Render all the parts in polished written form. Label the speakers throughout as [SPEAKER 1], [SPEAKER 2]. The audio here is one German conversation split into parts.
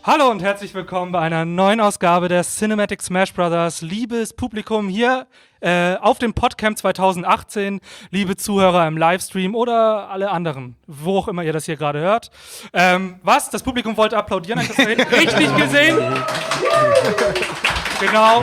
[SPEAKER 1] Hallo und herzlich willkommen bei einer neuen Ausgabe der Cinematic Smash Brothers. Liebes Publikum hier auf dem Podcamp 2018, liebe Zuhörer im Livestream oder alle anderen, wo auch immer ihr das hier gerade hört. Was? Das Publikum wollte applaudieren, habe ich das vorhin richtig gesehen? Genau.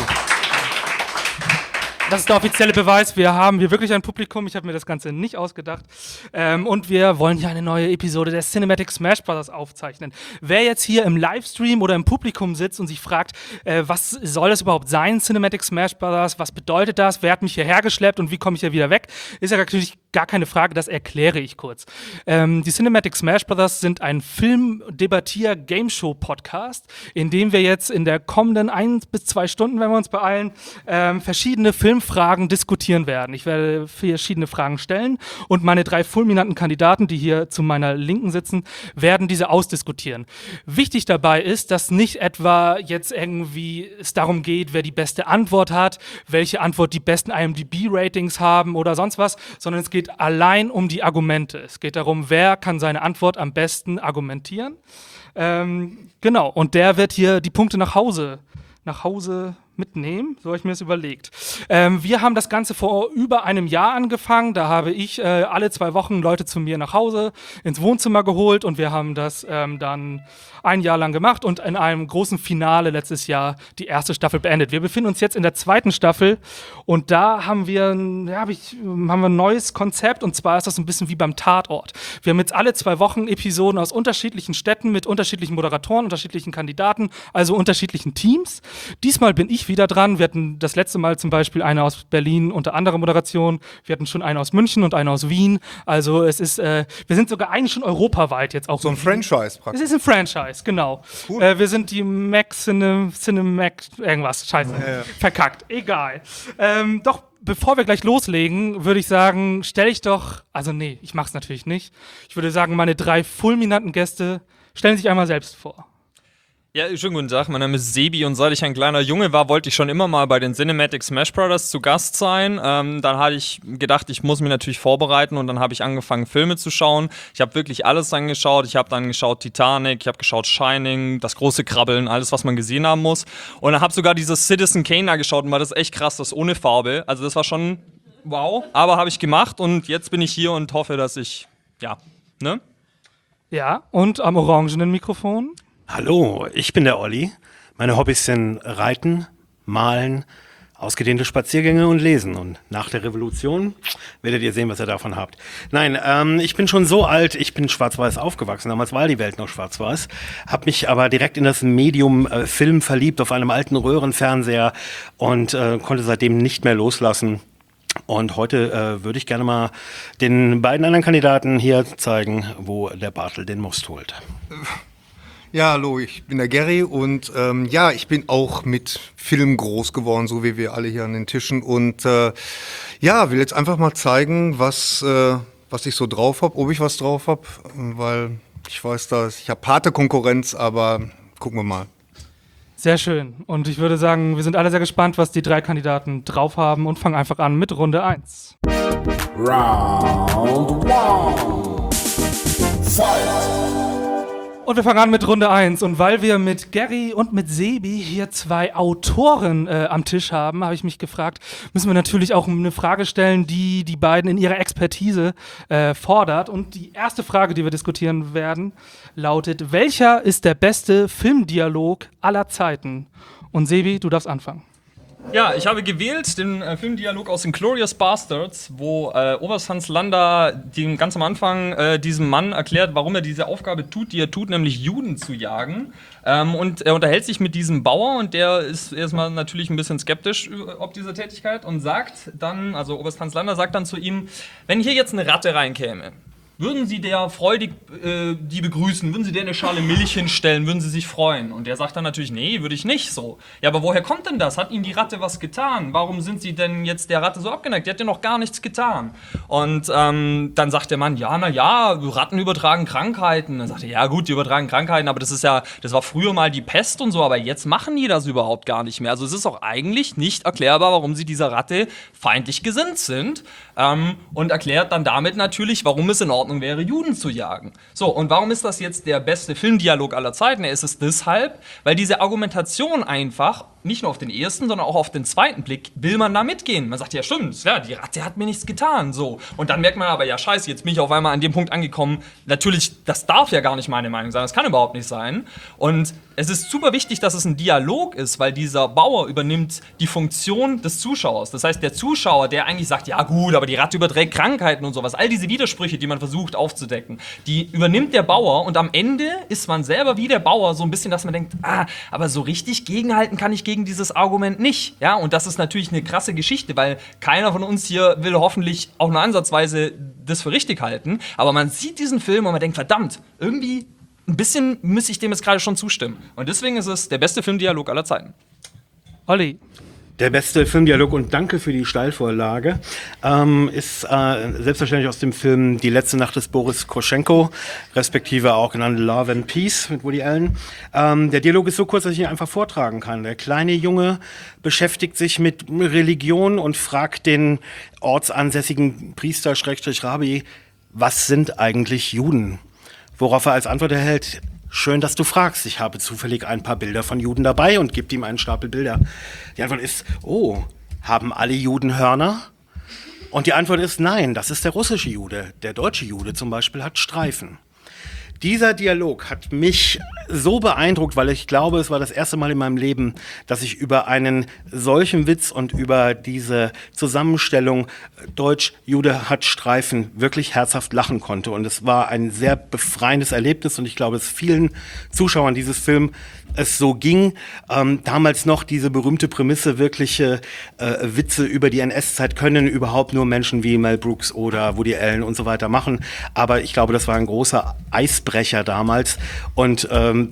[SPEAKER 1] Das ist der offizielle Beweis, wir haben hier wirklich ein Publikum, ich habe mir das Ganze nicht ausgedacht. Und wir wollen hier eine neue Episode der Cinematic Smash Brothers aufzeichnen. Wer jetzt hier im Livestream oder im Publikum sitzt und sich fragt, was soll das überhaupt sein, Cinematic Smash Brothers, was bedeutet das, wer hat mich hierher geschleppt und wie komme ich hier wieder weg, ist ja natürlich gar keine Frage, das erkläre ich kurz. Die Cinematic Smash Brothers sind ein Film-Debattier-Gameshow-Podcast, in dem wir jetzt in der kommenden 1 bis 2 Stunden, wenn wir uns beeilen, verschiedene Filmfragen diskutieren werden. Ich werde verschiedene Fragen stellen und meine 3 fulminanten Kandidaten, die hier zu meiner Linken sitzen, werden diese ausdiskutieren. Wichtig dabei ist, dass nicht etwa jetzt irgendwie es darum geht, wer die beste Antwort hat, welche Antwort die besten IMDb-Ratings haben oder sonst was, sondern es geht allein um die Argumente. Es geht darum, wer kann seine Antwort am besten argumentieren. Genau, und der wird hier die Punkte nach Hause mitnehmen, so habe ich mir das überlegt. Wir haben das Ganze vor über einem Jahr angefangen, da habe ich alle 2 Wochen Leute zu mir nach Hause ins Wohnzimmer geholt und wir haben das dann ein Jahr lang gemacht und in einem großen Finale letztes Jahr die erste Staffel beendet. Wir befinden uns jetzt in der 2. Staffel und da haben wir ein neues Konzept und zwar ist das ein bisschen wie beim Tatort. Wir haben jetzt alle 2 Wochen Episoden aus unterschiedlichen Städten mit unterschiedlichen Moderatoren, unterschiedlichen Kandidaten, also unterschiedlichen Teams. Diesmal bin ich wieder dran. Wir hatten das letzte Mal zum Beispiel eine aus Berlin unter anderer Moderation. Wir hatten schon eine aus München und eine aus Wien. Also es ist, wir sind sogar eigentlich schon europaweit jetzt auch.
[SPEAKER 2] So ein Franchise praktisch.
[SPEAKER 1] Es ist ein Franchise, genau. Cool. Wir sind die Cinemac, irgendwas, scheiße, verkackt, egal. Doch, bevor wir gleich loslegen, würde ich sagen, ich mach's natürlich nicht. Ich würde sagen, meine 3 fulminanten Gäste stellen sich einmal selbst vor.
[SPEAKER 3] Ja, schönen guten Tag, mein Name ist Sebi und seit ich ein kleiner Junge war, wollte ich schon immer mal bei den Cinematic Smash Brothers zu Gast sein. Dann hatte ich gedacht, ich muss mich natürlich vorbereiten und dann habe ich angefangen, Filme zu schauen. Ich habe wirklich alles angeschaut. Ich habe dann geschaut Titanic, ich habe geschaut Shining, das große Krabbeln, alles, was man gesehen haben muss. Und dann habe sogar dieses Citizen Kane da geschaut und war das echt krass, das ohne Farbe. Also das war schon wow, aber habe ich gemacht und jetzt bin ich hier und hoffe, dass ich,
[SPEAKER 1] Ja, und am orangenen Mikrofon?
[SPEAKER 4] Hallo, ich bin der Olli. Meine Hobbys sind Reiten, Malen, ausgedehnte Spaziergänge und Lesen. Und nach der Revolution werdet ihr sehen, was ihr davon habt. Nein, ich bin schon so alt, ich bin schwarz-weiß aufgewachsen. Damals war die Welt noch schwarz-weiß. Hab mich aber direkt in das Medium Film verliebt auf einem alten Röhrenfernseher und konnte seitdem nicht mehr loslassen. Und heute würde ich gerne mal den beiden anderen Kandidaten hier zeigen, wo der Bartel den Most holt.
[SPEAKER 2] Ja, hallo, ich bin der Gary und ich bin auch mit Film groß geworden, so wie wir alle hier an den Tischen. Und will jetzt einfach mal zeigen, was ich so drauf habe, ob ich was drauf habe, weil ich weiß, ich habe harte Konkurrenz, aber gucken wir mal.
[SPEAKER 1] Sehr schön. Und ich würde sagen, wir sind alle sehr gespannt, was die 3 Kandidaten drauf haben und fangen einfach an mit Runde 1. Round 1. Fight! Und wir fangen an mit Runde 1. Und weil wir mit Gary und mit Sebi hier 2 Autoren am Tisch haben, habe ich mich gefragt, müssen wir natürlich auch eine Frage stellen, die die beiden in ihrer Expertise fordert. Und die erste Frage, die wir diskutieren werden, lautet: Welcher ist der beste Filmdialog aller Zeiten? Und Sebi, du darfst anfangen.
[SPEAKER 3] Ja, ich habe gewählt den Filmdialog aus Inglourious Basterds, wo Oberst Hans Landa ganz am Anfang diesem Mann erklärt, warum er diese Aufgabe tut, die er tut, nämlich Juden zu jagen. Und er unterhält sich mit diesem Bauer und der ist erstmal natürlich ein bisschen skeptisch ob dieser Tätigkeit und sagt dann, also Oberst Hans Landa sagt dann zu ihm, wenn hier jetzt eine Ratte reinkäme, würden Sie der freudig die begrüßen? Würden Sie der eine Schale Milch hinstellen? Würden Sie sich freuen? Und der sagt dann natürlich, nee, würde ich nicht so. Ja, aber woher kommt denn das? Hat Ihnen die Ratte was getan? Warum sind Sie denn jetzt der Ratte so abgeneigt? Die hat ja noch gar nichts getan. Und dann sagt der Mann, Ratten übertragen Krankheiten. Dann sagt er, ja gut, die übertragen Krankheiten, aber das war früher mal die Pest und so, aber jetzt machen die das überhaupt gar nicht mehr. Also es ist auch eigentlich nicht erklärbar, warum sie dieser Ratte feindlich gesinnt sind. Und erklärt dann damit natürlich, warum es in Ordnung Ordnung wäre, Juden zu jagen. So, und warum ist das jetzt der beste Filmdialog aller Zeiten? Er ist es deshalb, weil diese Argumentation einfach, nicht nur auf den ersten, sondern auch auf den zweiten Blick, will man da mitgehen. Man sagt, ja stimmt, ja, die Ratte hat mir nichts getan. So. Und dann merkt man aber, ja scheiße, jetzt bin ich auf einmal an dem Punkt angekommen, natürlich, das darf ja gar nicht meine Meinung sein, das kann überhaupt nicht sein. Und es ist super wichtig, dass es ein Dialog ist, weil dieser Bauer übernimmt die Funktion des Zuschauers. Das heißt, der Zuschauer, der eigentlich sagt, ja gut, aber die Ratte überträgt Krankheiten und sowas, all diese Widersprüche, die man versucht aufzudecken, die übernimmt der Bauer und am Ende ist man selber wie der Bauer so ein bisschen, dass man denkt, aber so richtig gegenhalten kann ich gegen dieses Argument nicht. Ja, und das ist natürlich eine krasse Geschichte, weil keiner von uns hier will hoffentlich auch nur ansatzweise das für richtig halten, aber man sieht diesen Film und man denkt, verdammt, irgendwie ein bisschen müsste ich dem jetzt gerade schon zustimmen. Und deswegen ist es der beste Filmdialog aller Zeiten.
[SPEAKER 1] Olli.
[SPEAKER 4] Der beste Filmdialog, und danke für die Steilvorlage, ist selbstverständlich aus dem Film Die letzte Nacht des Boris Koschenko, respektive auch genannt Love and Peace mit Woody Allen. Der Dialog ist so kurz, dass ich ihn einfach vortragen kann. Der kleine Junge beschäftigt sich mit Religion und fragt den ortsansässigen Priester /Rabbi, was sind eigentlich Juden? Worauf er als Antwort erhält: Schön, dass du fragst. Ich habe zufällig ein paar Bilder von Juden dabei, und gibt ihm einen Stapel Bilder. Die Antwort ist, oh, haben alle Juden Hörner? Und die Antwort ist, nein, das ist der russische Jude. Der deutsche Jude zum Beispiel hat Streifen. Dieser Dialog hat mich so beeindruckt, weil ich glaube, es war das erste Mal in meinem Leben, dass ich über einen solchen Witz und über diese Zusammenstellung Deutsch-Jude hat Streifen wirklich herzhaft lachen konnte. Und es war ein sehr befreiendes Erlebnis, und ich glaube, es vielen Zuschauern dieses Films es so ging. Damals noch diese berühmte Prämisse, wirkliche Witze über die NS-Zeit können überhaupt nur Menschen wie Mel Brooks oder Woody Allen und so weiter machen. Aber ich glaube, das war ein großer Eisbrecher damals. Und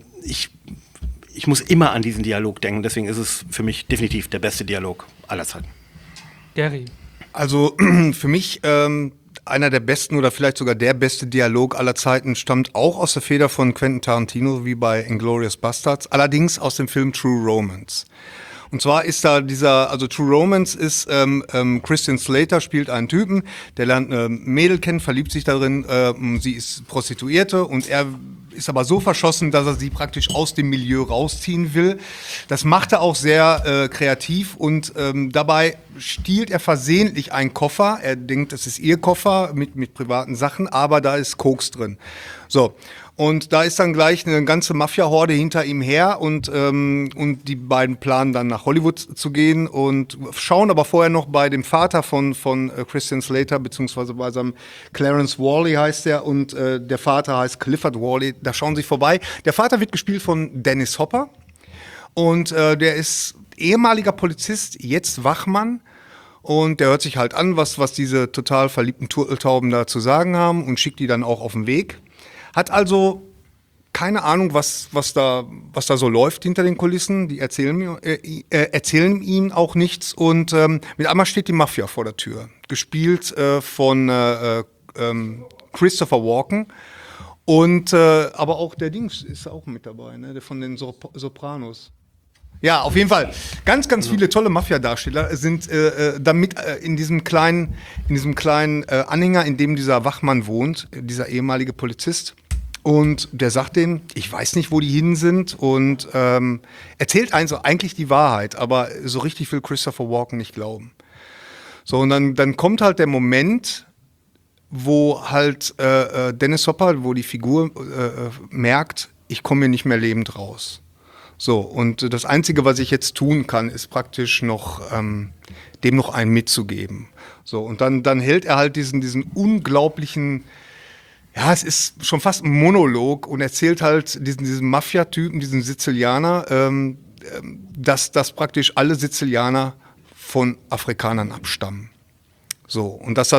[SPEAKER 4] ich muss immer an diesen Dialog denken. Deswegen ist es für mich definitiv der beste Dialog aller Zeiten.
[SPEAKER 1] Gary.
[SPEAKER 2] Also für mich einer der besten oder vielleicht sogar der beste Dialog aller Zeiten stammt auch aus der Feder von Quentin Tarantino, wie bei Inglourious Basterds, allerdings aus dem Film True Romance. Und zwar ist da also True Romance ist, Christian Slater spielt einen Typen, der lernt eine Mädel kennen, verliebt sich darin, sie ist Prostituierte, und er ist aber so verschossen, dass er sie praktisch aus dem Milieu rausziehen will. Das macht er auch sehr kreativ, und dabei stiehlt er versehentlich einen Koffer. Er denkt, es ist ihr Koffer mit privaten Sachen, aber da ist Koks drin. So. Und da ist dann gleich eine ganze Mafia-Horde hinter ihm her, und die beiden planen dann nach Hollywood zu gehen und schauen aber vorher noch bei dem Vater von Christian Slater, beziehungsweise bei seinem Clarence Worley heißt er, und der Vater heißt Clifford Worley. Da schauen sie vorbei. Der Vater wird gespielt von Dennis Hopper, und der ist ehemaliger Polizist, jetzt Wachmann. Und der hört sich halt an, was diese total verliebten Turteltauben da zu sagen haben, und schickt die dann auch auf den Weg. Hat also keine Ahnung, was da so läuft hinter den Kulissen. Die erzählen ihm auch nichts. Und mit einmal steht die Mafia vor der Tür. Gespielt von Christopher Walken. Und aber auch der Dings ist auch mit dabei, ne? Der von den Sopranos. Ja, auf jeden Fall. Ganz, ganz viele tolle Mafia-Darsteller sind damit in diesem kleinen Anhänger, in dem dieser Wachmann wohnt, dieser ehemalige Polizist. Und der sagt denen, ich weiß nicht, wo die hin sind, und erzählt eigentlich die Wahrheit, aber so richtig will Christopher Walken nicht glauben. So, und dann kommt halt der Moment, wo halt Dennis Hopper, wo die Figur merkt, ich komme hier nicht mehr lebend raus. So, und das Einzige, was ich jetzt tun kann, ist praktisch noch dem noch einen mitzugeben. So, und dann hält er halt diesen unglaublichen, ja, es ist schon fast ein Monolog, und erzählt halt diesen Mafia-Typen, diesen Sizilianer, dass praktisch alle Sizilianer von Afrikanern abstammen. So, und dass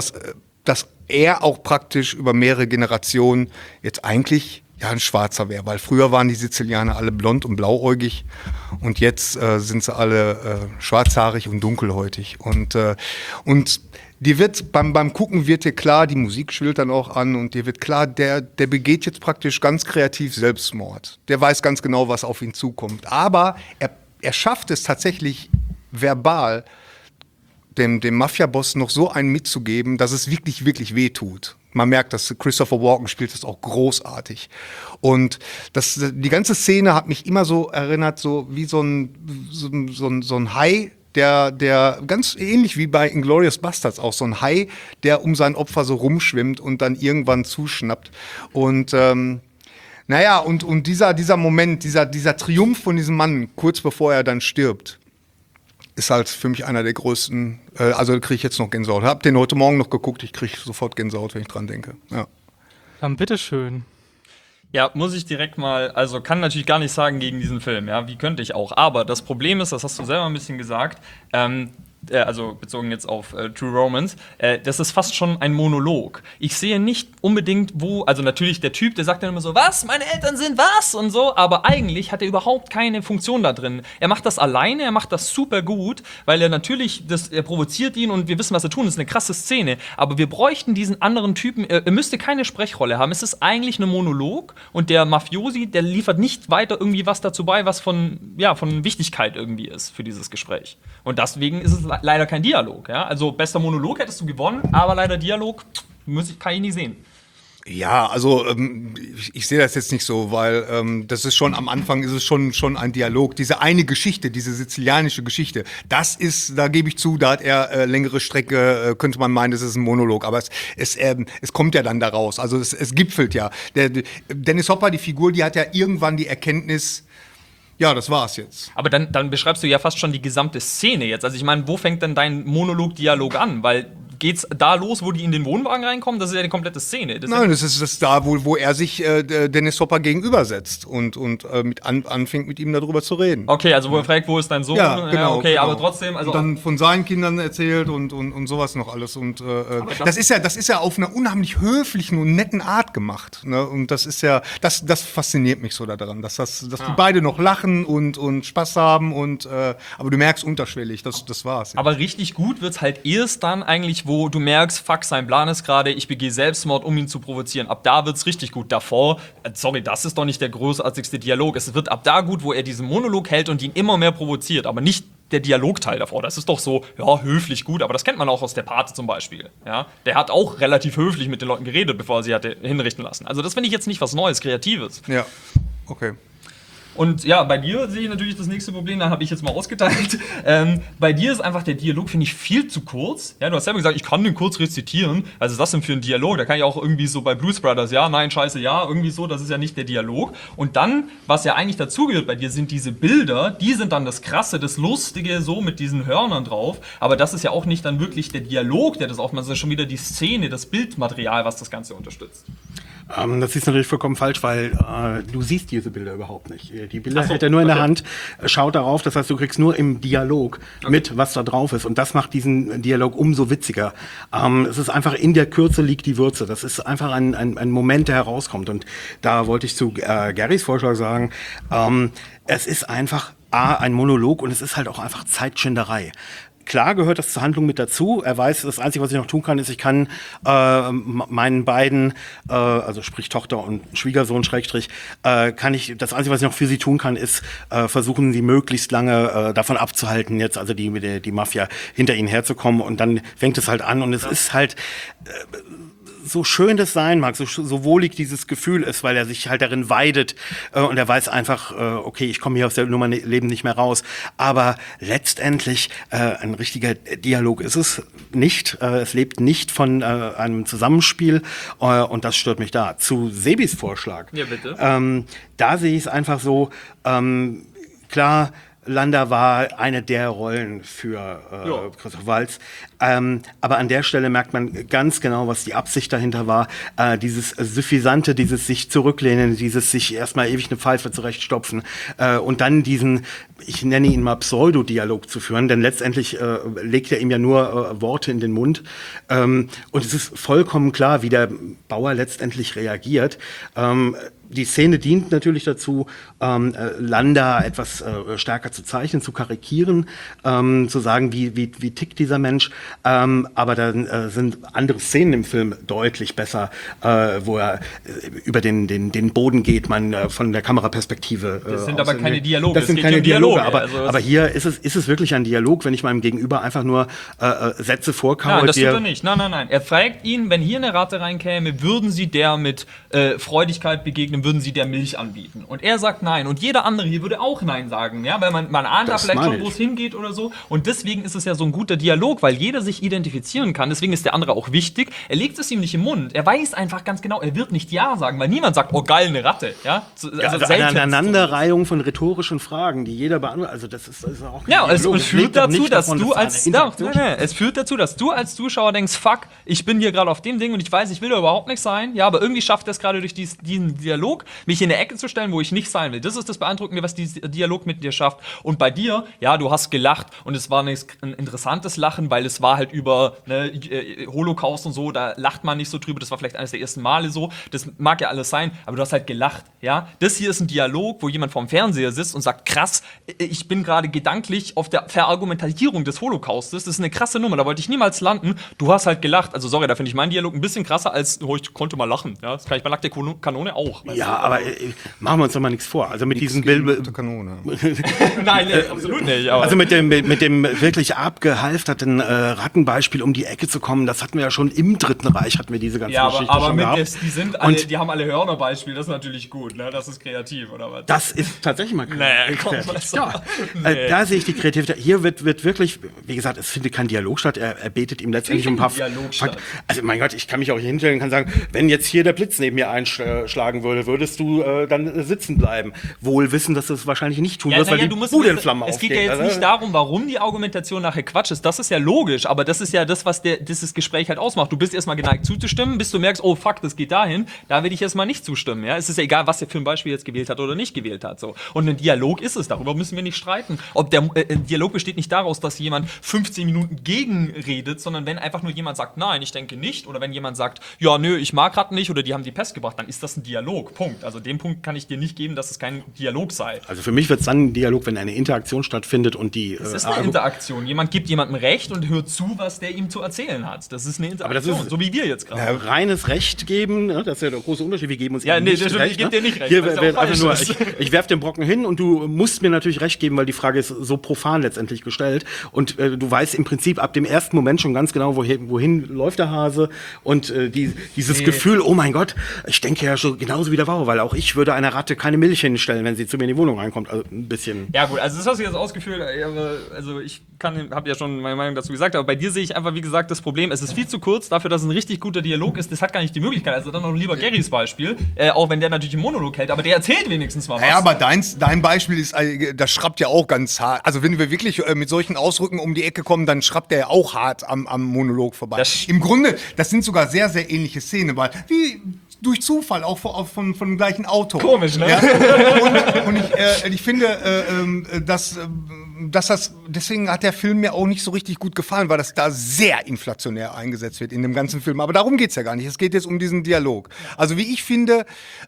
[SPEAKER 2] er auch praktisch über mehrere Generationen jetzt eigentlich ein Schwarzer wäre, weil früher waren die Sizilianer alle blond und blauäugig, und jetzt sind sie alle schwarzhaarig und dunkelhäutig. Und dir wird beim Gucken wird dir klar, die Musik schwillt dann auch an, und dir wird klar, der begeht jetzt praktisch ganz kreativ Selbstmord. Der weiß ganz genau, was auf ihn zukommt. Aber er schafft es tatsächlich verbal, dem Mafia-Boss noch so einen mitzugeben, dass es wirklich, wirklich weh tut. man merkt, dass Christopher Walken spielt das auch großartig. Und die ganze Szene hat mich immer so erinnert, so wie so ein Hai, der ganz ähnlich wie bei Inglourious Basterds auch so ein Hai, der um sein Opfer so rumschwimmt und dann irgendwann zuschnappt. Und naja, und dieser Moment, dieser Triumph von diesem Mann, kurz bevor er dann stirbt, ist halt für mich einer der größten, also kriege ich jetzt noch Gänsehaut. Hab den heute Morgen noch geguckt, ich kriege sofort Gänsehaut, wenn ich dran denke. Ja.
[SPEAKER 1] Dann bitteschön.
[SPEAKER 3] Ja, muss ich direkt mal, also kann natürlich gar nicht sagen gegen diesen Film, ja, wie könnte ich auch. Aber das Problem ist, das hast du selber ein bisschen gesagt, also bezogen jetzt auf True Romance, das ist fast schon ein Monolog. Ich sehe nicht unbedingt, also natürlich der Typ, der sagt dann immer so, was, meine Eltern sind was und so, aber eigentlich hat er überhaupt keine Funktion da drin. Er macht das alleine, er macht das super gut, weil er natürlich, er provoziert ihn und wir wissen, was er tun, das ist eine krasse Szene, aber wir bräuchten diesen anderen Typen, er müsste keine Sprechrolle haben, es ist eigentlich ein Monolog und der Mafiosi, der liefert nicht weiter irgendwie was dazu bei, was von Wichtigkeit irgendwie ist für dieses Gespräch. Und deswegen ist es leider kein Dialog. Ja? Also bester Monolog hättest du gewonnen, aber leider Dialog kann ich nicht sehen.
[SPEAKER 2] Ja, also ich sehe das jetzt nicht so, weil das ist schon am Anfang ist es schon ein Dialog. Diese eine Geschichte, diese sizilianische Geschichte, das ist, da gebe ich zu, da hat er längere Strecke, könnte man meinen, das ist ein Monolog, aber es kommt ja dann daraus. Also es gipfelt ja. Dennis Hopper, die Figur, die hat ja irgendwann die Erkenntnis, ja, das war's jetzt.
[SPEAKER 3] Aber dann beschreibst du ja fast schon die gesamte Szene jetzt. Also ich meine, wo fängt denn dein Monolog-Dialog an? Weil geht's da los, wo die in den Wohnwagen reinkommen? Das ist ja die komplette Szene.
[SPEAKER 2] Nein, das ist da, wo er sich Dennis Hopper gegenübersetzt und anfängt, mit ihm darüber zu reden.
[SPEAKER 3] Okay, also wo er fragt, wo ist dein Sohn?
[SPEAKER 2] Ja, genau.
[SPEAKER 3] Okay,
[SPEAKER 2] genau.
[SPEAKER 3] Aber trotzdem, also
[SPEAKER 2] und dann von seinen Kindern erzählt und sowas noch alles. Und das ist ja auf einer unheimlich höflichen und netten Art gemacht. Ne? Und das ist ja, das fasziniert mich so daran, dass die beide noch lachen und Spaß haben aber du merkst unterschwellig, das war's. Ja.
[SPEAKER 3] Aber richtig gut wird's halt erst dann eigentlich, wo du merkst, fuck, sein Plan ist gerade, ich begehe Selbstmord, um ihn zu provozieren. Ab da wird's richtig gut. Davor, sorry, das ist doch nicht der großartigste Dialog. Es wird ab da gut, wo er diesen Monolog hält und ihn immer mehr provoziert, aber nicht der Dialogteil davor. Das ist doch so, ja, höflich gut, aber das kennt man auch aus der Pate zum Beispiel. Ja? Der hat auch relativ höflich mit den Leuten geredet, bevor er sie hatte hinrichten lassen. Also das finde ich jetzt nicht was Neues, Kreatives.
[SPEAKER 2] Ja, okay.
[SPEAKER 3] Und ja, bei dir sehe ich natürlich das nächste Problem, da habe ich jetzt mal ausgeteilt. Bei dir ist einfach der Dialog, finde ich, viel zu kurz. Ja, du hast selber gesagt, ich kann den kurz rezitieren. Also, was ist das denn für ein Dialog? Da kann ich auch irgendwie so bei Blues Brothers, ja, nein, scheiße, ja, irgendwie so, das ist ja nicht der Dialog. Und dann, was ja eigentlich dazugehört bei dir, sind diese Bilder, die sind dann das Krasse, das Lustige, so mit diesen Hörnern drauf. Aber das ist ja auch nicht dann wirklich der Dialog, der das aufmacht, sondern schon wieder die Szene, das Bildmaterial, was das Ganze unterstützt.
[SPEAKER 4] Das ist natürlich vollkommen falsch, weil du siehst diese Bilder überhaupt nicht. Die Bilder hält er nur in der Hand, schaut darauf, das heißt, du kriegst nur im Dialog mit, was da drauf ist. Und das macht diesen Dialog umso witziger. Es ist einfach, in der Kürze liegt die Würze. Das ist einfach ein Moment, der herauskommt. Und da wollte ich zu Garys Vorschlag sagen, es ist einfach ein Monolog und es ist halt auch einfach Zeitschinderei. Klar gehört das zur Handlung mit dazu. Er weiß, das Einzige, was ich noch tun kann, ist, ich kann meinen beiden, also sprich Tochter und Schwiegersohn, Schrägstrich, das Einzige, was ich noch für sie tun kann, ist versuchen, sie möglichst lange davon abzuhalten, jetzt also die Mafia hinter ihnen herzukommen. Und dann fängt es halt an und es ist halt so schön das sein mag, so wohlig dieses Gefühl ist, weil er sich halt darin weidet und er weiß einfach, okay, ich komme hier aus der Nummer Leben nicht mehr raus. Aber letztendlich ein richtiger Dialog ist es nicht. Es lebt nicht von einem Zusammenspiel und das stört mich da. Zu Sebis Vorschlag.
[SPEAKER 3] Ja, bitte.
[SPEAKER 4] Da sehe ich es einfach so, klar, Landa war eine der Rollen für Christoph Waltz. Aber an der Stelle merkt man ganz genau, was die Absicht dahinter war. Dieses Suffisante, dieses sich zurücklehnen, dieses sich erstmal ewig eine Pfeife zurechtstopfen und dann diesen, ich nenne ihn mal Pseudo-Dialog zu führen, denn letztendlich legt er ihm ja nur Worte in den Mund. Und es ist vollkommen klar, wie der Bauer letztendlich reagiert. die Szene dient natürlich dazu, Landa etwas stärker zu zeichnen, zu karikieren, zu sagen, wie tickt dieser Mensch. Aber dann sind andere Szenen im Film deutlich besser, wo er über den Boden geht, man von der Kameraperspektive.
[SPEAKER 3] Das sind aber keine Dialoge.
[SPEAKER 4] Das sind keine Dialoge, aber,
[SPEAKER 3] also
[SPEAKER 4] aber hier ist es wirklich ein Dialog, wenn ich meinem Gegenüber einfach nur Sätze vorkaue.
[SPEAKER 3] Nein, das tut er nicht. Nein. Er fragt ihn, wenn hier eine Ratte reinkäme, würden Sie der mit Freudigkeit begegnen, würden Sie der Milch anbieten? Und er sagt nein. Und jeder andere hier würde auch nein sagen, ja, weil man ahnt da vielleicht schon, wo es hingeht oder so. Und deswegen ist es ja so ein guter Dialog, weil jeder sich identifizieren kann. Deswegen ist der andere auch wichtig. Er legt es ihm nicht im Mund. Er weiß einfach ganz genau, er wird nicht Ja sagen, weil niemand sagt, oh geil, eine Ratte. Ja?
[SPEAKER 4] Also eine Aneinanderreihung von rhetorischen Fragen, die jeder beantwortet. Also das ist auch
[SPEAKER 3] ja, es
[SPEAKER 4] Dialog.
[SPEAKER 3] führt dazu, dass du als
[SPEAKER 4] Interaktion.
[SPEAKER 3] es führt dazu, dass du als Zuschauer denkst, fuck, ich bin hier gerade auf dem Ding und ich weiß, ich will da überhaupt nicht sein. Ja, aber irgendwie schafft er es gerade durch diesen Dialog, mich in eine Ecke zu stellen, wo ich nicht sein will. Das ist das Beeindruckende, was dieser Dialog mit dir schafft. Und bei dir, ja, du hast gelacht und es war ein interessantes Lachen, weil es war halt über Holocaust und so, da lacht man nicht so drüber. Das war vielleicht eines der ersten Male so. Das mag ja alles sein, aber du hast halt gelacht, ja. Das hier ist ein Dialog, wo jemand vorm Fernseher sitzt und sagt, krass, ich bin gerade gedanklich auf der Verargumentierung des Holocaustes. Das ist eine krasse Nummer, da wollte ich niemals landen. Du hast halt gelacht. Also sorry, da finde ich meinen Dialog ein bisschen krasser als, oh, ich konnte mal lachen. Ja, das kann ich bei nackter Kanone auch.
[SPEAKER 4] Ja, aber machen wir uns doch mal nichts vor. Also mit diesen Bildern.
[SPEAKER 2] Kanone.
[SPEAKER 3] Nein, absolut nicht. Aber
[SPEAKER 4] Also mit dem wirklich abgehalfterten Rattenbeispiel um die Ecke zu kommen, das hatten wir ja schon im Dritten Reich, hatten wir diese ganze
[SPEAKER 3] ja,
[SPEAKER 4] Geschichte
[SPEAKER 3] aber
[SPEAKER 4] schon
[SPEAKER 3] mit
[SPEAKER 4] gehabt.
[SPEAKER 3] die haben alle Hörnerbeispiele, das ist natürlich gut, ne? Das ist kreativ, oder was?
[SPEAKER 4] Das ist tatsächlich mal
[SPEAKER 3] Nee, komm, was
[SPEAKER 4] ja. Da sehe ich die Kreativität. Hier wird wirklich, wie gesagt, es findet kein Dialog statt. Er betet ihm letztendlich um ein paar
[SPEAKER 3] Dialog statt.
[SPEAKER 4] Also mein Gott, ich kann mich auch hier hinstellen und kann sagen, wenn jetzt hier der Blitz neben mir einschlagen würde, würdest du dann sitzen bleiben. Wohl wissen, dass du es wahrscheinlich nicht tun wirst, weil die Bude in Flammen
[SPEAKER 3] Es
[SPEAKER 4] aufgeht.
[SPEAKER 3] geht ja jetzt nicht darum, warum die Argumentation nachher Quatsch ist. Das ist ja logisch, aber das ist ja das, was dieses Gespräch halt ausmacht. Du bist erstmal geneigt zuzustimmen, bis du merkst, oh fuck, das geht dahin, da will ich erstmal nicht zustimmen. Ja? Es ist ja egal, was der für ein Beispiel jetzt gewählt hat oder nicht gewählt hat. So. Und ein Dialog ist es, darüber müssen wir nicht streiten. Ob der Dialog besteht nicht daraus, dass jemand 15 Minuten gegenredet, sondern wenn einfach nur jemand sagt, nein, ich denke nicht, oder wenn jemand sagt, ja, nö, ich mag gerade nicht, oder die haben die Pest gebracht, dann ist das ein Dialog. Punkt. Also den Punkt kann ich dir nicht geben, dass es kein Dialog sei.
[SPEAKER 4] Also für mich wird es dann ein Dialog, wenn eine Interaktion stattfindet und die.
[SPEAKER 3] Es ist eine Interaktion. Jemand gibt jemandem Recht und hört zu, was der ihm zu erzählen hat. Das ist eine Interaktion,
[SPEAKER 4] das ist,
[SPEAKER 3] so wie wir jetzt gerade.
[SPEAKER 4] Reines Recht geben, ne? Das ist ja der große Unterschied. Wir geben uns
[SPEAKER 3] Ja,
[SPEAKER 4] eben
[SPEAKER 3] nee,
[SPEAKER 4] nicht
[SPEAKER 3] das
[SPEAKER 4] Recht.
[SPEAKER 3] ich gebe dir nicht recht.
[SPEAKER 4] Hier
[SPEAKER 3] weil es
[SPEAKER 4] wird
[SPEAKER 3] auch
[SPEAKER 4] einfach nur,
[SPEAKER 3] falsch ist.
[SPEAKER 4] ich werfe den Brocken hin und du musst mir natürlich Recht geben, weil die Frage ist so profan letztendlich gestellt. Und du weißt im Prinzip ab dem ersten Moment schon ganz genau, wohin läuft der Hase. Und dieses Gefühl, oh mein Gott, ich denke ja schon genauso wie der Wow, weil auch ich würde einer Ratte keine Milch hinstellen, wenn sie zu mir in die Wohnung reinkommt. Also ein bisschen.
[SPEAKER 3] Ja gut, also das hast du jetzt ausgeführt, also ich habe ja schon meine Meinung dazu gesagt, aber bei dir sehe ich einfach, wie gesagt, das Problem, es ist viel zu kurz dafür, dass es ein richtig guter Dialog ist, das hat gar nicht die Möglichkeit, also dann noch lieber Garys Beispiel, auch wenn der natürlich einen Monolog hält, aber der erzählt wenigstens mal was.
[SPEAKER 2] Ja, aber dein Beispiel ist, das schrappt ja auch ganz hart. Also wenn wir wirklich mit solchen Ausdrücken um die Ecke kommen, dann schrappt der ja auch hart am Monolog vorbei. Im Grunde, das sind sogar sehr, sehr ähnliche Szenen, weil wie durch Zufall auch von dem gleichen Auto.
[SPEAKER 3] Komisch, ne?
[SPEAKER 2] Ja? Und ich finde, dass deswegen hat der Film mir auch nicht so richtig gut gefallen, weil das da sehr inflationär eingesetzt wird in dem ganzen Film. Aber darum geht's ja gar nicht. Es geht jetzt um diesen Dialog. Also wie ich finde,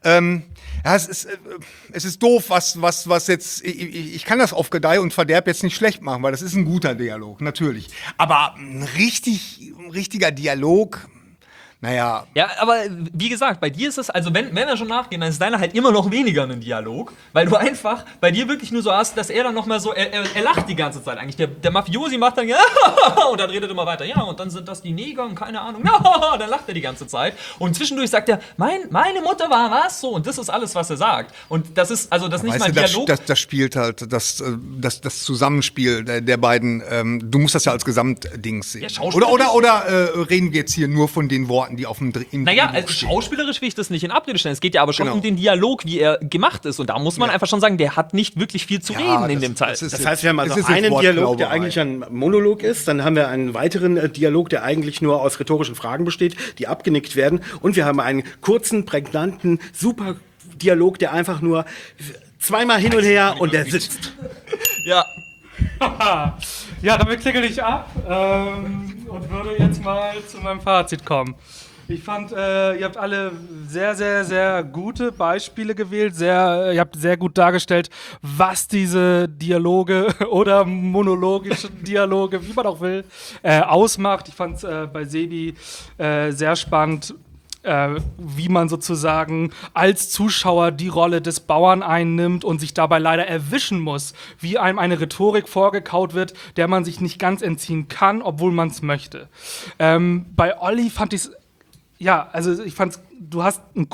[SPEAKER 2] es ist doof, was jetzt, ich kann das auf Gedeih und Verderb jetzt nicht schlecht machen, weil das ist ein guter Dialog, natürlich. Aber ein richtiger Dialog, naja.
[SPEAKER 3] Ja, aber wie gesagt, bei dir ist es, also wenn wir schon nachgehen, dann ist deiner halt immer noch weniger ein Dialog, weil du einfach bei dir wirklich nur so hast, dass er dann noch mal so, er lacht die ganze Zeit eigentlich. Der Mafiosi macht dann, ja, und dann redet er immer weiter, ja, und dann sind das die Neger und keine Ahnung, ja, dann lacht er die ganze Zeit. Und zwischendurch sagt er, meine Mutter war was, so, und das ist alles, was er sagt. Und das ist, also das ist nicht mal ein Dialog.
[SPEAKER 2] Das spielt halt, das Zusammenspiel der beiden, du musst das ja als Gesamtding sehen.
[SPEAKER 3] Ja,
[SPEAKER 2] oder reden wir jetzt hier nur von den Worten, die auf dem
[SPEAKER 3] Naja, schauspielerisch will ich das nicht in Abrede stellen. Es geht ja aber schon um den Dialog, wie er gemacht ist. Und da muss man einfach schon sagen, der hat nicht wirklich viel zu reden in dem Teil.
[SPEAKER 4] Das heißt, wir haben also einen Dialog, der eigentlich ein Monolog ist. Dann haben wir einen weiteren Dialog, der eigentlich nur aus rhetorischen Fragen besteht, die abgenickt werden. Und wir haben einen kurzen, prägnanten, super Dialog, der einfach nur zweimal hin und her und der sitzt.
[SPEAKER 3] Ja.
[SPEAKER 1] Ja, damit klingel ich ab und würde jetzt mal zu meinem Fazit kommen. Ich fand, ihr habt alle sehr, sehr, sehr gute Beispiele gewählt. Ihr habt sehr gut dargestellt, was diese Dialoge oder monologischen Dialoge, wie man auch will, ausmacht. Ich fand es bei Sebi sehr spannend, wie man sozusagen als Zuschauer die Rolle des Bauern einnimmt und sich dabei leider erwischen muss, wie einem eine Rhetorik vorgekaut wird, der man sich nicht ganz entziehen kann, obwohl man es möchte. Bei Olli fand ich es, ja, also ich fand's, du hast einen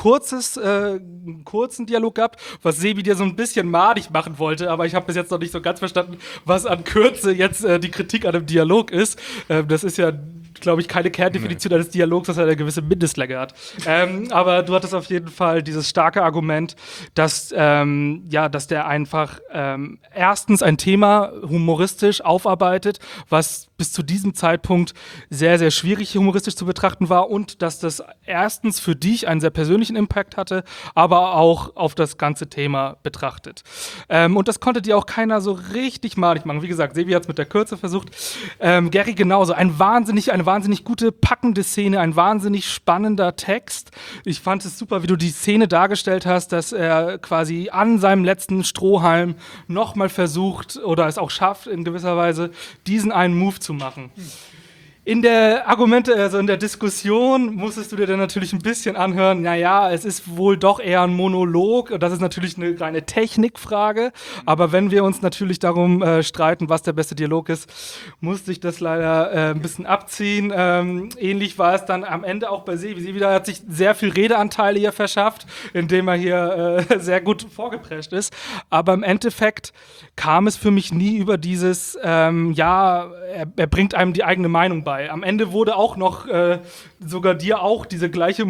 [SPEAKER 1] kurzen Dialog gehabt, was Sebi dir so ein bisschen madig machen wollte, aber ich habe bis jetzt noch nicht so ganz verstanden, was an Kürze jetzt die Kritik an dem Dialog ist. Das ist ja, glaube ich, keine Kerndefinition eines Dialogs, dass er eine gewisse Mindestlänge hat. Aber du hattest auf jeden Fall dieses starke Argument, dass der einfach erstens ein Thema humoristisch aufarbeitet, was bis zu diesem Zeitpunkt sehr, sehr schwierig humoristisch zu betrachten war und dass das erstens für dich einen sehr persönlichen Impact hatte, aber auch auf das ganze Thema betrachtet. Und das konnte dir auch keiner so richtig malig machen. Wie gesagt, Sebi hat es mit der Kürze versucht. Gary genauso. Eine wahnsinnig gute, packende Szene, ein wahnsinnig spannender Text. Ich fand es super, wie du die Szene dargestellt hast, dass er quasi an seinem letzten Strohhalm nochmal versucht oder es auch schafft, in gewisser Weise diesen einen Move zu machen. In der Diskussion musstest du dir dann natürlich ein bisschen anhören, naja, es ist wohl doch eher ein Monolog, und das ist natürlich eine reine Technikfrage, aber wenn wir uns natürlich darum streiten, was der beste Dialog ist, musste ich das leider ein bisschen abziehen. Ähnlich war es dann am Ende auch bei Sebi. Sebi hat sich sehr viel Redeanteile hier verschafft, indem er hier sehr gut vorgeprescht ist, aber im Endeffekt kam es für mich nie über dieses, er bringt einem die eigene Meinung bei. Am Ende wurde auch noch sogar dir auch diese gleiche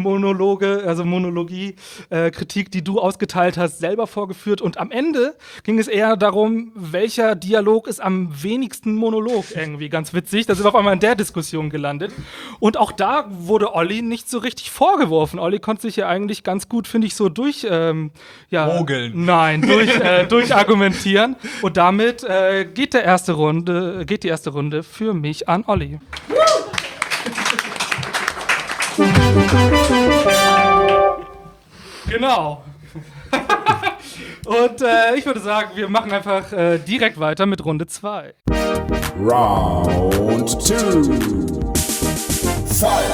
[SPEAKER 1] Monologie-Kritik, die du ausgeteilt hast, selber vorgeführt. Und am Ende ging es eher darum, welcher Dialog ist am wenigsten Monolog irgendwie. Ganz witzig. Da sind wir auf einmal in der Diskussion gelandet. Und auch da wurde Olli nicht so richtig vorgeworfen. Olli konnte sich ja eigentlich ganz gut, finde ich, so
[SPEAKER 3] mogeln.
[SPEAKER 1] Nein, durchargumentieren. Und damit geht die erste Runde für mich an Olli. Genau. Und ich würde sagen, wir machen einfach direkt weiter mit Runde 2.
[SPEAKER 5] Round 2. Fight!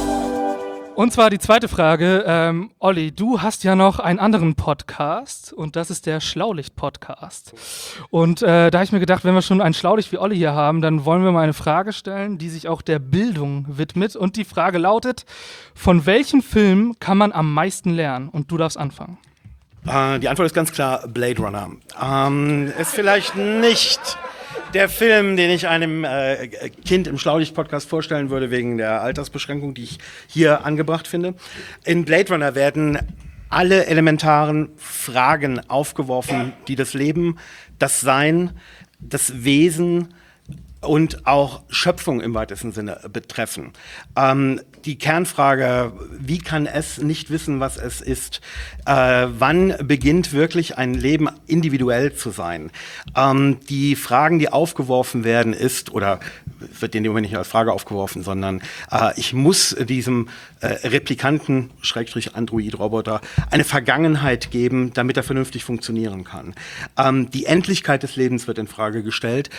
[SPEAKER 1] Und zwar die zweite Frage. Olli, du hast ja noch einen anderen Podcast und das ist der Schlaulicht-Podcast. Und da habe ich mir gedacht, wenn wir schon einen Schlaulicht wie Olli hier haben, dann wollen wir mal eine Frage stellen, die sich auch der Bildung widmet. Und die Frage lautet, von welchem Film kann man am meisten lernen? Und du darfst anfangen.
[SPEAKER 4] Die Antwort ist ganz klar Blade Runner. Ist vielleicht nicht der Film, den ich einem Kind im Schlaulicht-Podcast vorstellen würde, wegen der Altersbeschränkung, die ich hier angebracht finde. In Blade Runner werden alle elementaren Fragen aufgeworfen, die das Leben, das Sein, das Wesen und auch Schöpfung im weitesten Sinne betreffen. Die Kernfrage, wie kann es nicht wissen, was es ist? Wann beginnt wirklich ein Leben individuell zu sein? Die Fragen, die aufgeworfen werden, oder wird in dem Moment nicht als Frage aufgeworfen, sondern ich muss diesem Replikanten, Android-Roboter, eine Vergangenheit geben, damit er vernünftig funktionieren kann. Die Endlichkeit des Lebens wird in Frage gestellt.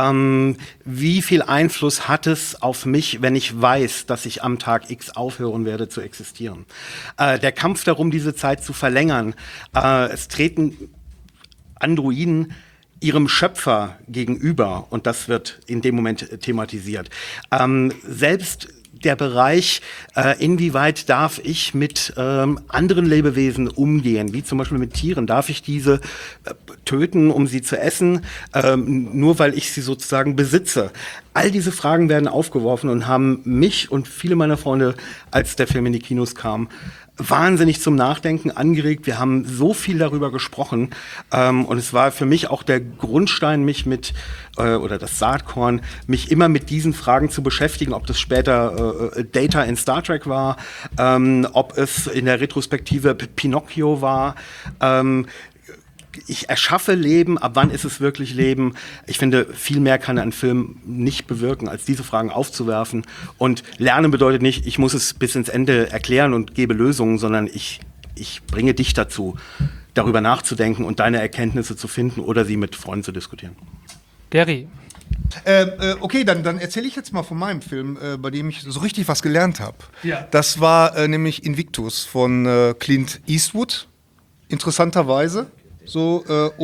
[SPEAKER 4] Wie viel Einfluss hat es auf mich, wenn ich weiß, dass ich am Tag X aufhören werde zu existieren? Der Kampf darum, diese Zeit zu verlängern. Es treten Androiden ihrem Schöpfer gegenüber und das wird in dem Moment thematisiert. Selbst der Bereich, inwieweit darf ich mit anderen Lebewesen umgehen, wie zum Beispiel mit Tieren. Darf ich diese töten, um sie zu essen, nur weil ich sie sozusagen besitze? All diese Fragen werden aufgeworfen und haben mich und viele meiner Freunde, als der Film in die Kinos kam, wahnsinnig zum Nachdenken angeregt. Wir haben so viel darüber gesprochen und es war für mich auch der Grundstein, mich oder das Saatkorn, mich immer mit diesen Fragen zu beschäftigen, ob das später Data in Star Trek war, ob es in der Retrospektive Pinocchio war. ich erschaffe Leben, ab wann ist es wirklich Leben? Ich finde, viel mehr kann ein Film nicht bewirken, als diese Fragen aufzuwerfen. Und lernen bedeutet nicht, ich muss es bis ins Ende erklären und gebe Lösungen, sondern ich bringe dich dazu, darüber nachzudenken und deine Erkenntnisse zu finden oder sie mit Freunden zu diskutieren.
[SPEAKER 1] Gary.
[SPEAKER 2] Okay, dann erzähle ich jetzt mal von meinem Film, bei dem ich so richtig was gelernt habe.
[SPEAKER 1] Ja.
[SPEAKER 2] Das war nämlich Invictus von Clint Eastwood, interessanterweise. So,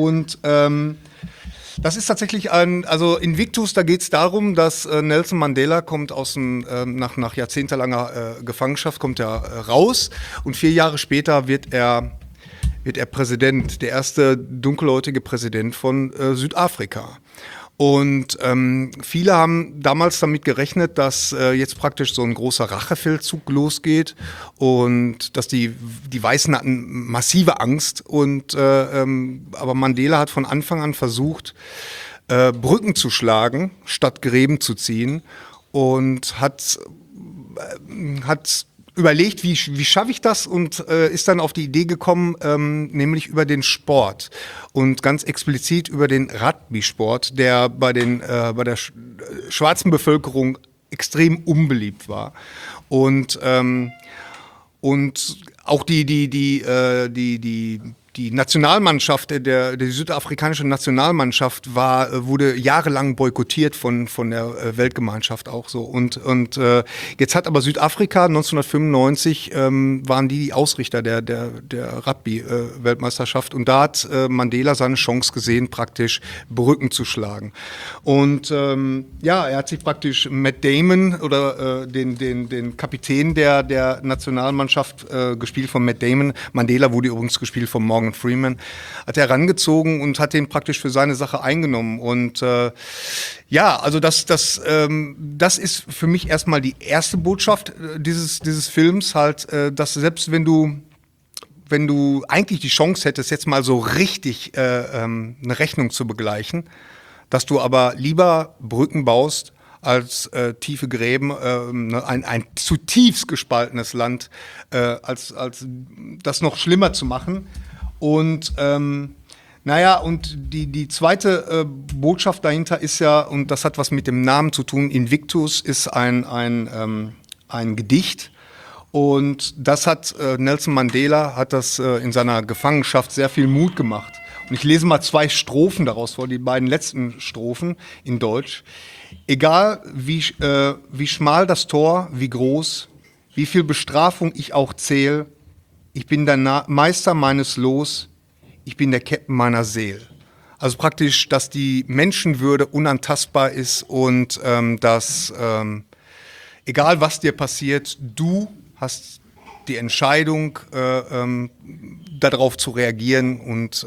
[SPEAKER 2] das ist tatsächlich also Invictus, da geht es darum, dass Nelson Mandela kommt nach jahrzehntelanger Gefangenschaft, kommt er raus und 4 Jahre später wird er Präsident, der erste dunkelhäutige Präsident von Südafrika. Und viele haben damals damit gerechnet, dass jetzt praktisch so ein großer Rachefeldzug losgeht und dass die Weißen hatten massive Angst. Aber Mandela hat von Anfang an versucht, Brücken zu schlagen, statt Gräben zu ziehen und hat überlegt, wie schaffe ich das und ist dann auf die Idee gekommen, nämlich über den Sport und ganz explizit über den Rugby-Sport, der bei der schwarzen Bevölkerung extrem unbeliebt war und auch die Nationalmannschaft, die südafrikanische Nationalmannschaft wurde jahrelang boykottiert von der Weltgemeinschaft auch so. Und jetzt hat aber Südafrika 1995 waren die Ausrichter der Rugby-Weltmeisterschaft und da hat Mandela seine Chance gesehen, praktisch Brücken zu schlagen. Und er hat sich praktisch Matt Damon oder den Kapitän der Nationalmannschaft gespielt von Matt Damon. Mandela wurde übrigens gespielt von Morgan Freeman, hat er herangezogen und hat den praktisch für seine Sache eingenommen. Und also das ist für mich erstmal die erste Botschaft dieses Films, halt, dass selbst wenn du eigentlich die Chance hättest, jetzt mal so richtig eine Rechnung zu begleichen, dass du aber lieber Brücken baust, als tiefe Gräben, ein zutiefst gespaltenes Land, als das noch schlimmer zu machen. Und und die zweite Botschaft dahinter ist ja, und das hat was mit dem Namen zu tun, Invictus ist ein Gedicht. Und das hat Nelson Mandela hat das in seiner Gefangenschaft sehr viel Mut gemacht. Und ich lese mal 2 Strophen daraus vor, die beiden letzten Strophen in Deutsch. Egal wie schmal das Tor, wie groß, wie viel Bestrafung ich auch zähl, ich bin der Meister meines Los, ich bin der Captain meiner Seele. Also praktisch, dass die Menschenwürde unantastbar ist und dass egal was dir passiert, du hast die Entscheidung, darauf zu reagieren und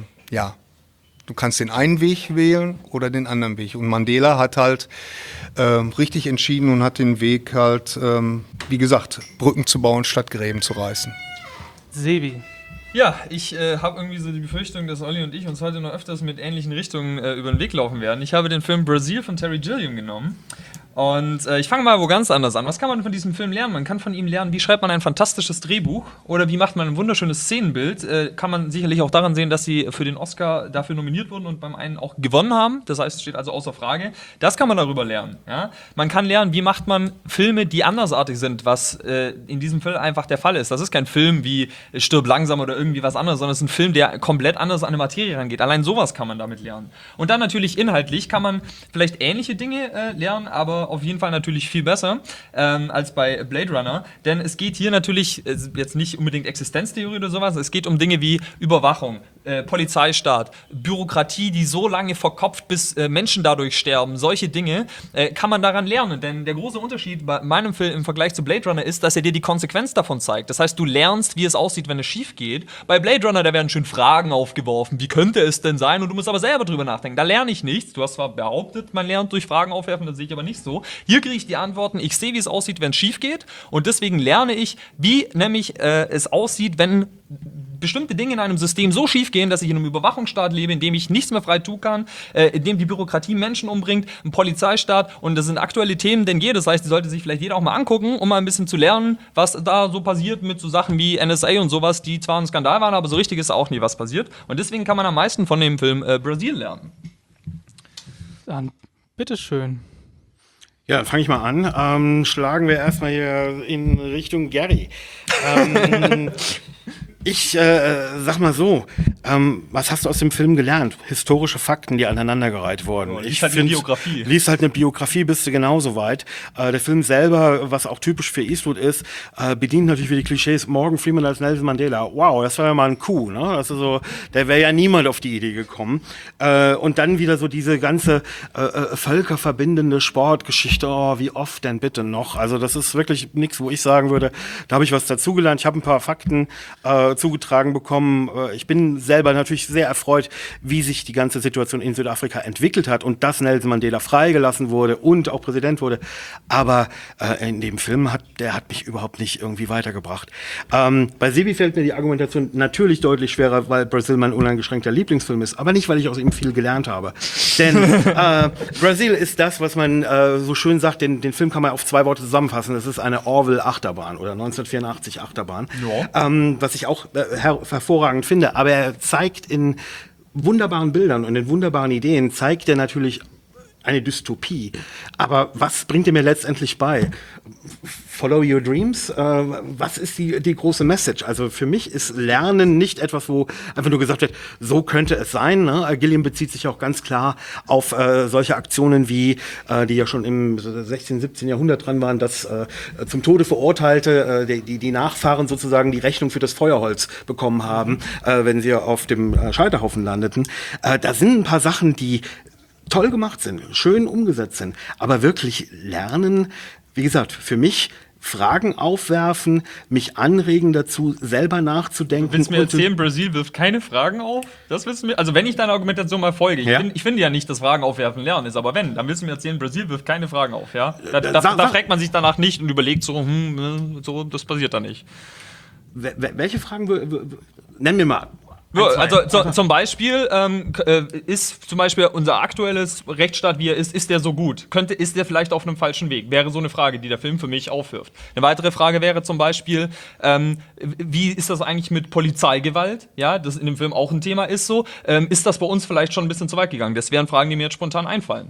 [SPEAKER 2] du kannst den einen Weg wählen oder den anderen Weg. Und Mandela hat halt richtig entschieden und hat den Weg halt, wie gesagt, Brücken zu bauen, statt Gräben zu reißen.
[SPEAKER 1] Sebi.
[SPEAKER 3] Ja, ich habe irgendwie so die Befürchtung, dass Olli und ich uns heute noch öfters mit ähnlichen Richtungen über den Weg laufen werden. Ich habe den Film Brazil von Terry Gilliam genommen. Und ich fange mal wo ganz anders an. Was kann man von diesem Film lernen? Man kann von ihm lernen, wie schreibt man ein fantastisches Drehbuch oder wie macht man ein wunderschönes Szenenbild. Kann man sicherlich auch daran sehen, dass sie für den Oscar dafür nominiert wurden und beim einen auch gewonnen haben. Das heißt, es steht also außer Frage. Das kann man darüber lernen. Ja? Man kann lernen, wie macht man Filme, die andersartig sind, was in diesem Film einfach der Fall ist. Das ist kein Film wie Stirb langsam oder irgendwie was anderes, sondern es ist ein Film, der komplett anders an eine Materie rangeht. Allein sowas kann man damit lernen. Und dann natürlich inhaltlich kann man vielleicht ähnliche Dinge lernen, aber auf jeden Fall natürlich viel besser als bei Blade Runner, denn es geht hier natürlich jetzt nicht unbedingt Existenztheorie oder sowas, es geht um Dinge wie Überwachung, Polizeistaat, Bürokratie, die so lange verkopft, bis Menschen dadurch sterben, solche Dinge kann man daran lernen, denn der große Unterschied bei meinem Film im Vergleich zu Blade Runner ist, dass er dir die Konsequenz davon zeigt. Das heißt, du lernst, wie es aussieht, wenn es schief geht. Bei Blade Runner, da werden schön Fragen aufgeworfen, wie könnte es denn sein, und du musst aber selber drüber nachdenken. Da lerne ich nichts. Du hast zwar behauptet, man lernt durch Fragen aufwerfen, das sehe ich aber nicht so. Hier kriege ich die Antworten, ich sehe, wie es aussieht, wenn es schief geht, und deswegen lerne ich, wie nämlich es aussieht, wenn bestimmte Dinge in einem System so schief gehen, dass ich in einem Überwachungsstaat lebe, in dem ich nichts mehr frei tun kann, in dem die Bürokratie Menschen umbringt, ein Polizeistaat, und das sind aktuelle Themen denn je. Das heißt, die sollte sich vielleicht jeder auch mal angucken, um mal ein bisschen zu lernen, was da so passiert mit so Sachen wie NSA und sowas, die zwar ein Skandal waren, aber so richtig ist auch nie was passiert. Und deswegen kann man am meisten von dem Film Brasil lernen.
[SPEAKER 1] Dann bitteschön.
[SPEAKER 4] Ja, fange ich mal an. Schlagen wir erstmal hier in Richtung Gary. Ich sag mal so, was hast du aus dem Film gelernt? Historische Fakten, die aneinandergereiht wurden.
[SPEAKER 3] Lies halt eine Biografie.
[SPEAKER 4] Lies halt eine Biografie, bist du genauso weit. Der Film selber, was auch typisch für Eastwood ist, bedient natürlich wie die Klischees Morgan Freeman als Nelson Mandela. Wow, das war ja mal ein Coup, ne? Das ist so, da wäre ja niemand auf die Idee gekommen. Und dann wieder so diese ganze völkerverbindende Sportgeschichte. Oh, wie oft denn bitte noch? Also das ist wirklich nichts, wo ich sagen würde, da habe ich was dazugelernt. Ich habe ein paar Fakten zugetragen bekommen. Ich bin selber natürlich sehr erfreut, wie sich die ganze Situation in Südafrika entwickelt hat und dass Nelson Mandela freigelassen wurde und auch Präsident wurde. Aber in dem Film hat mich überhaupt nicht irgendwie weitergebracht. Bei Sebi fällt mir die Argumentation natürlich deutlich schwerer, weil Brasil mein uneingeschränkter Lieblingsfilm ist, aber nicht, weil ich aus ihm viel gelernt habe. Denn Brasil ist das, was man so schön sagt, den Film kann man auf 2 Worte zusammenfassen. Das ist eine Orwell-Achterbahn oder 1984 Achterbahn,
[SPEAKER 3] Ja.
[SPEAKER 4] was ich auch hervorragend finde. Aber er zeigt in wunderbaren Bildern und in wunderbaren Ideen, zeigt er natürlich eine Dystopie. Aber was bringt er mir letztendlich bei? Follow your dreams? Was ist die große Message? Also für mich ist Lernen nicht etwas, wo einfach nur gesagt wird, so könnte es sein. Ne? Gilliam bezieht sich auch ganz klar auf solche Aktionen wie, die ja schon im 16., 17. Jahrhundert dran waren, dass zum Tode Verurteilte die Nachfahren sozusagen die Rechnung für das Feuerholz bekommen haben, wenn sie auf dem Scheiterhaufen landeten. Da sind ein paar Sachen, die toll gemacht sind, schön umgesetzt sind, aber wirklich lernen, wie gesagt, für mich Fragen aufwerfen, mich anregen dazu, selber nachzudenken.
[SPEAKER 3] Willst du mir erzählen, Brasil wirft keine Fragen auf? Das willst du mir, also wenn ich deiner Argumentation mal folge, ich finde ja nicht, dass Fragen aufwerfen lernen ist, aber dann willst du mir erzählen, Brasil wirft keine Fragen auf, ja? Da fragt man sich danach nicht und überlegt so, so, das passiert da nicht.
[SPEAKER 4] Welche Fragen, nenn mir mal.
[SPEAKER 3] Also zum Beispiel ist zum Beispiel unser aktuelles Rechtsstaat, wie er ist der so gut? Ist der vielleicht auf einem falschen Weg? Wäre so eine Frage, die der Film für mich aufwirft. Eine weitere Frage wäre zum Beispiel, wie ist das eigentlich mit Polizeigewalt? Ja, das in dem Film auch ein Thema ist so. Ist das bei uns vielleicht schon ein bisschen zu weit gegangen? Das wären Fragen, die mir jetzt spontan einfallen.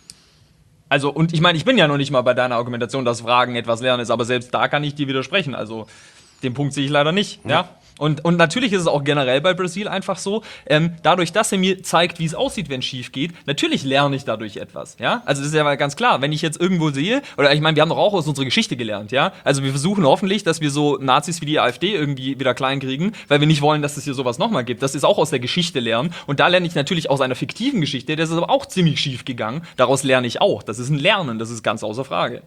[SPEAKER 3] Also, und ich meine, ich bin ja noch nicht mal bei deiner Argumentation, dass Fragen etwas lernen ist, aber selbst da kann ich dir widersprechen. Also, den Punkt sehe ich leider nicht, ja. Und natürlich ist es auch generell bei Brasil einfach so, dadurch, dass er mir zeigt, wie es aussieht, wenn es schief geht, natürlich lerne ich dadurch etwas, ja? Also das ist ja mal ganz klar, wenn ich jetzt irgendwo sehe, oder ich meine, wir haben doch auch aus unserer Geschichte gelernt, ja? Also wir versuchen hoffentlich, dass wir so Nazis wie die AfD irgendwie wieder klein kriegen, weil wir nicht wollen, dass es hier sowas nochmal gibt. Das ist auch aus der Geschichte lernen. Und da lerne ich natürlich aus einer fiktiven Geschichte, das ist aber auch ziemlich schief gegangen. Daraus lerne ich auch. Das ist ein Lernen, das ist ganz außer Frage.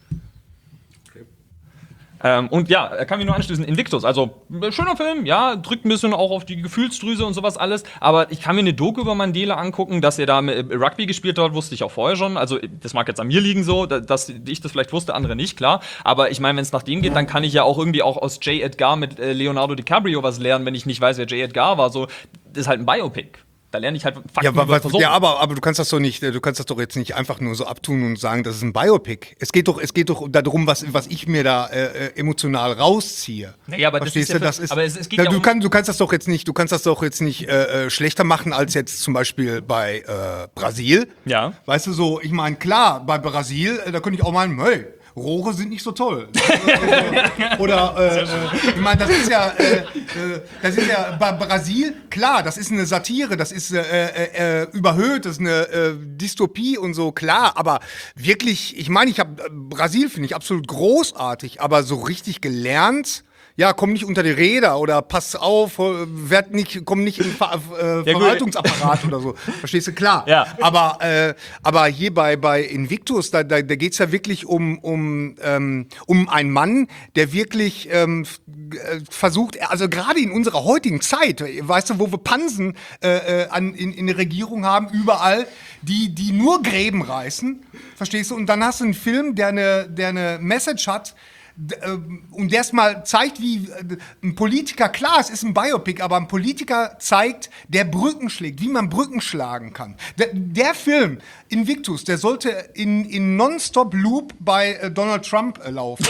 [SPEAKER 3] Und ja, er kann mich nur anschließen, Invictus, also schöner Film, ja, drückt ein bisschen auch auf die Gefühlsdrüse und sowas alles, aber ich kann mir eine Doku über Mandela angucken, dass er da Rugby gespielt hat, wusste ich auch vorher schon, also das mag jetzt an mir liegen so, dass ich das vielleicht wusste, andere nicht, klar, aber ich meine, wenn es nach dem geht, dann kann ich ja auch irgendwie auch aus J. Edgar mit Leonardo DiCaprio was lernen, wenn ich nicht weiß, wer J. Edgar war, so, das ist halt ein Biopic. Da lerne ich halt Fakten über Personen.
[SPEAKER 2] Ja, aber du kannst das doch nicht, du kannst das doch jetzt nicht einfach nur so abtun und sagen, das ist ein Biopic. Es geht doch darum, was ich mir da emotional rausziehe.
[SPEAKER 3] Naja, aber
[SPEAKER 2] verstehst du, das ist,
[SPEAKER 3] aber es geht ja
[SPEAKER 2] du kannst das doch jetzt nicht, schlechter machen als jetzt zum Beispiel bei Brasil.
[SPEAKER 3] Ja.
[SPEAKER 2] Weißt du so, ich meine, klar, bei Brasil, da könnte ich auch meinen, hey, Rohre sind nicht so toll. Oder, ich meine, das ist ja bei Brasil, klar, das ist eine Satire, das ist überhöht, das ist eine Dystopie und so, klar, aber wirklich, ich meine, Brasil finde ich absolut großartig, aber so richtig gelernt, ja, komm nicht unter die Räder oder pass auf, komm nicht in Verwaltungsapparat oder so. Verstehst du? Klar.
[SPEAKER 3] Ja.
[SPEAKER 2] Aber hier bei Invictus, da geht's ja wirklich um einen Mann, der wirklich versucht, also gerade in unserer heutigen Zeit, weißt du, wo wir Pansen in der Regierung haben, überall, die nur Gräben reißen, verstehst du? Und dann hast du einen Film, der eine Message hat, und der es mal zeigt, wie ein Politiker, klar, es ist ein Biopic, aber ein Politiker zeigt, der Brücken schlägt, wie man Brücken schlagen kann. Der Film, Invictus, der sollte in Nonstop-Loop bei Donald Trump laufen.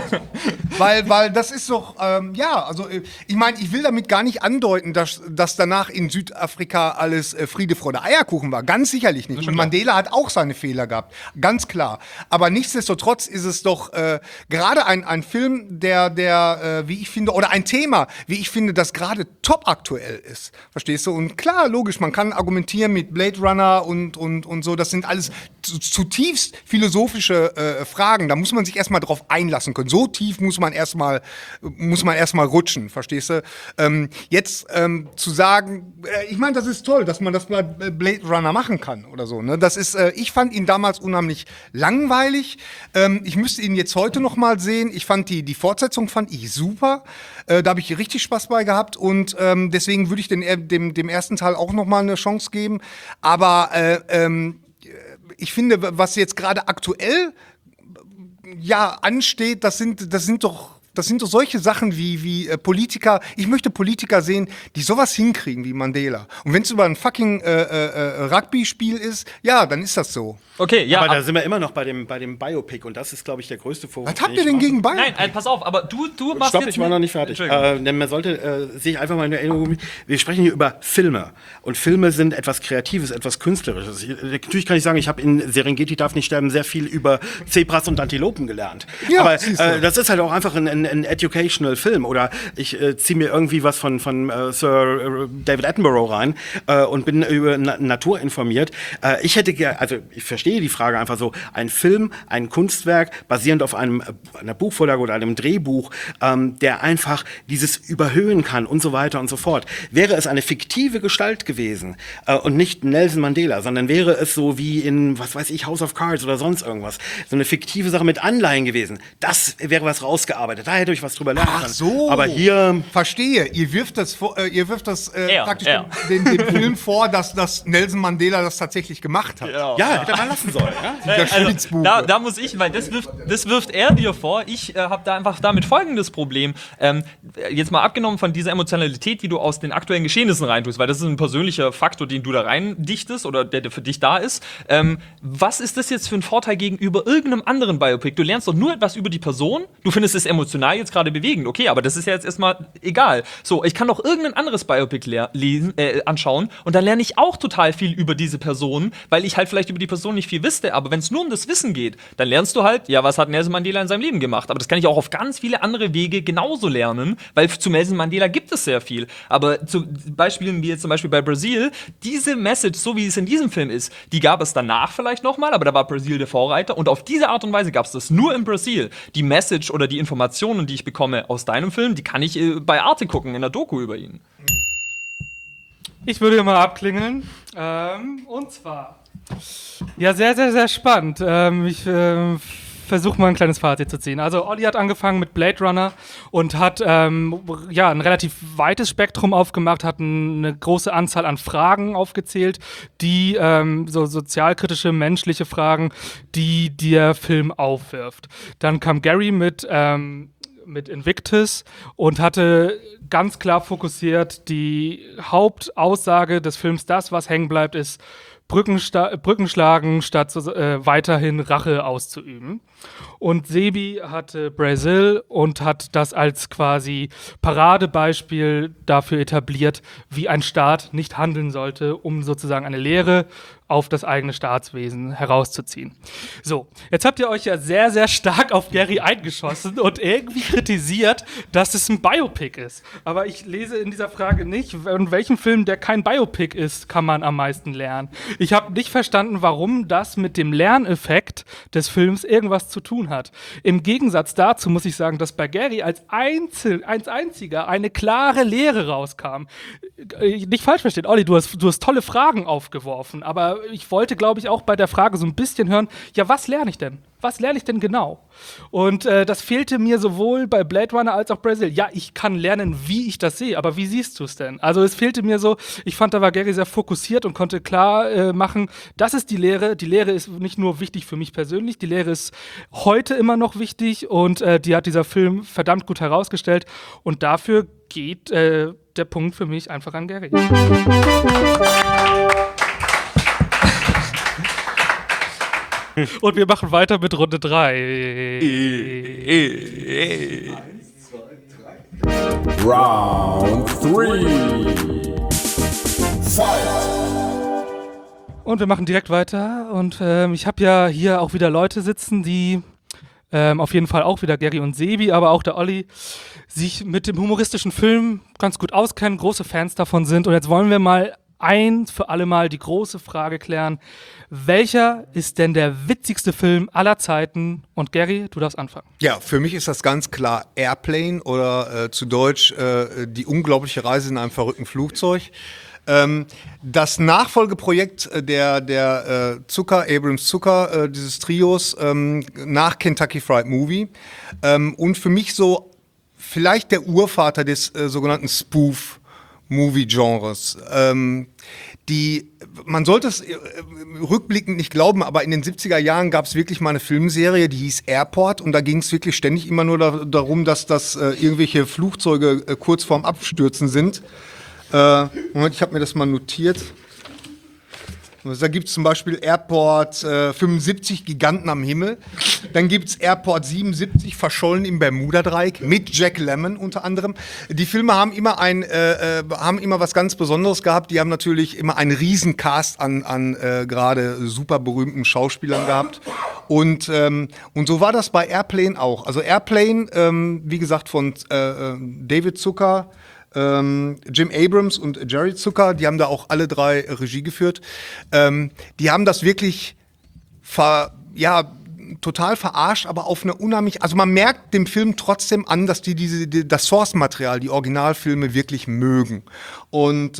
[SPEAKER 2] weil das ist doch, ich meine, ich will damit gar nicht andeuten, dass danach in Südafrika alles Friede, Freude, Eierkuchen war. Ganz sicherlich nicht. Und Mandela hat auch seine Fehler gehabt. Ganz klar. Aber nichtsdestotrotz ist es doch gerade ein Film, der wie ich finde, oder ein Thema, wie ich finde, das gerade top aktuell ist. Verstehst du? Und klar, logisch, man kann argumentieren mit Blade Runner und so. Das sind alles zutiefst philosophische Fragen. Da muss man sich erstmal drauf einlassen können. So tief muss man erstmal rutschen. Verstehst du? Jetzt zu sagen, ich meine, das ist toll, dass man das bei Blade Runner machen kann oder so. Ne? Das ist, ich fand ihn damals unheimlich langweilig. Ich müsste ihn jetzt heute noch mal sehen. Ich fand die Fortsetzung fand ich super. Da habe ich richtig Spaß bei gehabt und deswegen würde ich dem ersten Teil auch noch mal eine Chance geben. Aber ich finde, was jetzt gerade aktuell ansteht, das sind doch solche Sachen wie Politiker. Ich möchte Politiker sehen, die sowas hinkriegen wie Mandela. Und wenn es über ein fucking Rugby-Spiel ist, ja, dann ist das so.
[SPEAKER 3] Okay, ja.
[SPEAKER 4] Aber da sind wir immer noch bei dem Biopic und das ist, glaube ich, der größte Vorwurf.
[SPEAKER 2] Was habt ihr denn gegen Biopic?
[SPEAKER 3] Nein, pass auf, aber du machst
[SPEAKER 4] Stopp,
[SPEAKER 3] jetzt
[SPEAKER 4] ich war noch nicht fertig. Denn man sollte sich einfach mal in Erinnerung, wir sprechen hier über Filme. Und Filme sind etwas Kreatives, etwas Künstlerisches. Natürlich kann ich sagen, ich habe in Serengeti darf nicht sterben sehr viel über Zebras und Antilopen gelernt. Ja, aber das ist halt auch einfach ein educational Film. Oder ich ziehe mir irgendwie was von Sir David Attenborough rein und bin über Natur informiert. Ich verstehe die Frage einfach so, ein Film, ein Kunstwerk, basierend auf einer Buchvorlage oder einem Drehbuch, der einfach dieses überhöhen kann und so weiter und so fort. Wäre es eine fiktive Gestalt gewesen und nicht Nelson Mandela, sondern wäre es so wie in, was weiß ich, House of Cards oder sonst irgendwas, so eine fiktive Sache mit Anleihen gewesen, das wäre was rausgearbeitet, da hätte ich was drüber lernen können. Ach so. Aber hier...
[SPEAKER 2] Verstehe, ihr wirft das praktisch den Film vor, dass Nelson Mandela das tatsächlich gemacht hat.
[SPEAKER 4] Ja, hätte man lassen sollen.
[SPEAKER 3] Ja? Da muss ich, weil das wirft er dir vor. Ich habe da einfach damit folgendes Problem. Jetzt mal abgenommen von dieser Emotionalität, die du aus den aktuellen Geschehnissen reintust, weil das ist ein persönlicher Faktor, den du da rein dichtest oder der für dich da ist. Was ist das jetzt für ein Vorteil gegenüber irgendeinem anderen Biopic? Du lernst doch nur etwas über die Person, du findest es emotional jetzt gerade bewegend, okay, aber das ist ja jetzt erstmal egal. So, ich kann doch irgendein anderes Biopic anschauen und dann lerne ich auch total viel über diese Person, weil ich halt vielleicht über die Person nicht viel wüsste, aber wenn es nur um das Wissen geht, dann lernst du halt, ja, was hat Nelson Mandela in seinem Leben gemacht? Aber das kann ich auch auf ganz viele andere Wege genauso lernen, weil zu Nelson Mandela gibt es sehr viel. Aber zu Beispielen wie jetzt zum Beispiel bei Brasil, diese Message, so wie es in diesem Film ist, die gab es danach vielleicht nochmal, aber da war Brasil der Vorreiter und auf diese Art und Weise gab es das nur in Brasil. Die Message oder die Informationen, die ich bekomme aus deinem Film, die kann ich bei Arte gucken, in der Doku über ihn.
[SPEAKER 1] Ich würde mal abklingeln. Und zwar. Ja, sehr, sehr, sehr spannend. Ich versuche mal ein kleines Fazit zu ziehen. Also Olli hat angefangen mit Blade Runner und hat ein relativ weites Spektrum aufgemacht, hat eine große Anzahl an Fragen aufgezählt, die so sozialkritische, menschliche Fragen, die der Film aufwirft. Dann kam Gary mit Invictus und hatte ganz klar fokussiert die Hauptaussage des Films, das, was hängen bleibt, ist Brücken schlagen, statt weiterhin Rache auszuüben. Und Sebi hatte Brasil und hat das als quasi Paradebeispiel dafür etabliert, wie ein Staat nicht handeln sollte, um sozusagen eine Lehre auf das eigene Staatswesen herauszuziehen. So, jetzt habt ihr euch ja sehr, sehr stark auf Gary eingeschossen und irgendwie kritisiert, dass es ein Biopic ist. Aber ich lese in dieser Frage nicht, in welchem Film, der kein Biopic ist, kann man am meisten lernen. Ich habe nicht verstanden, warum das mit dem Lerneffekt des Films irgendwas zu tun hat. Im Gegensatz dazu muss ich sagen, dass bei Gary als einziger eine klare Lehre rauskam. Nicht falsch verstehen, Olli, du hast tolle Fragen aufgeworfen, aber ich wollte, glaube ich, auch bei der Frage so ein bisschen hören, ja, was lerne ich denn? Was lerne ich denn genau? Und das fehlte mir sowohl bei Blade Runner als auch Brazil. Ja, ich kann lernen, wie ich das sehe, aber wie siehst du es denn? Also es fehlte mir so, ich fand, da war Gary sehr fokussiert und konnte klar machen, das ist die Lehre. Die Lehre ist nicht nur wichtig für mich persönlich, die Lehre ist heute immer noch wichtig und die hat dieser Film verdammt gut herausgestellt. Und dafür geht der Punkt für mich einfach an Gary. Und wir machen weiter mit Runde 3.
[SPEAKER 5] Round 3. Fight!
[SPEAKER 1] Und wir machen direkt weiter. Und ich habe ja hier auch wieder Leute sitzen, die auf jeden Fall auch wieder Gary und Sebi, aber auch der Olli, sich mit dem humoristischen Film ganz gut auskennen, große Fans davon sind. Und jetzt wollen wir mal ein für alle Mal die große Frage klären. Welcher ist denn der witzigste Film aller Zeiten? Und Gary, du darfst anfangen.
[SPEAKER 2] Ja, für mich ist das ganz klar Airplane oder zu Deutsch die unglaubliche Reise in einem verrückten Flugzeug. Das Nachfolgeprojekt der Abrams Zucker, dieses Trios, nach Kentucky Fried Movie. Und für mich so vielleicht der Urvater des sogenannten Spoof-Movie-Genres. Man sollte es rückblickend nicht glauben, aber in den 70er Jahren gab es wirklich mal eine Filmserie, die hieß Airport, und da ging es wirklich ständig immer nur darum, dass irgendwelche Flugzeuge kurz vorm Abstürzen sind. Moment, ich habe mir das mal notiert. Da gibt es zum Beispiel Airport 75, Giganten am Himmel. Dann gibt es Airport 77, verschollen im Bermuda-Dreieck, mit Jack Lemmon unter anderem. Die Filme haben immer was ganz Besonderes gehabt. Die haben natürlich immer einen riesen Cast an gerade super berühmten Schauspielern gehabt. Und so war das bei Airplane auch. Also Airplane, wie gesagt, von David Zucker, Jim Abrams und Jerry Zucker, die haben da auch alle drei Regie geführt. Die haben das wirklich total verarscht, aber auf eine unheimlich, also man merkt dem Film trotzdem an, dass die das Source-Material, die Originalfilme wirklich mögen. Und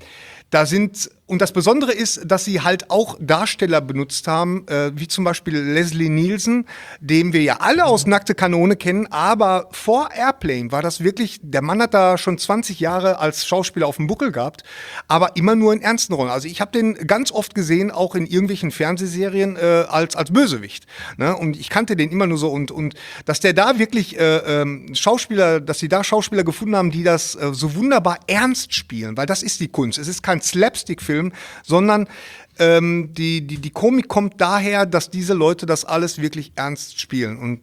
[SPEAKER 2] und das Besondere ist, dass sie halt auch Darsteller benutzt haben, wie zum Beispiel Leslie Nielsen, den wir ja alle aus Nackte Kanone kennen, aber vor Airplane war das wirklich, der Mann hat da schon 20 Jahre als Schauspieler auf dem Buckel gehabt, aber immer nur in ernsten Rollen. Also ich habe den ganz oft gesehen, auch in irgendwelchen Fernsehserien als Bösewicht. Ne? Und ich kannte den immer nur so und dass der da wirklich dass sie da Schauspieler gefunden haben, die das so wunderbar ernst spielen, weil das ist die Kunst. Es ist kein Slapstick-Film, sondern die Komik kommt daher, dass diese Leute das alles wirklich ernst spielen. Und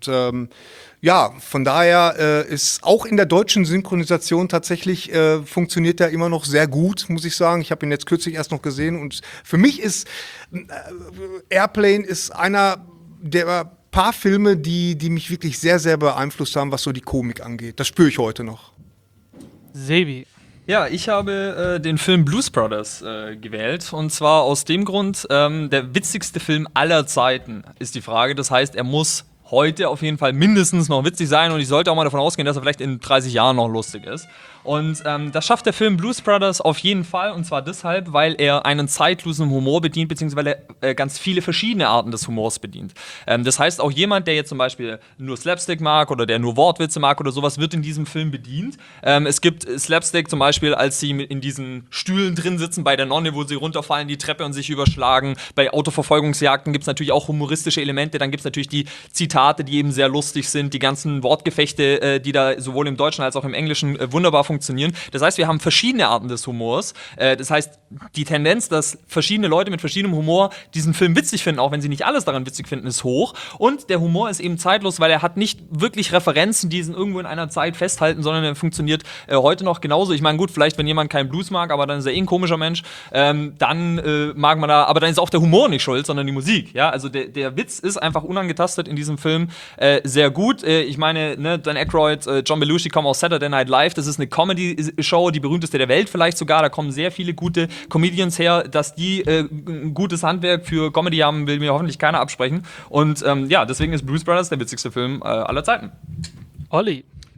[SPEAKER 2] von daher ist auch in der deutschen Synchronisation tatsächlich funktioniert der immer noch sehr gut, muss ich sagen. Ich habe ihn jetzt kürzlich erst noch gesehen und für mich ist Airplane ist einer der paar Filme, die mich wirklich sehr, sehr beeinflusst haben, was so die Komik angeht. Das spüre ich heute noch.
[SPEAKER 1] Sebi.
[SPEAKER 3] Ja, ich habe den Film Blues Brothers gewählt. Und zwar aus dem Grund, der witzigste Film aller Zeiten ist die Frage. Das heißt, er muss heute auf jeden Fall mindestens noch witzig sein. Und ich sollte auch mal davon ausgehen, dass er vielleicht in 30 Jahren noch lustig ist. Und das schafft der Film Blues Brothers auf jeden Fall. Und zwar deshalb, weil er einen zeitlosen Humor bedient, beziehungsweise weil er ganz viele verschiedene Arten des Humors bedient. Das heißt, auch jemand, der jetzt zum Beispiel nur Slapstick mag oder der nur Wortwitze mag oder sowas, wird in diesem Film bedient. Es gibt Slapstick zum Beispiel, als sie in diesen Stühlen drin sitzen bei der Nonne, wo sie runterfallen, die Treppe und sich überschlagen. Bei Autoverfolgungsjagden gibt es natürlich auch humoristische Elemente. Dann gibt es natürlich die Zitate, die eben sehr lustig sind. Die ganzen Wortgefechte, die da sowohl im Deutschen als auch im Englischen wunderbar funktionieren. Das heißt, wir haben verschiedene Arten des Humors. Das heißt, die Tendenz, dass verschiedene Leute mit verschiedenem Humor diesen Film witzig finden, auch wenn sie nicht alles daran witzig finden, ist hoch. Und der Humor ist eben zeitlos, weil er hat nicht wirklich Referenzen, die irgendwo in einer Zeit festhalten, sondern er funktioniert heute noch genauso. Ich meine, gut, vielleicht, wenn jemand keinen Blues mag, aber dann ist er eh ein komischer Mensch, dann mag man aber dann ist auch der Humor nicht schuld, sondern die Musik. Ja? Also der Witz ist einfach unangetastet in diesem Film sehr gut. Ich meine, ne, Dan Aykroyd, John Belushi kommen aus Saturday Night Live, das ist eine Comedy-Show, die berühmteste der Welt vielleicht sogar, da kommen sehr viele gute Comedians her, dass die ein gutes Handwerk für Comedy haben, will mir hoffentlich keiner absprechen. Und deswegen ist Blues Brothers der witzigste Film aller Zeiten.
[SPEAKER 1] Olli.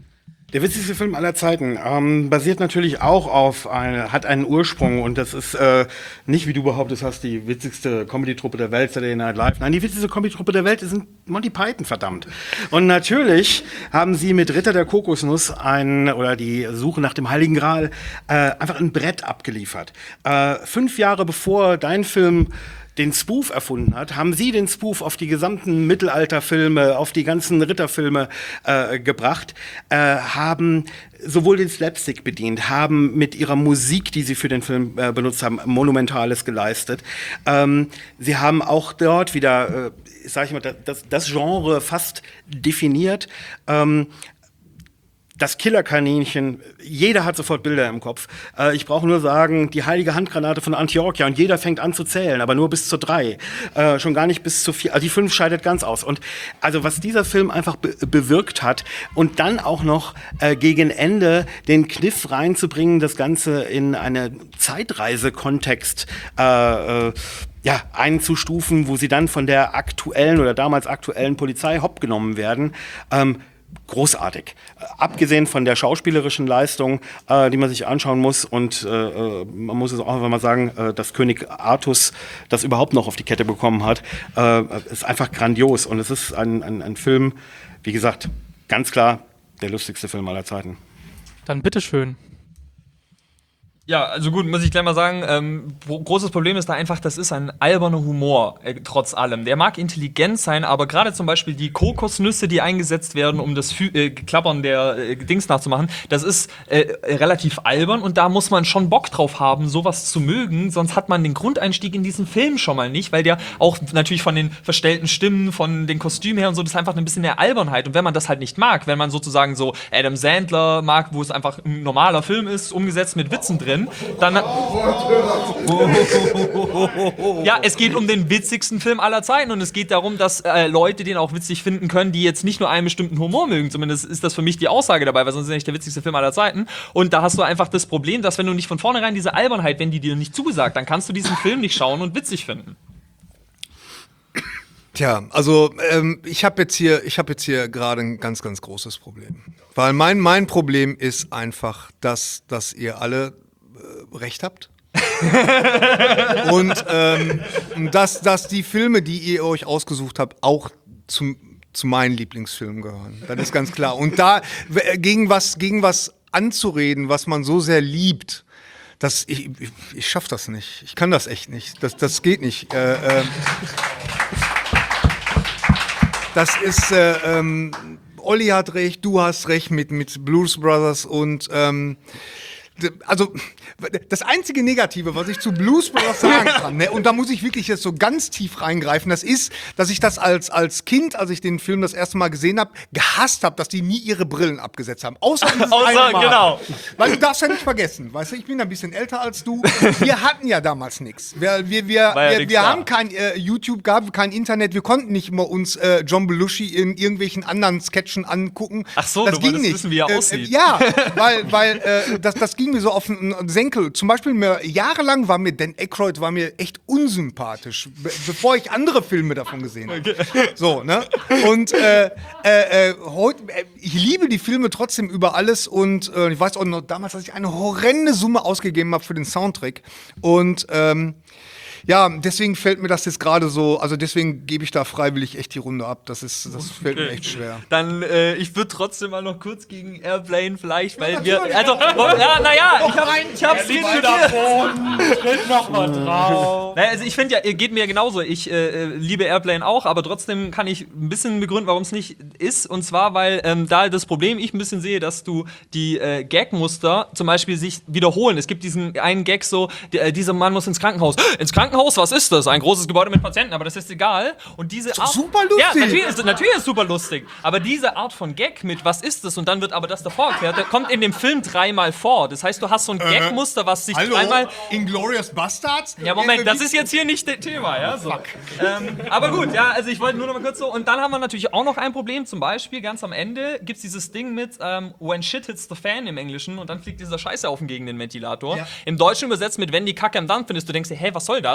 [SPEAKER 4] Der witzigste Film aller Zeiten basiert natürlich auch hat einen Ursprung und das ist nicht, wie du behauptest hast, die witzigste Comedy-Truppe der Welt, Saturday Night Live. Nein, die witzigste Comedy-Truppe der Welt sind Monty Python, verdammt. Und natürlich haben sie mit Ritter der Kokosnuss oder die Suche nach dem Heiligen Gral einfach ein Brett abgeliefert. 5 Jahre bevor dein Film den Spoof erfunden hat, haben sie den Spoof auf die gesamten Mittelalterfilme, auf die ganzen Ritterfilme gebracht, haben sowohl den Slapstick bedient, haben mit ihrer Musik, die sie für den Film benutzt haben, Monumentales geleistet. Sie haben auch dort wieder, sag ich mal, das Genre fast definiert. Das Killerkaninchen, jeder hat sofort Bilder im Kopf. Ich brauche nur sagen, die heilige Handgranate von Antiochia und jeder fängt an zu zählen, aber nur bis zu 3. Schon gar nicht bis zu 4. Also die 5 scheidet ganz aus. Und also was dieser Film einfach bewirkt hat und dann auch noch gegen Ende den Kniff reinzubringen, das Ganze in eine Zeitreise-Kontext einzustufen, wo sie dann von der aktuellen oder damals aktuellen Polizei hopp genommen werden. Großartig. Abgesehen von der schauspielerischen Leistung, die man sich anschauen muss und man muss es auch einfach mal sagen, dass König Artus das überhaupt noch auf die Kette bekommen hat, ist einfach grandios und es ist ein Film, wie gesagt, ganz klar der lustigste Film aller Zeiten.
[SPEAKER 1] Dann bitteschön.
[SPEAKER 3] Ja, also gut, muss ich gleich mal sagen, großes Problem ist da einfach, das ist ein alberner Humor, trotz allem. Der mag intelligent sein, aber gerade zum Beispiel die Kokosnüsse, die eingesetzt werden, um das Klappern der Dings nachzumachen, das ist relativ albern und da muss man schon Bock drauf haben, sowas zu mögen, sonst hat man den Grundeinstieg in diesen Film schon mal nicht, weil der auch natürlich von den verstellten Stimmen, von den Kostümen her und so, das ist einfach ein bisschen mehr Albernheit und wenn man das halt nicht mag, wenn man sozusagen so Adam Sandler mag, wo es einfach ein normaler Film ist, umgesetzt mit Witzen drin, dann ja, es geht um den witzigsten Film aller Zeiten und es geht darum, dass Leute den auch witzig finden können, die jetzt nicht nur einen bestimmten Humor mögen. Zumindest ist das für mich die Aussage dabei, weil sonst ist er nicht der witzigste Film aller Zeiten. Und da hast du einfach das Problem, dass wenn du nicht von vornherein diese Albernheit, wenn die dir nicht zugesagt, dann kannst du diesen Film nicht schauen und witzig finden.
[SPEAKER 2] Tja, also ich habe jetzt hier gerade ein ganz, ganz großes Problem. Weil mein Problem ist einfach, dass ihr alle recht habt. Und dass die Filme, die ihr euch ausgesucht habt, auch zu meinen Lieblingsfilmen gehören. Das ist ganz klar. Und da gegen was anzureden, was man so sehr liebt, ich schaff das nicht. Ich kann das echt nicht. Das geht nicht. Das ist Olli hat recht, du hast recht mit Blues Brothers und also das einzige Negative, was ich zu Blues Brothers sagen kann, ne, und da muss ich wirklich jetzt so ganz tief reingreifen, das ist, dass ich das als Kind, als ich den Film das erste Mal gesehen habe, gehasst habe, dass die nie ihre Brillen abgesetzt haben. Außer eine Mal. Genau. Weil du darfst ja nicht vergessen, weißt du, ich bin ein bisschen älter als du. Wir hatten ja damals nichts. Wir haben kein YouTube, gab kein Internet, wir konnten nicht immer uns John Belushi in irgendwelchen anderen Sketchen angucken.
[SPEAKER 3] Ach so,
[SPEAKER 2] das
[SPEAKER 3] du
[SPEAKER 2] ging
[SPEAKER 3] wolltest
[SPEAKER 2] nicht.
[SPEAKER 3] wissen, wie er aussieht.
[SPEAKER 2] Ja, weil das ging mir so auf den Senkel. Zum Beispiel jahrelang war mir Dan Aykroyd echt unsympathisch, bevor ich andere Filme davon gesehen habe. Okay. So, ne? Und heute, ich liebe die Filme trotzdem über alles und ich weiß auch noch damals, dass ich eine horrende Summe ausgegeben habe für den Soundtrack. Und ja, deswegen fällt mir das jetzt gerade so, also deswegen gebe ich da freiwillig echt die Runde ab. Das fällt mir echt schwer.
[SPEAKER 3] Dann, ich würde trotzdem mal noch kurz gegen Airplane vielleicht, weil wir, also, ja, naja, ich hab's davon. Tritt noch mal drauf. Naja, also ich finde ja, geht mir ja genauso. Ich liebe Airplane auch, aber trotzdem kann ich ein bisschen begründen, warum es nicht ist. Und zwar, weil da das Problem ich ein bisschen sehe, dass du die Gagmuster zum Beispiel sich wiederholen. Es gibt diesen einen Gag so, dieser Mann muss ins Krankenhaus. Ins Krankenhaus, was ist das? Ein großes Gebäude mit Patienten, aber das ist egal. Und diese Art,
[SPEAKER 2] super lustig.
[SPEAKER 3] Ja, natürlich ist es super lustig. Aber diese Art von Gag mit was ist das und dann wird aber das davor erklärt, der kommt in dem Film 3-mal vor. Das heißt, du hast so ein Gagmuster, was sich dreimal.
[SPEAKER 2] Inglourious Bastards?
[SPEAKER 3] Ja, Moment, das ist jetzt hier nicht das Thema, ja? So. Aber gut, ja, also ich wollte nur noch mal kurz so. Und dann haben wir natürlich auch noch ein Problem. Zum Beispiel, ganz am Ende gibt es dieses Ding mit When shit hits the fan im Englischen und dann fliegt dieser Scheißhaufen gegen den Ventilator. Ja. Im Deutschen übersetzt mit Wenn die Kacke am Dampf findest, du denkst dir, hey, was soll das?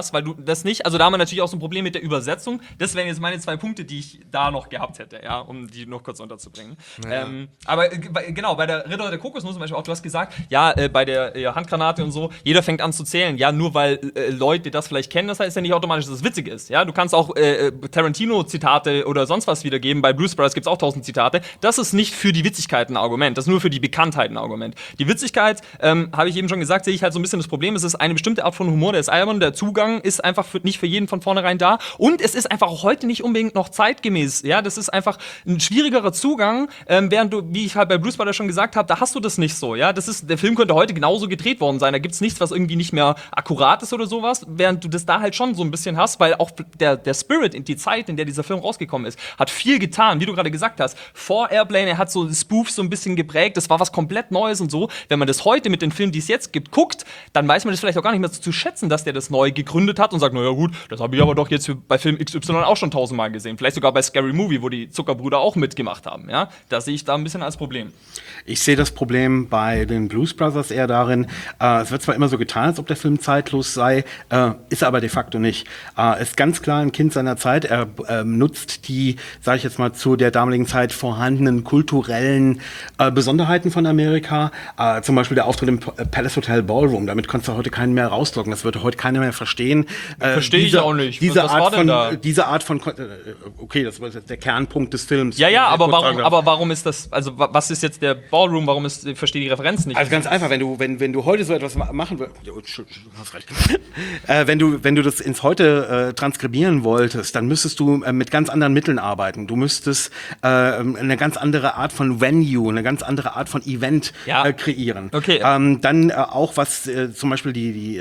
[SPEAKER 3] hast, weil du das nicht, also da haben wir natürlich auch so ein Problem mit der Übersetzung. Das wären jetzt meine 2 Punkte, die ich da noch gehabt hätte, ja, um die noch kurz unterzubringen.
[SPEAKER 2] Ja.
[SPEAKER 3] Aber genau, bei der Ritter der Kokosnuss zum Beispiel auch, du hast gesagt, ja, bei der Handgranate und so, jeder fängt an zu zählen. Ja, nur weil Leute das vielleicht kennen, das heißt ja nicht automatisch, dass es witzig ist. Ja, du kannst auch Tarantino-Zitate oder sonst was wiedergeben. Bei Blues Brothers gibt es auch 1000 Zitate. Das ist nicht für die Witzigkeit ein Argument, das ist nur für die Bekanntheit ein Argument. Die Witzigkeit, habe ich eben schon gesagt, sehe ich halt so ein bisschen das Problem. Es ist eine bestimmte Art von Humor, der ist albern, der Zugang ist einfach nicht für jeden von vornherein da und es ist einfach auch heute nicht unbedingt noch zeitgemäß. Ja, das ist einfach ein schwierigerer Zugang, während du, wie ich halt bei Blues Brothers schon gesagt habe, da hast du das nicht so. Ja, der Film könnte heute genauso gedreht worden sein. Da gibt es nichts, was irgendwie nicht mehr akkurat ist oder sowas, während du das da halt schon so ein bisschen hast, weil auch der Spirit in die Zeit, in der dieser Film rausgekommen ist, hat viel getan, wie du gerade gesagt hast. Vor Airplane, er hat so Spoofs so ein bisschen geprägt, das war was komplett Neues und so. Wenn man das heute mit den Filmen, die es jetzt gibt, guckt, dann weiß man das vielleicht auch gar nicht mehr zu schätzen, dass der das neu gegründet hat und sagt, naja gut, das habe ich aber doch jetzt bei Film XY auch schon 1000-mal gesehen. Vielleicht sogar bei Scary Movie, wo die Zuckerbrüder auch mitgemacht haben. Ja? Das sehe ich da ein bisschen als Problem.
[SPEAKER 4] Ich sehe das Problem bei den Blues Brothers eher darin, es wird zwar immer so getan, als ob der Film zeitlos sei, ist er aber de facto nicht. Ist ganz klar ein Kind seiner Zeit. Er nutzt die, sage ich jetzt mal, zu der damaligen Zeit vorhandenen kulturellen Besonderheiten von Amerika. Zum Beispiel der Auftritt im Palace Hotel Ballroom. Damit konntest du heute keinen mehr rauslocken. Das würde heute keiner mehr verstehen.
[SPEAKER 3] Verstehe ich auch nicht.
[SPEAKER 4] Diese Art von, okay, das war jetzt der Kernpunkt des Films.
[SPEAKER 3] Ja, aber warum ist das, also was ist jetzt der Ballroom, ich verstehe die Referenz nicht.
[SPEAKER 4] Also ganz einfach, wenn du heute so etwas machen würdest, du hast recht. wenn du das ins Heute transkribieren wolltest, dann müsstest du mit ganz anderen Mitteln arbeiten. Du müsstest eine ganz andere Art von Venue, eine ganz andere Art von Event kreieren.
[SPEAKER 3] Okay.
[SPEAKER 4] Dann auch was zum Beispiel die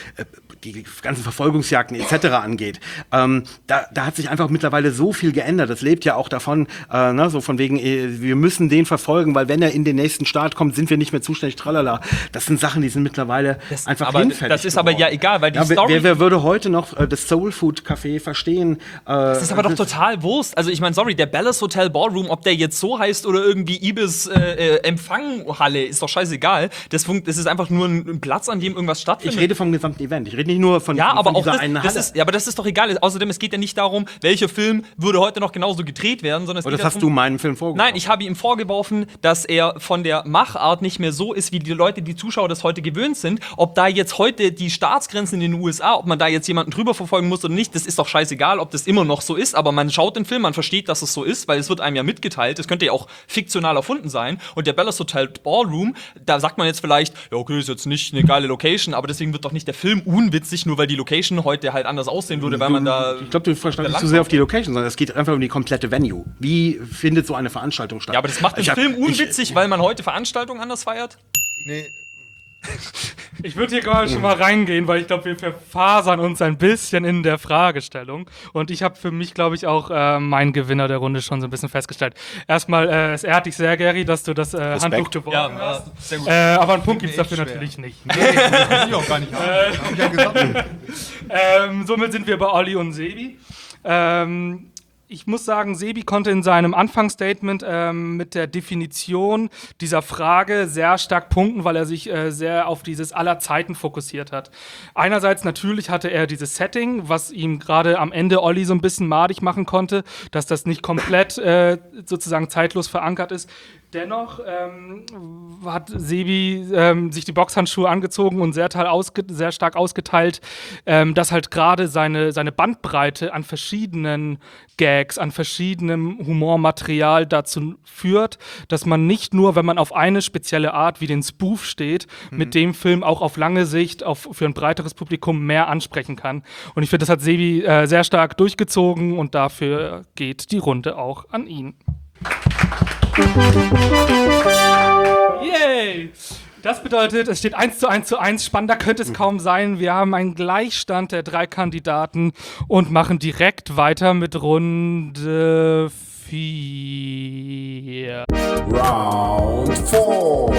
[SPEAKER 4] ganzen Verfolgungsjagden etc. angeht. Da hat sich einfach mittlerweile so viel geändert. Das lebt ja auch davon, so von wegen, wir müssen den verfolgen, weil wenn er in den nächsten Staat kommt, sind wir nicht mehr zuständig, tralala. Das sind Sachen, die sind mittlerweile einfach hinfällig.
[SPEAKER 3] Das ist aber ja egal, weil die Story...
[SPEAKER 4] Wer würde heute noch das Soul Food Café verstehen?
[SPEAKER 3] Das ist aber doch total Wurst. Also ich meine, sorry, der Palace Hotel Ballroom, ob der jetzt so heißt oder irgendwie Ibis Empfanghalle, ist doch scheißegal. Das ist einfach nur ein Platz, an dem irgendwas stattfindet.
[SPEAKER 4] Ich rede vom gesamten Event. Ich rede nicht nur von dieser einen Halle.
[SPEAKER 3] Aber das ist doch egal. Außerdem, es geht ja nicht darum, welcher Film würde heute noch genauso gedreht werden, sondern es geht
[SPEAKER 4] das hast du meinem Film vorgeworfen.
[SPEAKER 3] Nein, ich habe ihm vorgeworfen, dass er von der Machart nicht mehr so ist, wie die Leute, die Zuschauer das heute gewöhnt sind. Ob da jetzt heute die Staatsgrenzen in den USA, ob man da jetzt jemanden drüber verfolgen muss oder nicht, das ist doch scheißegal, ob das immer noch so ist. Aber man schaut den Film, man versteht, dass es so ist, weil es wird einem ja mitgeteilt. Es könnte ja auch fiktional erfunden sein. Und der Palace Hotel Ballroom, da sagt man jetzt vielleicht, ja okay, ist jetzt nicht eine geile Location, aber deswegen wird doch nicht der Film unwitzig, nur weil die Location heute halt anders aussehen würde, weil man da...
[SPEAKER 4] Ich glaube, du verstehst nicht zu sehr auf die Location, sondern es geht einfach um die komplette Venue. Wie findet so eine Veranstaltung statt?
[SPEAKER 3] Ja, aber das macht den Film unwitzig, weil man heute Veranstaltungen anders feiert?
[SPEAKER 2] Nee.
[SPEAKER 1] Ich würde hier gerade schon mal reingehen, weil ich glaube, wir verfasern uns ein bisschen in der Fragestellung. Und ich habe für mich, glaube ich, auch meinen Gewinner der Runde schon so ein bisschen festgestellt. Erstmal, es ehrt dich sehr, Gary, dass du das Handtuch gewonnen hast.
[SPEAKER 3] Sehr gut.
[SPEAKER 1] Aber einen Punkt gibt es dafür natürlich nicht.
[SPEAKER 2] Nee, das kann ich auch gar nicht haben. Hab ich ja gesagt.
[SPEAKER 1] Somit sind wir bei Olli und Sebi. Ich muss sagen, Sebi konnte in seinem Anfangsstatement mit der Definition dieser Frage sehr stark punkten, weil er sich sehr auf dieses aller Zeiten fokussiert hat. Einerseits natürlich hatte er dieses Setting, was ihm gerade am Ende Olli so ein bisschen madig machen konnte, dass das nicht komplett sozusagen zeitlos verankert ist. Dennoch hat Sebi sich die Boxhandschuhe angezogen und sehr stark ausgeteilt, dass halt gerade seine Bandbreite an verschiedenen Gags, an verschiedenem Humormaterial dazu führt, dass man nicht nur, wenn man auf eine spezielle Art wie den Spoof steht, mit dem Film auch auf lange Sicht für ein breiteres Publikum mehr ansprechen kann. Und ich finde, das hat Sebi sehr stark durchgezogen und dafür geht die Runde auch an ihn. Yay! Das bedeutet, es steht 1:1:1. Spannender könnte es kaum sein. Wir haben einen Gleichstand der 3 Kandidaten und machen direkt weiter mit Runde 4.
[SPEAKER 5] Round 4.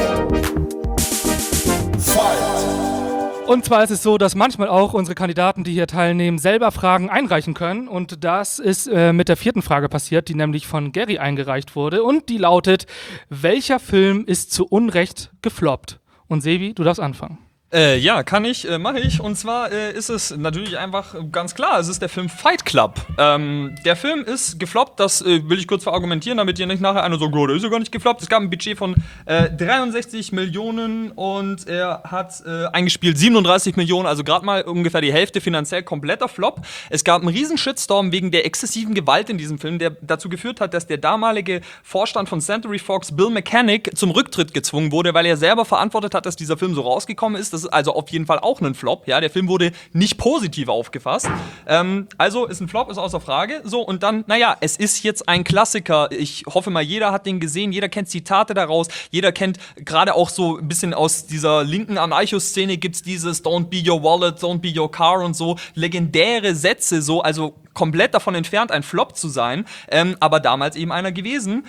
[SPEAKER 5] Fight!
[SPEAKER 1] Und zwar ist es so, dass manchmal auch unsere Kandidaten, die hier teilnehmen, selber Fragen einreichen können. Und das ist mit der 4. Frage passiert, die nämlich von Gary eingereicht wurde. Und die lautet: Welcher Film ist zu Unrecht gefloppt? Und Sebi, du darfst anfangen.
[SPEAKER 3] Ja, kann ich, mache ich. Und zwar ist es natürlich einfach ganz klar, es ist der Film Fight Club. Der Film ist gefloppt, das will ich kurz verargumentieren, damit ihr nicht nachher einer sagt, oh, der ist ja gar nicht gefloppt. Es gab ein Budget von 63 Millionen und er hat eingespielt 37 Millionen, also gerade mal ungefähr die Hälfte, finanziell kompletter Flop. Es gab einen riesen Shitstorm wegen der exzessiven Gewalt in diesem Film, der dazu geführt hat, dass der damalige Vorstand von Century Fox, Bill Mechanic, zum Rücktritt gezwungen wurde, weil er selber verantwortet hat, dass dieser Film so rausgekommen ist. Das ist also auf jeden Fall auch ein Flop. Ja, der Film wurde nicht positiv aufgefasst. Also ist ein Flop, ist außer Frage. So, und dann, naja, es ist jetzt ein Klassiker. Ich hoffe mal, jeder hat den gesehen, jeder kennt Zitate daraus, jeder kennt gerade auch so ein bisschen aus dieser linken Anarcho-Szene gibt's dieses Don't be your wallet, don't be your car und so. Legendäre Sätze, so, also komplett davon entfernt, ein Flop zu sein, aber damals eben einer gewesen.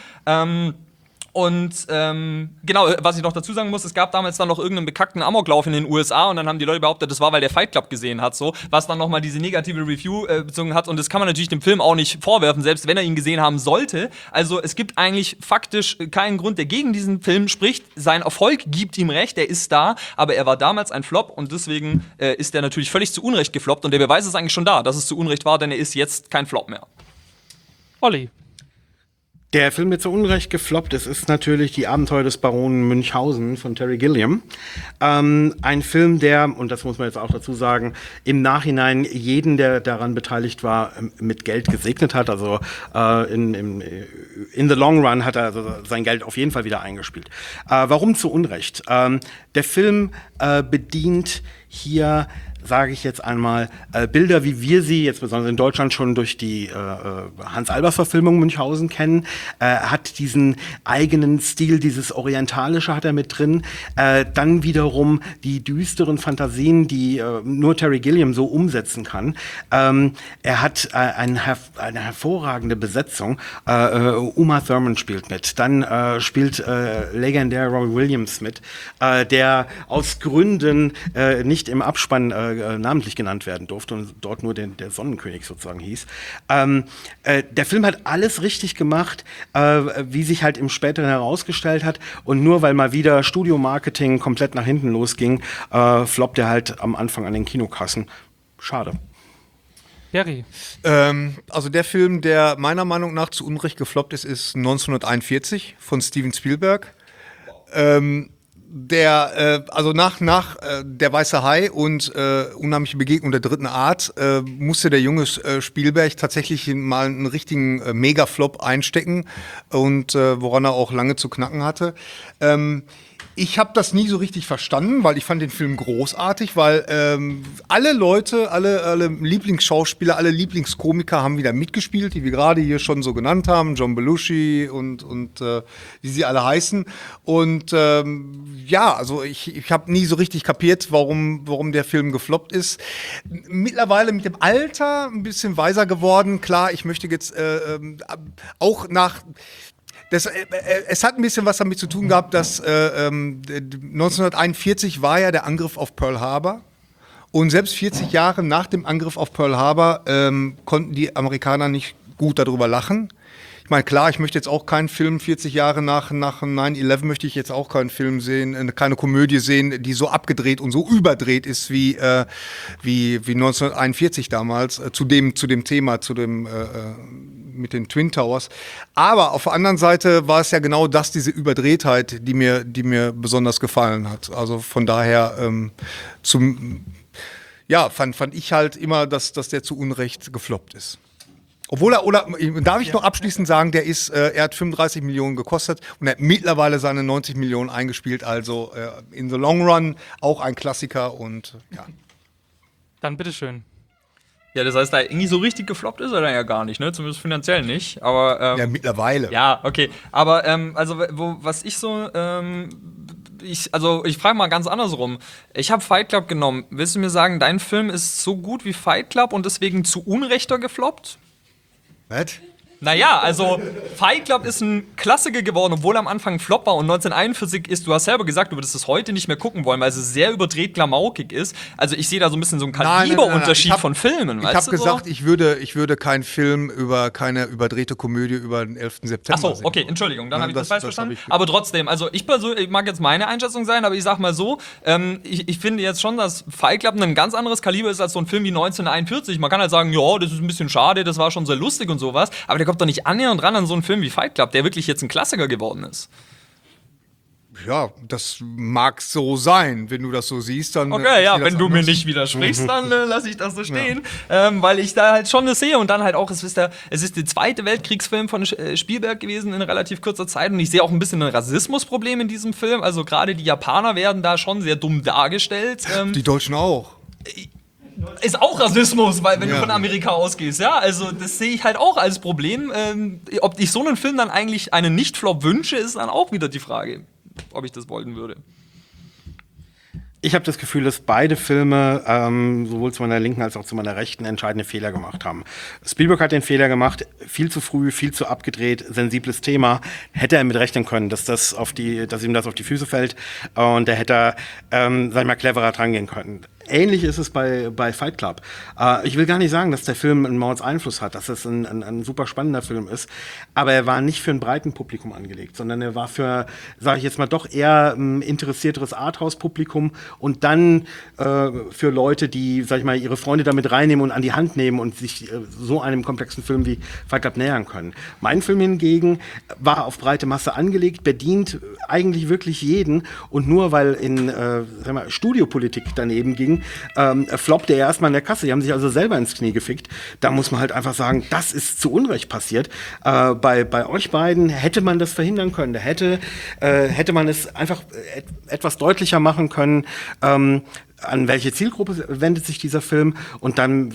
[SPEAKER 3] Genau, was ich noch dazu sagen muss, es gab damals dann noch irgendeinen bekackten Amoklauf in den USA und dann haben die Leute behauptet, das war, weil der Fight Club gesehen hat, so, was dann nochmal diese negative Review bezogen hat und das kann man natürlich dem Film auch nicht vorwerfen, selbst wenn er ihn gesehen haben sollte. Also es gibt eigentlich faktisch keinen Grund, der gegen diesen Film spricht. Sein Erfolg gibt ihm recht, er ist da, aber er war damals ein Flop und deswegen ist er natürlich völlig zu Unrecht gefloppt und der Beweis ist eigentlich schon da, dass es zu Unrecht war, denn er ist jetzt kein Flop mehr.
[SPEAKER 1] Olli.
[SPEAKER 4] Der Film, der zu Unrecht gefloppt ist natürlich Die Abenteuer des Baronen Münchhausen von Terry Gilliam. Ein Film, der, und das muss man jetzt auch dazu sagen, im Nachhinein jeden, der daran beteiligt war, mit Geld gesegnet hat. Also in the long run hat er also sein Geld auf jeden Fall wieder eingespielt. Warum zu Unrecht? Der Film bedient hier, sage ich jetzt einmal, Bilder, wie wir sie jetzt besonders in Deutschland schon durch die Hans-Albers-Verfilmung Münchhausen kennen, hat diesen eigenen Stil, dieses Orientalische hat er mit drin, dann wiederum die düsteren Fantasien, die nur Terry Gilliam so umsetzen kann. Er hat eine hervorragende Besetzung. Uma Thurman spielt mit, dann spielt legendär Robbie Williams mit, der aus Gründen nicht im Abspann namentlich genannt werden durfte und dort nur der Sonnenkönig sozusagen hieß. Der Film hat alles richtig gemacht, wie sich halt im Späteren herausgestellt hat. Und nur weil mal wieder Studiomarketing komplett nach hinten losging, floppt er halt am Anfang an den Kinokassen. Schade.
[SPEAKER 1] Gary.
[SPEAKER 2] Also der Film, der meiner Meinung nach zu Unrecht gefloppt ist, ist 1941 von Steven Spielberg. Also nach Der Weiße Hai und Unheimliche Begegnung der dritten Art musste der junge Spielberg tatsächlich mal einen richtigen Megaflop einstecken und woran er auch lange zu knacken hatte. Ich habe das nie so richtig verstanden, weil ich fand den Film großartig, weil alle Leute, alle Lieblingsschauspieler, alle Lieblingskomiker haben wieder mitgespielt, die wir gerade hier schon so genannt haben, John Belushi und wie sie alle heißen. Und ja, also ich habe nie so richtig kapiert, warum der Film gefloppt ist. Mittlerweile mit dem Alter ein bisschen weiser geworden. Klar, ich möchte jetzt auch nach... es hat ein bisschen was damit zu tun gehabt, dass 1941 war ja der Angriff auf Pearl Harbor. Und selbst 40 Jahre nach dem Angriff auf Pearl Harbor konnten die Amerikaner nicht gut darüber lachen. Ich meine, klar, ich möchte jetzt auch keinen Film 40 Jahre nach 9/11 möchte ich jetzt auch keinen Film sehen, keine Komödie sehen, die so abgedreht und so überdreht ist wie 1941 damals, zu dem Thema, mit den Twin Towers. Aber auf der anderen Seite war es ja genau das, diese Überdrehtheit, die mir besonders gefallen hat. Also von daher fand ich halt immer, dass der zu Unrecht gefloppt ist. Obwohl darf ich noch abschließend sagen, er hat 35 Millionen gekostet und er hat mittlerweile seine 90 Millionen eingespielt, also in the long run auch ein Klassiker und ja.
[SPEAKER 1] Dann bitteschön.
[SPEAKER 3] Ja, das heißt, da irgendwie so richtig gefloppt ist er dann ja gar nicht, ne? Zumindest finanziell nicht. Aber
[SPEAKER 2] ja, mittlerweile.
[SPEAKER 3] Ja, okay. Aber was ich so ich frage mal ganz andersrum. Ich habe Fight Club genommen. Willst du mir sagen, dein Film ist so gut wie Fight Club und deswegen zu Unrechter gefloppt?
[SPEAKER 2] Was?
[SPEAKER 3] Naja, also Fight Club ist ein Klassiker geworden, obwohl er am Anfang ein Flop war. Und 1941 ist, du hast selber gesagt, du würdest es heute nicht mehr gucken wollen, weil es sehr überdreht glamaukig ist. Also ich sehe da so ein bisschen so einen Kaliberunterschied von Filmen.
[SPEAKER 2] Ich habe gesagt, ich würde keinen Film über keine überdrehte Komödie über den 11. September
[SPEAKER 3] sehen. Okay, Entschuldigung, dann habe ich das falsch verstanden.
[SPEAKER 2] Aber
[SPEAKER 3] trotzdem, also ich persönlich, mag jetzt meine Einschätzung sein, aber ich sag mal so, ich finde jetzt schon, dass Fight Club ein ganz anderes Kaliber ist als so ein Film wie 1941. Man kann halt sagen, ja, das ist ein bisschen schade, das war schon sehr lustig und sowas, aber der kommt doch nicht annähernd ran an so einen Film wie Fight Club, der wirklich jetzt ein Klassiker geworden ist.
[SPEAKER 2] Ja, das mag so sein. Wenn du das so siehst, dann.
[SPEAKER 3] Okay, ja, wenn du mir nicht widersprichst, dann lasse ich das so stehen. Ja. Weil ich da halt schon das sehe und dann halt auch, es ist der zweite Weltkriegsfilm von Spielberg gewesen in relativ kurzer Zeit und ich sehe auch ein bisschen ein Rassismusproblem in diesem Film. Also gerade die Japaner werden da schon sehr dumm dargestellt.
[SPEAKER 2] Die Deutschen auch.
[SPEAKER 3] Ist auch Rassismus, weil wenn du von Amerika ausgehst, ja, also das sehe ich halt auch als Problem. Ob ich so einen Film dann eigentlich einen Nicht-Flop wünsche, ist dann auch wieder die Frage, ob ich das wollen würde.
[SPEAKER 4] Ich habe das Gefühl, dass beide Filme sowohl zu meiner linken als auch zu meiner rechten entscheidende Fehler gemacht haben. Spielberg hat den Fehler gemacht, viel zu früh, viel zu abgedreht, sensibles Thema. Hätte er mit rechnen können, dass ihm das auf die Füße fällt und er hätte, sag ich mal, cleverer dran gehen können. Ähnlich ist es bei Fight Club. Ich will gar nicht sagen, dass der Film einen Mordseinfluss hat, dass es ein super spannender Film ist, aber er war nicht für ein breiten Publikum angelegt, sondern er war für, sage ich jetzt mal, doch eher ein interessierteres Arthouse-Publikum und dann für Leute, die, sag ich mal, ihre Freunde damit reinnehmen und an die Hand nehmen und sich so einem komplexen Film wie Fight Club nähern können. Mein Film hingegen war auf breite Masse angelegt, bedient eigentlich wirklich jeden und nur weil in sag mal, Studiopolitik daneben ging, floppte er erstmal in der Kasse. Die haben sich also selber ins Knie gefickt. Da muss man halt einfach sagen, das ist zu Unrecht passiert. Bei euch beiden hätte man das verhindern können. Da hätte man es einfach etwas deutlicher machen können, an welche Zielgruppe wendet sich dieser Film. Und dann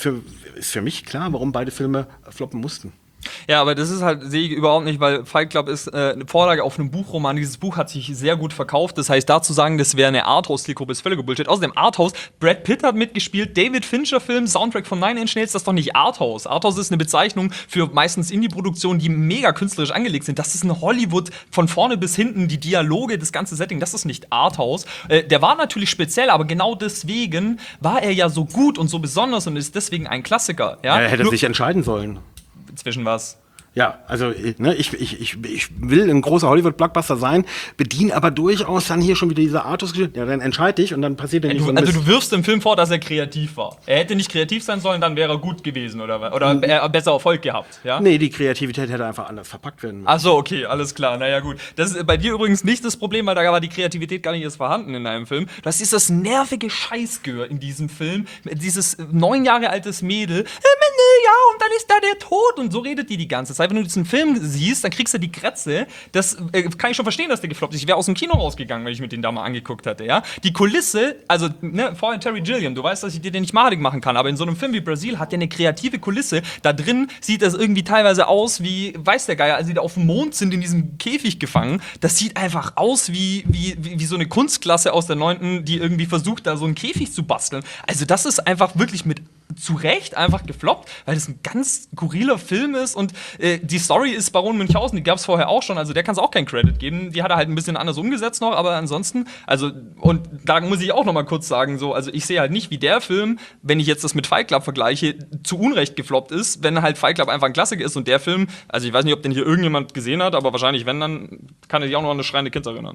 [SPEAKER 4] ist für mich klar, warum beide Filme floppen mussten.
[SPEAKER 3] Ja, aber das ist halt, sehe ich überhaupt nicht, weil Fight Club ist eine Vorlage auf einem Buchroman. Dieses Buch hat sich sehr gut verkauft. Das heißt, dazu sagen, das wäre eine Arthouse-Zielgruppe, ist völliger Bullshit. Außerdem Arthouse, Brad Pitt hat mitgespielt, David Fincher-Film, Soundtrack von Nine Inch Nails, das ist doch nicht Arthouse. Arthouse ist eine Bezeichnung für meistens Indie-Produktionen, die mega künstlerisch angelegt sind. Das ist ein Hollywood von vorne bis hinten, die Dialoge, das ganze Setting, das ist nicht Arthouse. Der war natürlich speziell, aber genau deswegen war er ja so gut und so besonders und ist deswegen ein Klassiker. Ja?
[SPEAKER 4] Er hätte sich entscheiden sollen.
[SPEAKER 3] Zwischen was?
[SPEAKER 4] Ja, also ne, ich will ein großer Hollywood-Blockbuster sein, bediene aber durchaus dann hier schon wieder diese Artus-Geschichte. Ja, dann entscheide dich und dann passiert ja nicht so ein
[SPEAKER 3] Also du wirfst im Film vor, dass er kreativ war. Er hätte nicht kreativ sein sollen, dann wäre er gut gewesen oder besser Erfolg gehabt. Ja?
[SPEAKER 4] Nee, die Kreativität hätte einfach anders verpackt werden müssen.
[SPEAKER 3] Ach so, okay, alles klar, naja gut. Das ist bei dir übrigens nicht das Problem, weil da war die Kreativität gar nicht erst vorhanden in deinem Film. Das ist das nervige Scheißgehör in diesem Film. Dieses 9 Jahre altes Mädel. Ja, und dann ist da der Tod. Und so redet die ganze Zeit. Wenn du diesen Film siehst, dann kriegst du die Krätze. Das kann ich schon verstehen, dass der gefloppt ist. Ich wäre aus dem Kino rausgegangen, wenn ich mir den da mal angeguckt hätte, ja. Die Kulisse, also, ne, vorhin Terry Gilliam, du weißt, dass ich dir den nicht madig machen kann, aber in so einem Film wie Brasil hat der eine kreative Kulisse. Da drin sieht das irgendwie teilweise aus wie, weiß der Geier, als die da auf dem Mond sind, in diesem Käfig gefangen. Das sieht einfach aus wie so eine Kunstklasse aus der 9., die irgendwie versucht, da so einen Käfig zu basteln. Also, das ist einfach wirklich mit zu Recht einfach gefloppt, weil das ein ganz skurriler Film ist und die Story ist Baron Münchhausen, die gab es vorher auch schon, also der kann es auch keinen Credit geben, die hat er halt ein bisschen anders umgesetzt noch, aber ansonsten, also, und da muss ich auch noch mal kurz sagen, so, also ich sehe halt nicht, wie der Film, wenn ich jetzt das mit Fight Club vergleiche, zu Unrecht gefloppt ist, wenn halt Fight Club einfach ein Klassiker ist und der Film, also ich weiß nicht, ob den hier irgendjemand gesehen hat, aber wahrscheinlich, wenn, dann kann er sich auch noch an das schreiende Kind erinnern.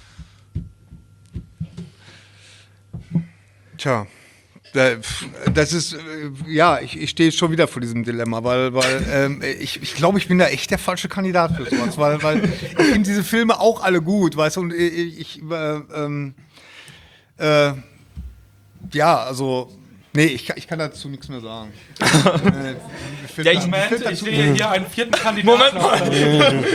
[SPEAKER 2] Tja. Das ist, ja, ich stehe schon wieder vor diesem Dilemma, weil ich glaube, ich bin da echt der falsche Kandidat für sowas, weil ich finde diese Filme auch alle gut, weißt du, und ja, also, nee, ich kann dazu nichts mehr sagen.
[SPEAKER 1] Ich stehe hier einen vierten Kandidaten.
[SPEAKER 3] Moment mal.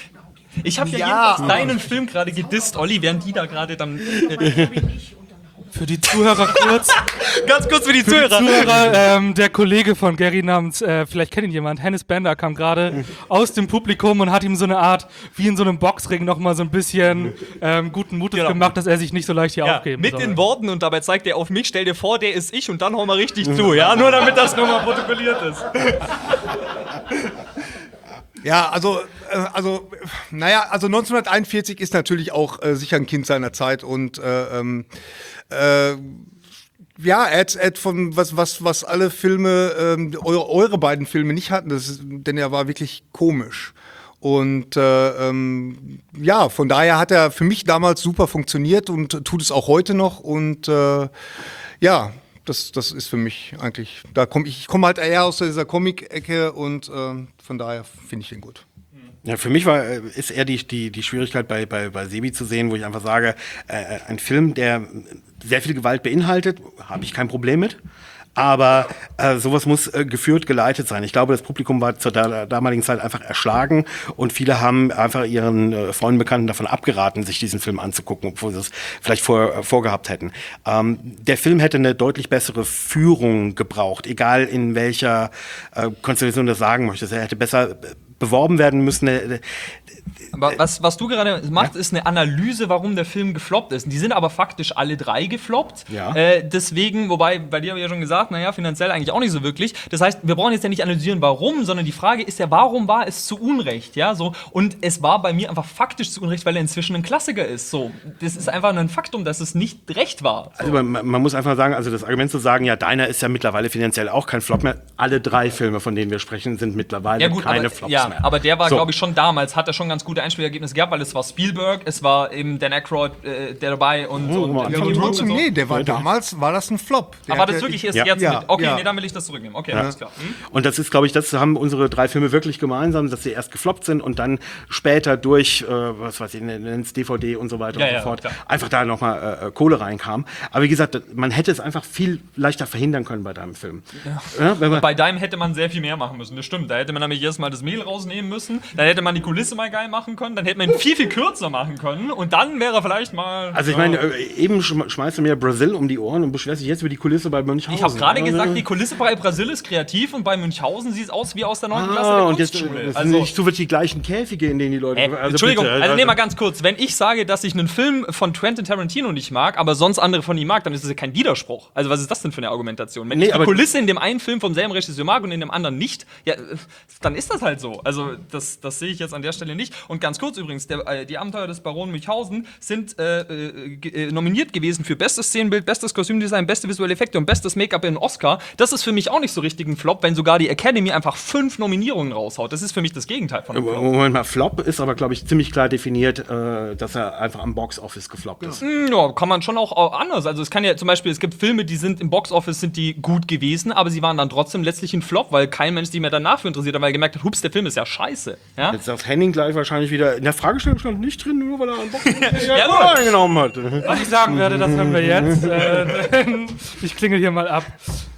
[SPEAKER 3] Ich habe ja jedenfalls deinen Film gerade gedisst, Olli, während die da gerade dann...
[SPEAKER 1] Für die Zuhörer kurz.
[SPEAKER 3] Ganz kurz für die
[SPEAKER 1] Für
[SPEAKER 3] Zuhörer.
[SPEAKER 1] die Zuhörer, der Kollege von Gary namens, vielleicht kennt ihn jemand, Hennis Bender kam gerade aus dem Publikum und hat ihm so eine Art, wie in so einem Boxring nochmal so ein bisschen guten Mutes gemacht, dass er sich nicht so leicht hier aufgeben
[SPEAKER 3] mit
[SPEAKER 1] soll.
[SPEAKER 3] den Worten und dabei zeigt er auf mich, stell dir vor, der ist ich und dann hau mal richtig zu, ja? Nur damit das nochmal protokolliert ist.
[SPEAKER 2] Ja, also 1941 ist natürlich auch sicher ein Kind seiner Zeit und ja, er hat von was alle Filme, eure beiden Filme nicht hatten, denn er war wirklich komisch. Und ja, von daher hat er für mich damals super funktioniert und tut es auch heute noch. Und ja, das ist für mich eigentlich, ich komme halt eher aus dieser Comic-Ecke und von daher finde ich den gut.
[SPEAKER 4] Ja, für mich ist eher die Schwierigkeit bei Sebi zu sehen, wo ich einfach sage, ein Film, der sehr viel Gewalt beinhaltet, habe ich kein Problem mit. Aber sowas muss geführt, geleitet sein. Ich glaube, das Publikum war zur damaligen Zeit einfach erschlagen und viele haben einfach ihren Freunden, Bekannten davon abgeraten, sich diesen Film anzugucken, obwohl sie es vielleicht vorgehabt hätten. Der Film hätte eine deutlich bessere Führung gebraucht, egal in welcher Konstellation du das sagen möchtest. Er hätte besser beworben werden müssen.
[SPEAKER 3] Aber was du gerade machst, ist eine Analyse, warum der Film gefloppt ist. Die sind aber faktisch alle drei gefloppt.
[SPEAKER 4] Ja.
[SPEAKER 3] Deswegen, wobei, bei dir habe ich ja schon gesagt, naja, finanziell eigentlich auch nicht so wirklich. Das heißt, wir brauchen jetzt ja nicht analysieren, warum, sondern die Frage ist ja, warum war es zu Unrecht? Ja, so. Und es war bei mir einfach faktisch zu Unrecht, weil er inzwischen ein Klassiker ist. So. Das ist einfach ein Faktum, dass es nicht recht war. So.
[SPEAKER 4] Also man muss einfach sagen, also das Argument zu sagen, ja, deiner ist ja mittlerweile finanziell auch kein Flop mehr. Alle drei Filme, von denen wir sprechen, sind mittlerweile keine Flops mehr.
[SPEAKER 3] Aber der war,
[SPEAKER 4] So.
[SPEAKER 3] glaube ich, schon damals, hat er schon ganz gute Einspielergebnisse gehabt, weil es war Spielberg, es war eben Dan Aykroyd, der dabei und
[SPEAKER 2] Trotzdem, nee, damals war das ein Flop.
[SPEAKER 3] Aber war das wirklich erst jetzt
[SPEAKER 2] ja,
[SPEAKER 3] mit? Okay,
[SPEAKER 2] ja.
[SPEAKER 3] nee, dann will ich das zurücknehmen. Okay, alles klar.
[SPEAKER 4] Und das ist, glaube ich, das haben unsere drei Filme wirklich gemeinsam, dass sie erst gefloppt sind und dann später durch, was weiß ich, nenn's DVD und so weiter und so fort,
[SPEAKER 3] klar.
[SPEAKER 4] einfach da nochmal Kohle reinkam. Aber wie gesagt, man hätte es einfach viel leichter verhindern können bei deinem Film. Ja, wenn man
[SPEAKER 3] Bei Dime hätte man sehr viel mehr machen müssen, das stimmt. Da hätte man nämlich erstmal das Mehl rausnehmen müssen, dann hätte man die Kulisse mal geil machen können, dann hätte man ihn viel, viel kürzer machen können und dann wäre er vielleicht mal...
[SPEAKER 4] Also ich meine, eben schmeißt du mir Brasil um die Ohren und beschwerst dich jetzt über die Kulisse bei Münchhausen.
[SPEAKER 3] Ich habe gerade gesagt, die Kulisse bei Brasil ist kreativ und bei Münchhausen sieht es aus wie aus der 9. Klasse der
[SPEAKER 4] und jetzt
[SPEAKER 3] Kunstschule.
[SPEAKER 4] sind nicht zufällig die gleichen Käfige, in denen die Leute...
[SPEAKER 3] Entschuldigung,
[SPEAKER 4] bitte,
[SPEAKER 3] also nehmen wir ganz kurz. Wenn ich sage, dass ich einen Film von Quentin Tarantino nicht mag, aber sonst andere von ihm mag, dann ist das ja kein Widerspruch. Also was ist das denn für eine Argumentation? Wenn ich die Kulisse in dem einen Film vom selben Regisseur mag und in dem anderen nicht, ja, dann ist das halt so. Also das sehe ich jetzt an der Stelle nicht. Und ganz kurz übrigens, die Abenteuer des Baron Münchhausen sind nominiert gewesen für bestes Szenenbild, bestes Kostümdesign, beste visuelle Effekte und bestes Make-up in Oscar. Das ist für mich auch nicht so richtig ein Flop, wenn sogar die Academy einfach 5 Nominierungen raushaut. Das ist für mich das Gegenteil von einem Flop.
[SPEAKER 4] Moment mal, Flop ist aber, glaube ich, ziemlich klar definiert, dass er einfach am Box-Office gefloppt ist.
[SPEAKER 3] Ja, kann man schon auch anders. Also es kann ja zum Beispiel, es gibt Filme, die sind im Box-Office sind die gut gewesen, aber sie waren dann trotzdem letztlich ein Flop, weil kein Mensch sich mehr danach für interessiert hat, weil er gemerkt hat, hups, der Film ist ja scheiße. Ja?
[SPEAKER 4] Jetzt sagt Henning gleich wahrscheinlich wieder, in der Fragestellung stand nicht drin, nur weil er einen Box
[SPEAKER 3] Ja,
[SPEAKER 4] eingenommen hat.
[SPEAKER 1] Was ich sagen werde, das hören wir jetzt. Ich klingel hier mal ab.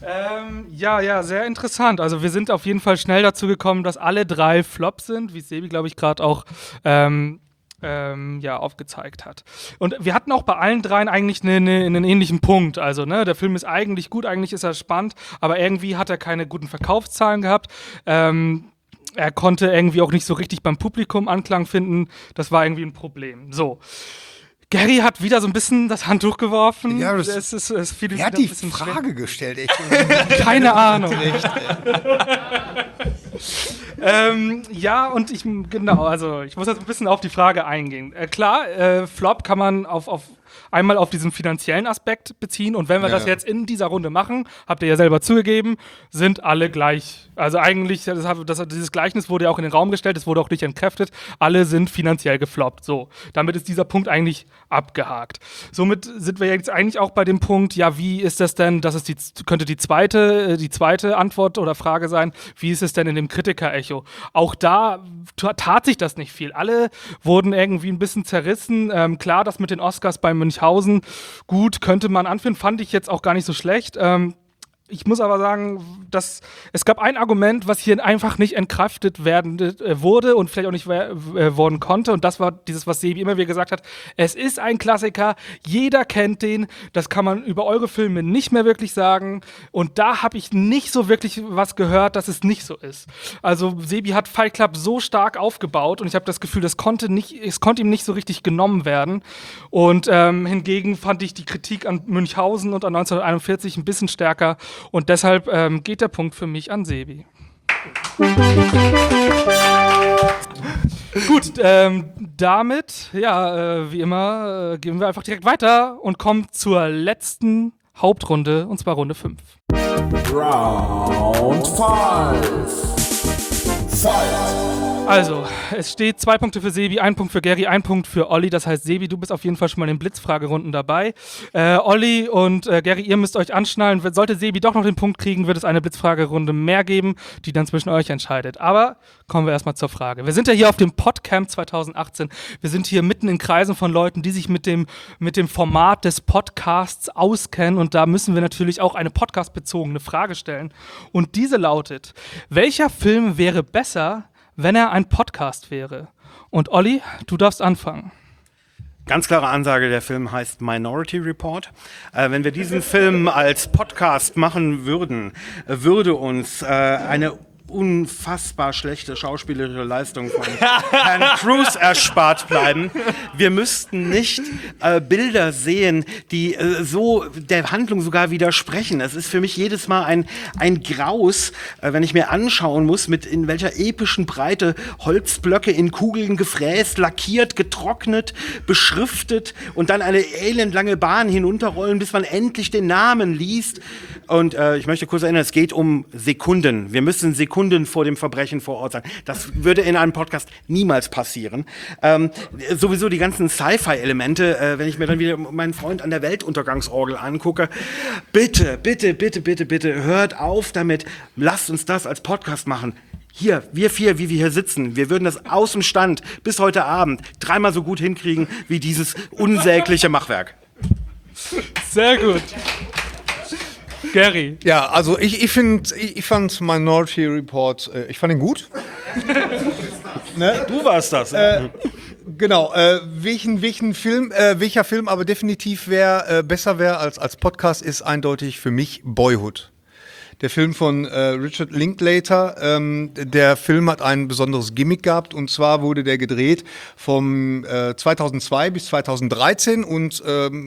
[SPEAKER 1] Ja, sehr interessant. Also wir sind auf jeden Fall schnell dazu gekommen, dass alle drei Flops sind, wie Sebi, glaube ich, gerade auch aufgezeigt hat. Und wir hatten auch bei allen dreien eigentlich einen ähnlichen Punkt. Also, ne, der Film ist eigentlich gut, eigentlich ist er spannend, aber irgendwie hat er keine guten Verkaufszahlen gehabt. Er konnte irgendwie auch nicht so richtig beim Publikum Anklang finden. Das war irgendwie ein Problem. So. Gary hat wieder so ein bisschen das Handtuch geworfen.
[SPEAKER 2] Ja,
[SPEAKER 1] er hat
[SPEAKER 2] die Frage gestellt, echt.
[SPEAKER 1] Keine Ahnung. Und ich muss jetzt ein bisschen auf die Frage eingehen. Klar, Flop kann man einmal auf diesen finanziellen Aspekt beziehen und wenn wir das jetzt in dieser Runde machen, habt ihr ja selber zugegeben, sind alle gleich. Also eigentlich, dieses Gleichnis wurde ja auch in den Raum gestellt, es wurde auch nicht entkräftet, alle sind finanziell gefloppt. So, damit ist dieser Punkt eigentlich abgehakt. Somit sind wir jetzt eigentlich auch bei dem Punkt, ja, wie ist das denn, könnte die zweite Antwort oder Frage sein, wie ist es denn in dem Kritiker-Echo? Auch da tat sich das nicht viel. Alle wurden irgendwie ein bisschen zerrissen. Klar, das mit den Oscars bei Münchhausen, gut, könnte man anführen, fand ich jetzt auch gar nicht so schlecht. Ich muss aber sagen, dass es gab ein Argument, was hier einfach nicht entkraftet werden wurde und vielleicht auch nicht worden konnte. Und das war dieses, was Sebi immer wieder gesagt hat. Es ist ein Klassiker, jeder kennt den. Das kann man über eure Filme nicht mehr wirklich sagen. Und da habe ich nicht so wirklich was gehört, dass es nicht so ist. Also Sebi hat Fight Club so stark aufgebaut und ich habe das Gefühl, es konnte ihm nicht so richtig genommen werden. Und hingegen fand ich die Kritik an Münchhausen und an 1941 ein bisschen stärker. Und deshalb geht der Punkt für mich an Sebi. Gut, damit, wie immer, gehen wir einfach direkt weiter und kommen zur letzten Hauptrunde, und zwar Runde 5.
[SPEAKER 5] Round 5. Fight!
[SPEAKER 1] Also, es steht 2 Punkte für Sebi, 1 Punkt für Gary, 1 Punkt für Olli. Das heißt, Sebi, du bist auf jeden Fall schon mal in den Blitzfragerunden dabei. Olli und Gary, ihr müsst euch anschnallen. Sollte Sebi doch noch den Punkt kriegen, wird es eine Blitzfragerunde mehr geben, die dann zwischen euch entscheidet. Aber kommen wir erstmal zur Frage. Wir sind ja hier auf dem Podcamp 2018. Wir sind hier mitten in Kreisen von Leuten, die sich mit dem Format des Podcasts auskennen. Und da müssen wir natürlich auch eine podcastbezogene Frage stellen. Und diese lautet: Welcher Film wäre besser, wenn er ein Podcast wäre? Und Olli, du darfst anfangen.
[SPEAKER 4] Ganz klare Ansage, der Film heißt Minority Report. Wenn wir diesen Film als Podcast machen würden, würde uns eine unfassbar schlechte schauspielerische Leistung von Herrn Cruise erspart bleiben. Wir müssten nicht Bilder sehen, die so der Handlung sogar widersprechen. Es ist für mich jedes Mal ein Graus, wenn ich mir anschauen muss, in welcher epischen Breite Holzblöcke in Kugeln gefräst, lackiert, getrocknet, beschriftet und dann eine elendlange Bahn hinunterrollen, bis man endlich den Namen liest. Und ich möchte kurz erinnern, es geht um Sekunden. Wir müssen Sekunden vor dem Verbrechen vor Ort sein. Das würde in einem Podcast niemals passieren. Sowieso die ganzen Sci-Fi-Elemente, wenn ich mir dann wieder meinen Freund an der Weltuntergangsorgel angucke. Bitte, bitte, bitte, bitte, bitte, hört auf damit. Lasst uns das als Podcast machen. Hier, wir 4, wie wir hier sitzen, wir würden das aus dem Stand bis heute Abend 3-mal so gut hinkriegen wie dieses unsägliche Machwerk.
[SPEAKER 1] Sehr gut. Gary.
[SPEAKER 2] Ja, also ich fand Minority Report, ich fand ihn gut. Ne?
[SPEAKER 4] Du warst das.
[SPEAKER 2] Genau, welcher Film aber definitiv besser wäre als Podcast, ist eindeutig für mich Boyhood. Der Film von Richard Linklater. Der Film hat ein besonderes Gimmick gehabt, und zwar wurde der gedreht vom 2002 bis 2013 und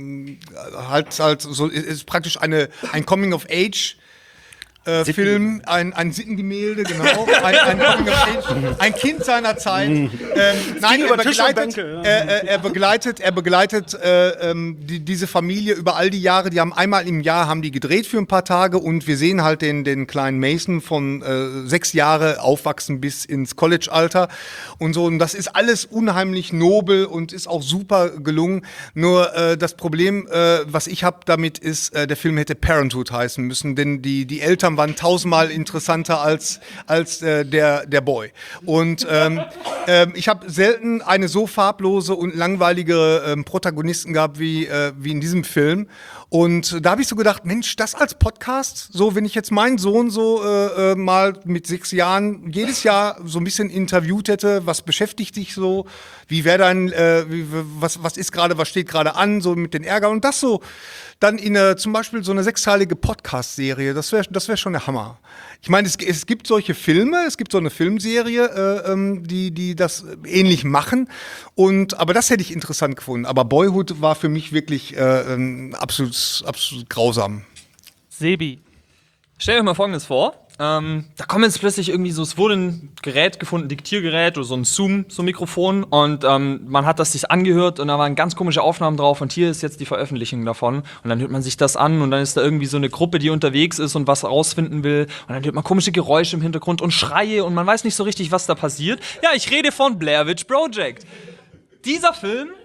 [SPEAKER 2] ist praktisch ein Coming-of-Age Film, ein Sittengemälde, genau, ein Coming of Age, ein Kind seiner Zeit. Nein, er begleitet diese Familie über all die Jahre. Die haben einmal im Jahr gedreht für ein paar Tage, und wir sehen halt den kleinen Mason von 6 Jahre aufwachsen bis ins College-Alter und so. Und das ist alles unheimlich nobel und ist auch super gelungen. Nur das Problem, was ich habe damit, ist, der Film hätte Parenthood heißen müssen, denn die Eltern waren 1000-mal interessanter als der Boy. Und ich habe selten eine so farblose und langweilige Protagonisten gehabt wie in diesem Film. Und da habe ich so gedacht, Mensch, das als Podcast, so wenn ich jetzt meinen Sohn so mal mit 6 Jahren jedes Jahr so ein bisschen interviewt hätte, was beschäftigt dich so, wie wäre dein, was ist gerade, was steht gerade an, so mit den Ärger und das so dann in zum Beispiel so eine 6-teilige Podcast-Serie, das wär schon der Hammer. Ich meine, es gibt solche Filme, es gibt so eine Filmserie, die das ähnlich machen, aber das hätte ich interessant gefunden. Aber Boyhood war für mich wirklich absolut grausam.
[SPEAKER 1] Sebi.
[SPEAKER 3] Stellt euch mal Folgendes vor. Da kommen jetzt plötzlich irgendwie so, es wurde ein Gerät gefunden, Diktiergerät oder so ein Zoom, so ein Mikrofon, und man hat das sich angehört und da waren ganz komische Aufnahmen drauf und hier ist jetzt die Veröffentlichung davon, und dann hört man sich das an und dann ist da irgendwie so eine Gruppe, die unterwegs ist und was rausfinden will, und dann hört man komische Geräusche im Hintergrund und Schreie und man weiß nicht so richtig, was da passiert. Ja, ich rede von Blair Witch Project. Dieser Film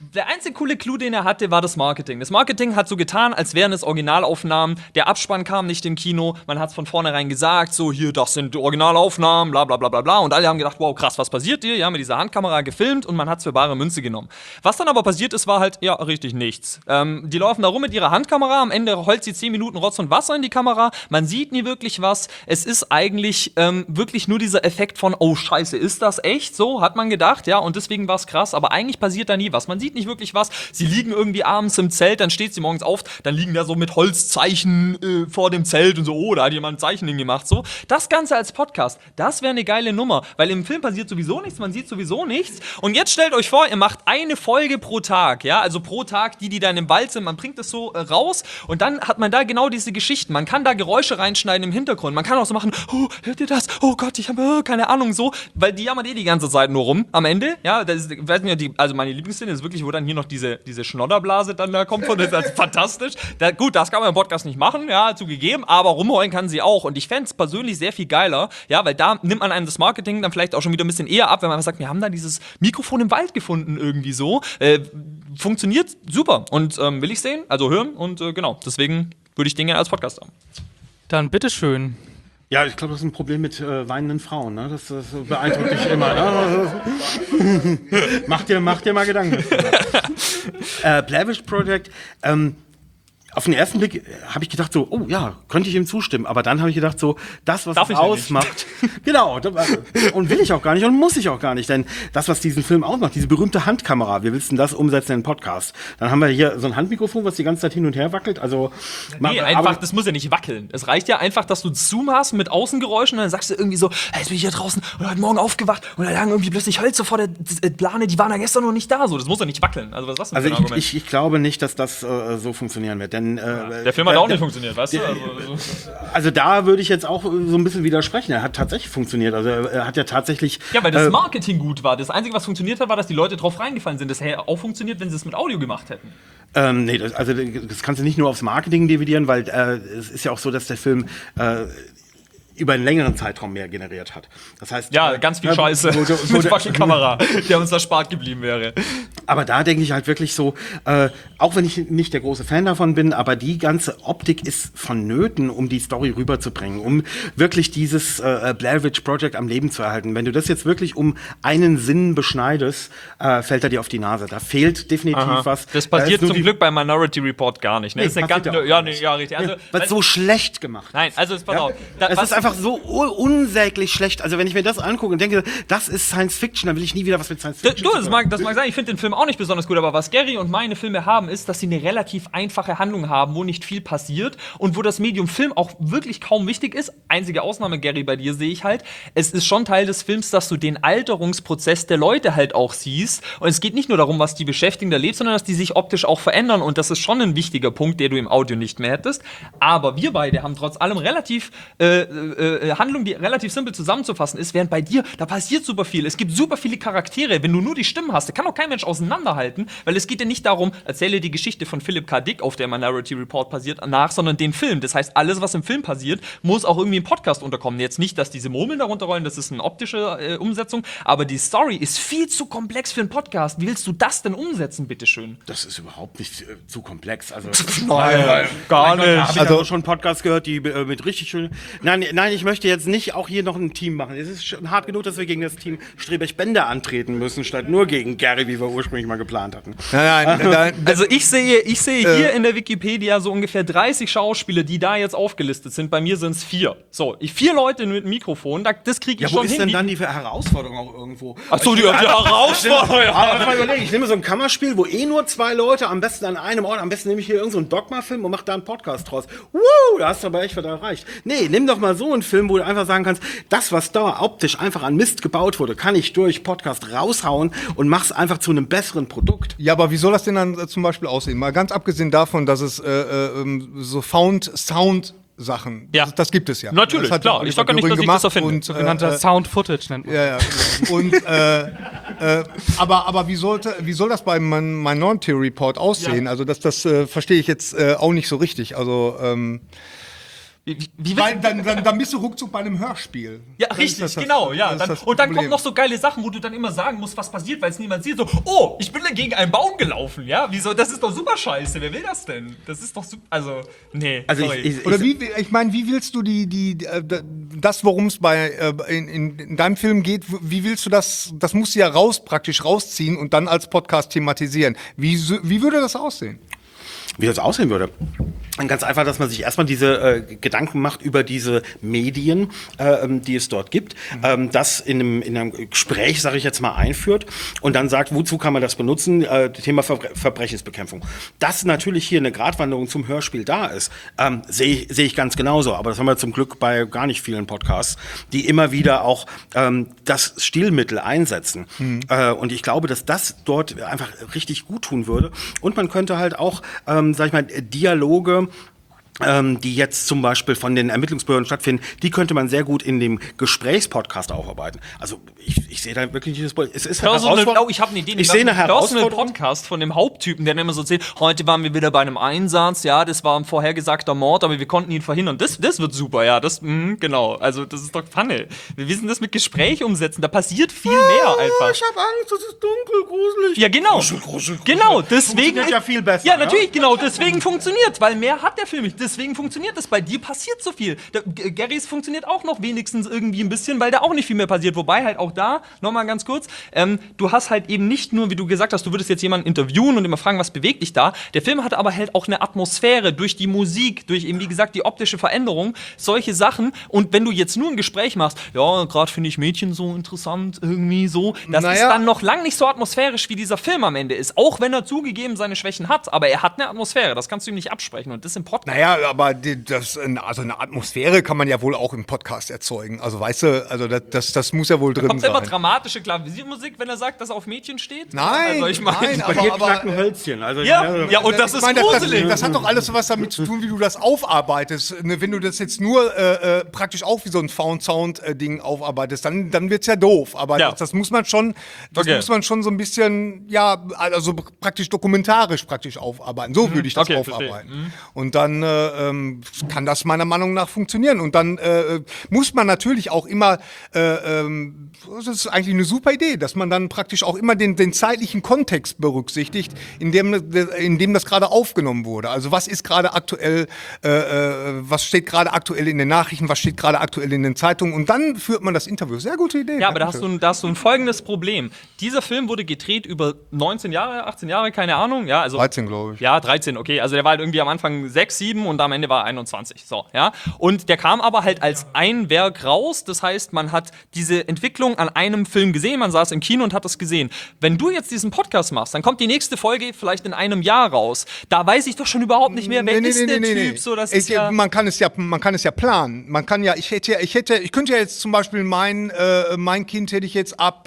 [SPEAKER 3] Der einzige coole Clou, den er hatte, war das Marketing. Das Marketing hat so getan, als wären es Originalaufnahmen. Der Abspann kam nicht im Kino. Man hat es von vornherein gesagt, so hier, das sind Originalaufnahmen, bla bla bla bla bla. Und alle haben gedacht, wow, krass, was passiert hier? Ja, mit dieser Handkamera gefilmt und man hat es für bare Münze genommen. Was dann aber passiert ist, war halt, ja, richtig nichts. Die laufen da rum mit ihrer Handkamera. Am Ende heult sie 10 Minuten Rotz und Wasser in die Kamera. Man sieht nie wirklich was. Es ist eigentlich wirklich nur dieser Effekt von, oh Scheiße, ist das echt? So hat man gedacht, ja, und deswegen war es krass. Aber eigentlich passiert da nie was. Man sieht nicht wirklich was. Sie liegen irgendwie abends im Zelt, dann steht sie morgens auf, dann liegen da so mit Holzzeichen vor dem Zelt und so, oh, da hat jemand ein Zeichen hingemacht. So. Das Ganze als Podcast, das wäre eine geile Nummer, weil im Film passiert sowieso nichts, man sieht sowieso nichts. Und jetzt stellt euch vor, ihr macht eine Folge pro Tag, ja, also pro Tag, die dann im Wald sind, man bringt das so raus und dann hat man da genau diese Geschichten. Man kann da Geräusche reinschneiden im Hintergrund. Man kann auch so machen, oh, hört ihr das? Oh Gott, ich habe keine Ahnung, so, weil die jammern die ganze Zeit nur rum am Ende, ja, das ist, weiß nicht, also meine Lieblingsszene ist wirklich, wo dann hier noch diese Schnodderblase dann da kommt, das ist also fantastisch. Gut, das kann man im Podcast nicht machen, ja, zugegeben, aber rumheulen kann sie auch und ich fände es persönlich sehr viel geiler, ja, weil da nimmt man einem das Marketing dann vielleicht auch schon wieder ein bisschen eher ab, wenn man sagt, wir haben da dieses Mikrofon im Wald gefunden irgendwie so, funktioniert super und will ich sehen, also hören und genau, deswegen würde ich den gerne als Podcast haben.
[SPEAKER 1] Dann bitteschön.
[SPEAKER 4] Ja, ich glaube, das ist ein Problem mit weinenden Frauen. Ne? Das beeindruckt dich immer. Ne? Mach dir mal Gedanken. Blair Witch Project, auf den ersten Blick habe ich gedacht so, oh ja, könnte ich ihm zustimmen. Aber dann habe ich gedacht so, das, was es ausmacht, genau, und will ich auch gar nicht und muss ich auch gar nicht. Denn das, was diesen Film ausmacht, diese berühmte Handkamera, wir willsten das umsetzen in einen Podcast. Dann haben wir hier so ein Handmikrofon, was die ganze Zeit hin und her wackelt. Also,
[SPEAKER 3] nee, einfach, das muss ja nicht wackeln. Es reicht ja einfach, dass du Zoom hast mit Außengeräuschen und dann sagst du irgendwie so, hey, jetzt bin ich hier draußen und heute Morgen aufgewacht und da lagen irgendwie plötzlich Hölzer vor der Plane, die waren ja gestern noch nicht da. So, das muss ja nicht wackeln. Also, was ist das denn für ein Argument?
[SPEAKER 4] Ich glaube nicht, dass das so funktionieren wird. Denn
[SPEAKER 3] der Film hat auch nicht funktioniert, weißt du?
[SPEAKER 4] Also da würde ich jetzt auch so ein bisschen widersprechen. Er hat tatsächlich funktioniert. Also er hat ja tatsächlich.
[SPEAKER 3] Ja, weil das Marketing gut war. Das Einzige, was funktioniert hat, war, dass die Leute drauf reingefallen sind. Das hätte auch funktioniert, wenn sie es mit Audio gemacht hätten.
[SPEAKER 4] Nee, das kannst du nicht nur aufs Marketing dividieren, weil es ist ja auch so, dass der Film über einen längeren Zeitraum mehr generiert hat. Das heißt,
[SPEAKER 3] ja, ganz viel Scheiße mit fucking Kamera, der uns erspart geblieben wäre.
[SPEAKER 4] Aber da denke ich halt wirklich so, auch wenn ich nicht der große Fan davon bin, aber die ganze Optik ist vonnöten, um die Story rüberzubringen, um wirklich dieses Blair Witch Project am Leben zu erhalten. Wenn du das jetzt wirklich um einen Sinn beschneidest, fällt er dir auf die Nase. Da fehlt definitiv was.
[SPEAKER 3] Das passiert zum Glück bei Minority Report gar nicht. Ne?
[SPEAKER 4] Nee,
[SPEAKER 3] ist eine ganz, ja, richtig. Also,
[SPEAKER 4] weil so schlecht gemacht.
[SPEAKER 3] Nein, also pass auf.
[SPEAKER 4] Es ist einfach so unsäglich schlecht. Also wenn ich mir das angucke und denke, das ist Science Fiction, dann will ich nie wieder was mit Science Fiction
[SPEAKER 3] das mag sein. Ich finde den Film auch nicht besonders gut, aber was Gary und meine Filme haben, ist, dass sie eine relativ einfache Handlung haben, wo nicht viel passiert und wo das Medium Film auch wirklich kaum wichtig ist. Einzige Ausnahme, Gary, bei dir sehe ich halt, es ist schon Teil des Films, dass du den Alterungsprozess der Leute halt auch siehst. Und es geht nicht nur darum, was die beschäftigen da lebt, sondern dass die sich optisch auch verändern. Und das ist schon ein wichtiger Punkt, der du im Audio nicht mehr hättest. Aber wir beide haben trotz allem relativ Handlung, die relativ simpel zusammenzufassen ist, während bei dir, da passiert super viel. Es gibt super viele Charaktere. Wenn du nur die Stimmen hast, da kann auch kein Mensch auseinanderhalten, weil es geht ja nicht darum, erzähle die Geschichte von Philip K. Dick, auf der Minority Report basiert, nach, sondern den Film. Das heißt, alles, was im Film passiert, muss auch irgendwie im Podcast unterkommen. Jetzt nicht, dass diese Murmeln darunter rollen, das ist eine optische Umsetzung, aber die Story ist viel zu komplex für einen Podcast. Wie willst du das denn umsetzen, bitteschön?
[SPEAKER 4] Das ist überhaupt nicht zu komplex. Also,
[SPEAKER 3] nein, gar nicht.
[SPEAKER 4] Habe ich also schon Podcasts gehört, die mit richtig schön. Nein, ich möchte jetzt nicht auch hier noch ein Team machen. Es ist schon hart genug, dass wir gegen das Team Strebeck-Bender antreten müssen, statt nur gegen Gary, wie wir ursprünglich mal geplant hatten.
[SPEAKER 2] Nein.
[SPEAKER 3] Also ich sehe hier in der Wikipedia so ungefähr 30 Schauspieler, die da jetzt aufgelistet sind. Bei mir sind es 4. So, 4 Leute mit Mikrofon, das kriege ich schon hin.
[SPEAKER 4] Ja, wo ist denn dann die Herausforderung auch irgendwo?
[SPEAKER 3] Achso, die Herausforderung.
[SPEAKER 4] Aber mal überlegen, ich nehme so ein Kammerspiel, wo nur 2 Leute, am besten an einem Ort, am besten nehme ich hier irgendeinen so Dogma-Film und mache da einen Podcast draus. Da hast du aber echt was erreicht. Nee, nimm doch mal so einen Film, wo du einfach sagen kannst, das, was da optisch einfach an Mist gebaut wurde, kann ich durch Podcast raushauen und mach's einfach zu einem besseren Produkt.
[SPEAKER 2] Ja, aber wie soll das denn dann zum Beispiel aussehen? Mal ganz abgesehen davon, dass es so Sound Sachen.
[SPEAKER 3] Ja.
[SPEAKER 2] Das gibt es ja.
[SPEAKER 3] Natürlich,
[SPEAKER 2] das
[SPEAKER 3] klar. Ich sage ja nicht, dass ich das erfinde.
[SPEAKER 2] Und,
[SPEAKER 1] Sogenannter Sound Footage nennt man.
[SPEAKER 2] Ja, genau. Und aber wie soll das beim Minority Report aussehen? Ja. Also das verstehe ich jetzt auch nicht so richtig. Also Weil dann bist du ruckzuck bei einem Hörspiel.
[SPEAKER 3] Ja,
[SPEAKER 2] Das
[SPEAKER 3] richtig,
[SPEAKER 2] ist das-
[SPEAKER 3] genau, ja.
[SPEAKER 2] das ist das
[SPEAKER 3] Und dann
[SPEAKER 2] Problem.
[SPEAKER 3] kommen noch so geile Sachen, wo du dann immer sagen musst, was passiert, weil es niemand sieht. So, oh, ich bin da gegen einen Baum gelaufen, ja? Wieso? Das ist doch super scheiße. Wer will das denn? Das ist doch super. Also, nee.
[SPEAKER 4] Also
[SPEAKER 3] sorry.
[SPEAKER 2] Oder wie willst du das, worum es in deinem Film geht, wie willst du das musst du ja praktisch rausziehen und dann als Podcast thematisieren. Wie würde das aussehen?
[SPEAKER 4] Wie das aussehen würde? Ganz einfach, dass man sich erstmal diese Gedanken macht über diese Medien, die es dort gibt, das in einem Gespräch, sage ich jetzt mal, einführt und dann sagt, wozu kann man das benutzen? Thema Verbrechensbekämpfung. Dass natürlich hier eine Gratwanderung zum Hörspiel da ist, sehe ich ganz genauso. Aber das haben wir zum Glück bei gar nicht vielen Podcasts, die immer wieder auch das Stilmittel einsetzen. Und ich glaube, dass das dort einfach richtig gut tun würde. Und man könnte halt auch, sag ich mal, Dialoge, die jetzt zum Beispiel von den Ermittlungsbehörden stattfinden, die könnte man sehr gut in dem Gesprächspodcast aufarbeiten. Also ich sehe da wirklich nicht das Problem. Es ist
[SPEAKER 3] Ich habe eine Idee.
[SPEAKER 4] Ich sehe eine Herausforderung.
[SPEAKER 3] Podcast von dem Haupttypen, der dann immer so erzählt, heute waren wir wieder bei einem Einsatz, ja, das war ein vorhergesagter Mord, aber wir konnten ihn verhindern. Das wird super, ja, genau. Also das ist doch Pfanne. Wir wissen das mit Gespräch umsetzen, da passiert viel mehr einfach.
[SPEAKER 4] Ich habe Angst, es ist dunkel, gruselig.
[SPEAKER 3] Ja, genau. Genau, deswegen.
[SPEAKER 4] Funktioniert ja viel besser,
[SPEAKER 3] Ja,
[SPEAKER 4] ne?
[SPEAKER 3] natürlich, genau, deswegen funktioniert, weil mehr hat der Film nicht. Deswegen funktioniert das. Bei dir passiert so viel. Garys funktioniert auch noch wenigstens irgendwie ein bisschen, weil da auch nicht viel mehr passiert. Wobei halt auch da, nochmal ganz kurz, du hast halt eben nicht nur, wie du gesagt hast, du würdest jetzt jemanden interviewen und immer fragen, was bewegt dich da. Der Film hat aber halt auch eine Atmosphäre durch die Musik, durch eben, wie gesagt, die optische Veränderung, solche Sachen. Und wenn du jetzt nur ein Gespräch machst, ja, gerade finde ich Mädchen so interessant, irgendwie so, das ist dann noch lang nicht so atmosphärisch, wie dieser Film am Ende ist. Auch wenn er zugegeben seine Schwächen hat, aber er hat eine Atmosphäre, das kannst du ihm nicht absprechen. Und das im Podcast.
[SPEAKER 2] Naja, aber also eine Atmosphäre kann man ja wohl auch im Podcast erzeugen. Also weißt du, also das muss ja wohl drin
[SPEAKER 3] Kommt
[SPEAKER 2] sein.
[SPEAKER 3] immer dramatische Klaviermusik, wenn er sagt, dass er auf Mädchen steht?
[SPEAKER 2] Nein,
[SPEAKER 3] also ich mein,
[SPEAKER 2] nein,
[SPEAKER 4] Bei dir knacken Hölzchen. Also,
[SPEAKER 3] ja, und das
[SPEAKER 2] Ich
[SPEAKER 3] ist
[SPEAKER 2] meine,
[SPEAKER 3] gruselig.
[SPEAKER 2] das hat doch alles was damit zu tun, wie du das aufarbeitest. Ne, wenn du das jetzt nur praktisch auch wie so ein Found-Sound-Ding aufarbeitest, dann wird's ja doof. Aber
[SPEAKER 3] Ja.
[SPEAKER 2] das muss man schon, muss man schon so ein bisschen, ja, also praktisch dokumentarisch aufarbeiten. So würde ich das
[SPEAKER 3] Okay,
[SPEAKER 2] aufarbeiten. Und dann kann das meiner Meinung nach funktionieren. Und dann muss man natürlich auch immer, das ist eigentlich eine super Idee, dass man dann praktisch auch immer den zeitlichen Kontext berücksichtigt, in dem das gerade aufgenommen wurde. Also was ist gerade aktuell, was steht gerade aktuell in den Nachrichten, was steht gerade aktuell in den Zeitungen und dann führt man das Interview. Sehr gute Idee.
[SPEAKER 3] Ja, aber da hast du ein folgendes Problem. Dieser Film wurde gedreht über 19 Jahre, 18 Jahre, keine Ahnung. Ja, also
[SPEAKER 2] 13, glaube ich.
[SPEAKER 3] Ja, 13, okay. Also der war halt irgendwie am Anfang 6, 7 und am Ende war er 21. So, ja. Und der kam aber halt als ein Werk raus. Das heißt, man hat diese Entwicklung an einem Film gesehen, man saß im Kino und hat das gesehen. Wenn du jetzt diesen Podcast machst, dann kommt die nächste Folge vielleicht in einem Jahr raus. Da weiß ich doch schon überhaupt nicht mehr, wer ist der Typ. So, das ist ja
[SPEAKER 2] man kann es ja planen. Man kann ja, ich könnte ja jetzt zum Beispiel mein Kind hätte ich jetzt ab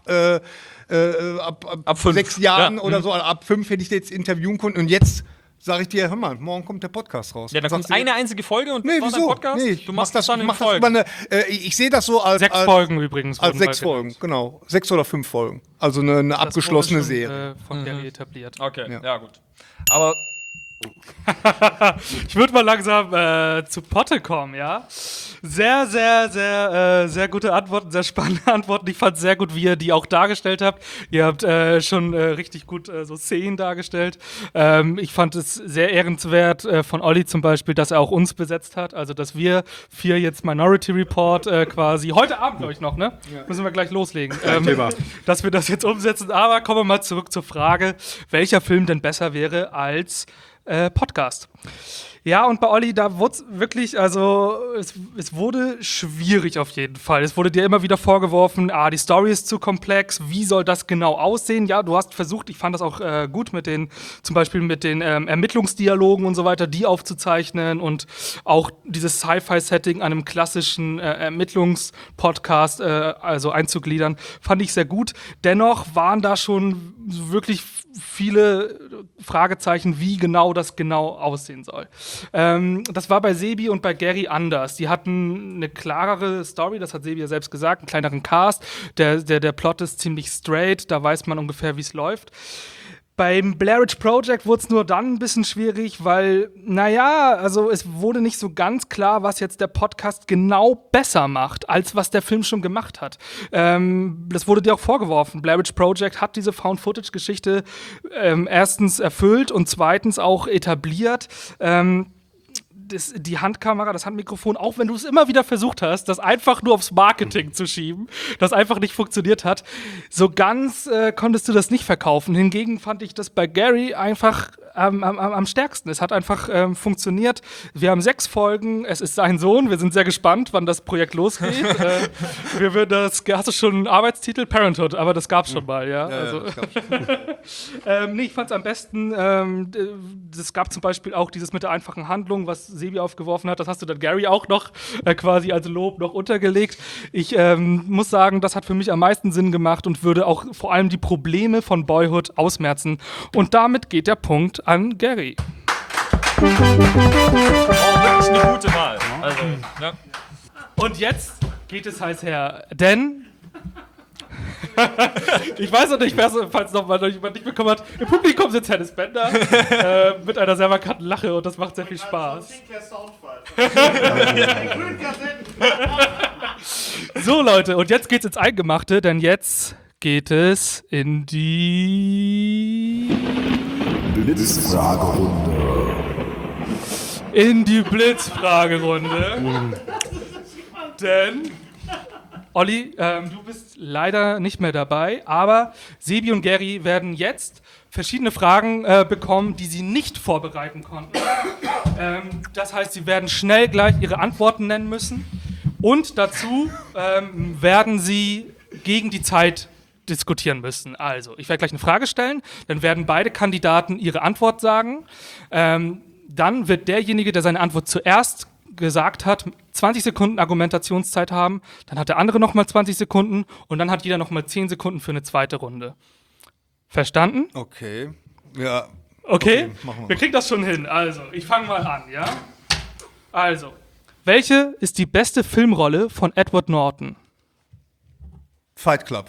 [SPEAKER 3] 5.
[SPEAKER 2] 6 Jahren
[SPEAKER 3] Ja.
[SPEAKER 2] oder so, ab 5 hätte ich jetzt interviewen können und jetzt sage ich dir, hör mal, morgen kommt der Podcast raus.
[SPEAKER 3] Ja, dann kommt
[SPEAKER 2] Sagst du
[SPEAKER 3] eine
[SPEAKER 2] jetzt-
[SPEAKER 3] einzige Folge und
[SPEAKER 2] Nee,
[SPEAKER 3] das war
[SPEAKER 2] wieso?
[SPEAKER 3] dein Podcast.
[SPEAKER 2] Nee,
[SPEAKER 3] Du machst das dann in
[SPEAKER 2] über
[SPEAKER 3] Folgen.
[SPEAKER 2] ich sehe das so als
[SPEAKER 1] 6 Folgen übrigens.
[SPEAKER 2] Als
[SPEAKER 1] wurden
[SPEAKER 2] 6
[SPEAKER 1] bald
[SPEAKER 2] Folgen, genau. 6 oder 5 Folgen. Also eine
[SPEAKER 1] Das
[SPEAKER 2] abgeschlossene
[SPEAKER 1] wurde schon,
[SPEAKER 2] Serie.
[SPEAKER 1] Von Gary etabliert.
[SPEAKER 3] Okay, ja gut. Aber
[SPEAKER 1] Ich würde mal langsam zu Potte kommen, ja. Sehr, sehr, sehr, sehr gute Antworten, sehr spannende Antworten. Ich fand sehr gut, wie ihr die auch dargestellt habt. Ihr habt schon richtig gut so Szenen dargestellt. Ich fand es sehr ehrenswert von Olli zum Beispiel, dass er auch uns besetzt hat. Also, dass wir 4 jetzt Minority Report quasi heute Abend, glaube ich, noch, ne? Müssen wir gleich loslegen.
[SPEAKER 4] Thema.
[SPEAKER 1] Dass wir das jetzt umsetzen. Aber kommen wir mal zurück zur Frage, welcher Film denn besser wäre als Podcast. Ja, und bei Olli, da wurde es wirklich, also es wurde schwierig auf jeden Fall. Es wurde dir immer wieder vorgeworfen, die Story ist zu komplex, wie soll das genau aussehen? Ja, du hast versucht, ich fand das auch gut zum Beispiel mit den Ermittlungsdialogen und so weiter, die aufzuzeichnen und auch dieses Sci-Fi-Setting an einem klassischen Ermittlungspodcast also einzugliedern, fand ich sehr gut. Dennoch waren da schon wirklich viele Fragezeichen, wie genau das aussehen soll. Das war bei Sebi und bei Gary anders. Die hatten eine klarere Story, das hat Sebi ja selbst gesagt, einen kleineren Cast. Der Plot ist ziemlich straight, da weiß man ungefähr, wie es läuft. Beim Blair Witch Project wurde es nur dann ein bisschen schwierig, weil, also es wurde nicht so ganz klar, was jetzt der Podcast genau besser macht, als was der Film schon gemacht hat. Das wurde dir auch vorgeworfen. Blair Witch Project hat diese Found-Footage-Geschichte erstens erfüllt und zweitens auch etabliert. Die Handkamera, das Handmikrofon, auch wenn du es immer wieder versucht hast, das einfach nur aufs Marketing zu schieben, das einfach nicht funktioniert hat, so ganz konntest du das nicht verkaufen. Hingegen fand ich das bei Gary einfach am stärksten. Es hat einfach funktioniert. Wir haben 6 Folgen, es ist sein Sohn, wir sind sehr gespannt, wann das Projekt losgeht. Hast du schon einen Arbeitstitel? Parenthood, aber das gab's schon mal, ja.
[SPEAKER 2] Das gab's schon.
[SPEAKER 1] Ich fand's am besten, es gab zum Beispiel auch dieses mit der einfachen Handlung, was Sebi aufgeworfen hat, das hast du dann Gary auch noch quasi als Lob noch untergelegt. Ich muss sagen, das hat für mich am meisten Sinn gemacht und würde auch vor allem die Probleme von Boyhood ausmerzen. Und damit geht der Punkt an Gary.
[SPEAKER 3] Oh, wirklich eine gute Wahl. Also, ja.
[SPEAKER 1] Und jetzt geht es heiß her, denn ich weiß noch nicht, falls noch mal jemand nicht bekommen hat, im Publikum sitzt Hennes Bender mit einer sehr markanten Lache und das macht sehr viel Spaß. So Leute, und jetzt geht's ins Eingemachte, denn jetzt geht es in die
[SPEAKER 5] Blitzfragerunde.
[SPEAKER 1] Denn Olli, du bist leider nicht mehr dabei, aber Sebi und Gary werden jetzt verschiedene Fragen bekommen, die sie nicht vorbereiten konnten. Das heißt, sie werden schnell gleich ihre Antworten nennen müssen und dazu werden sie gegen die Zeit diskutieren müssen. Also, ich werde gleich eine Frage stellen, dann werden beide Kandidaten ihre Antwort sagen. Dann wird derjenige, der seine Antwort zuerst gesagt hat, 20 Sekunden Argumentationszeit haben, dann hat der andere nochmal 20 Sekunden und dann hat jeder nochmal 10 Sekunden für eine zweite Runde. Verstanden?
[SPEAKER 2] Okay. Ja.
[SPEAKER 1] Okay,
[SPEAKER 2] machen wir.
[SPEAKER 1] Wir kriegen das schon hin. Also, ich fange mal an, ja? Also, welche ist die beste Filmrolle von Edward Norton?
[SPEAKER 2] Fight Club.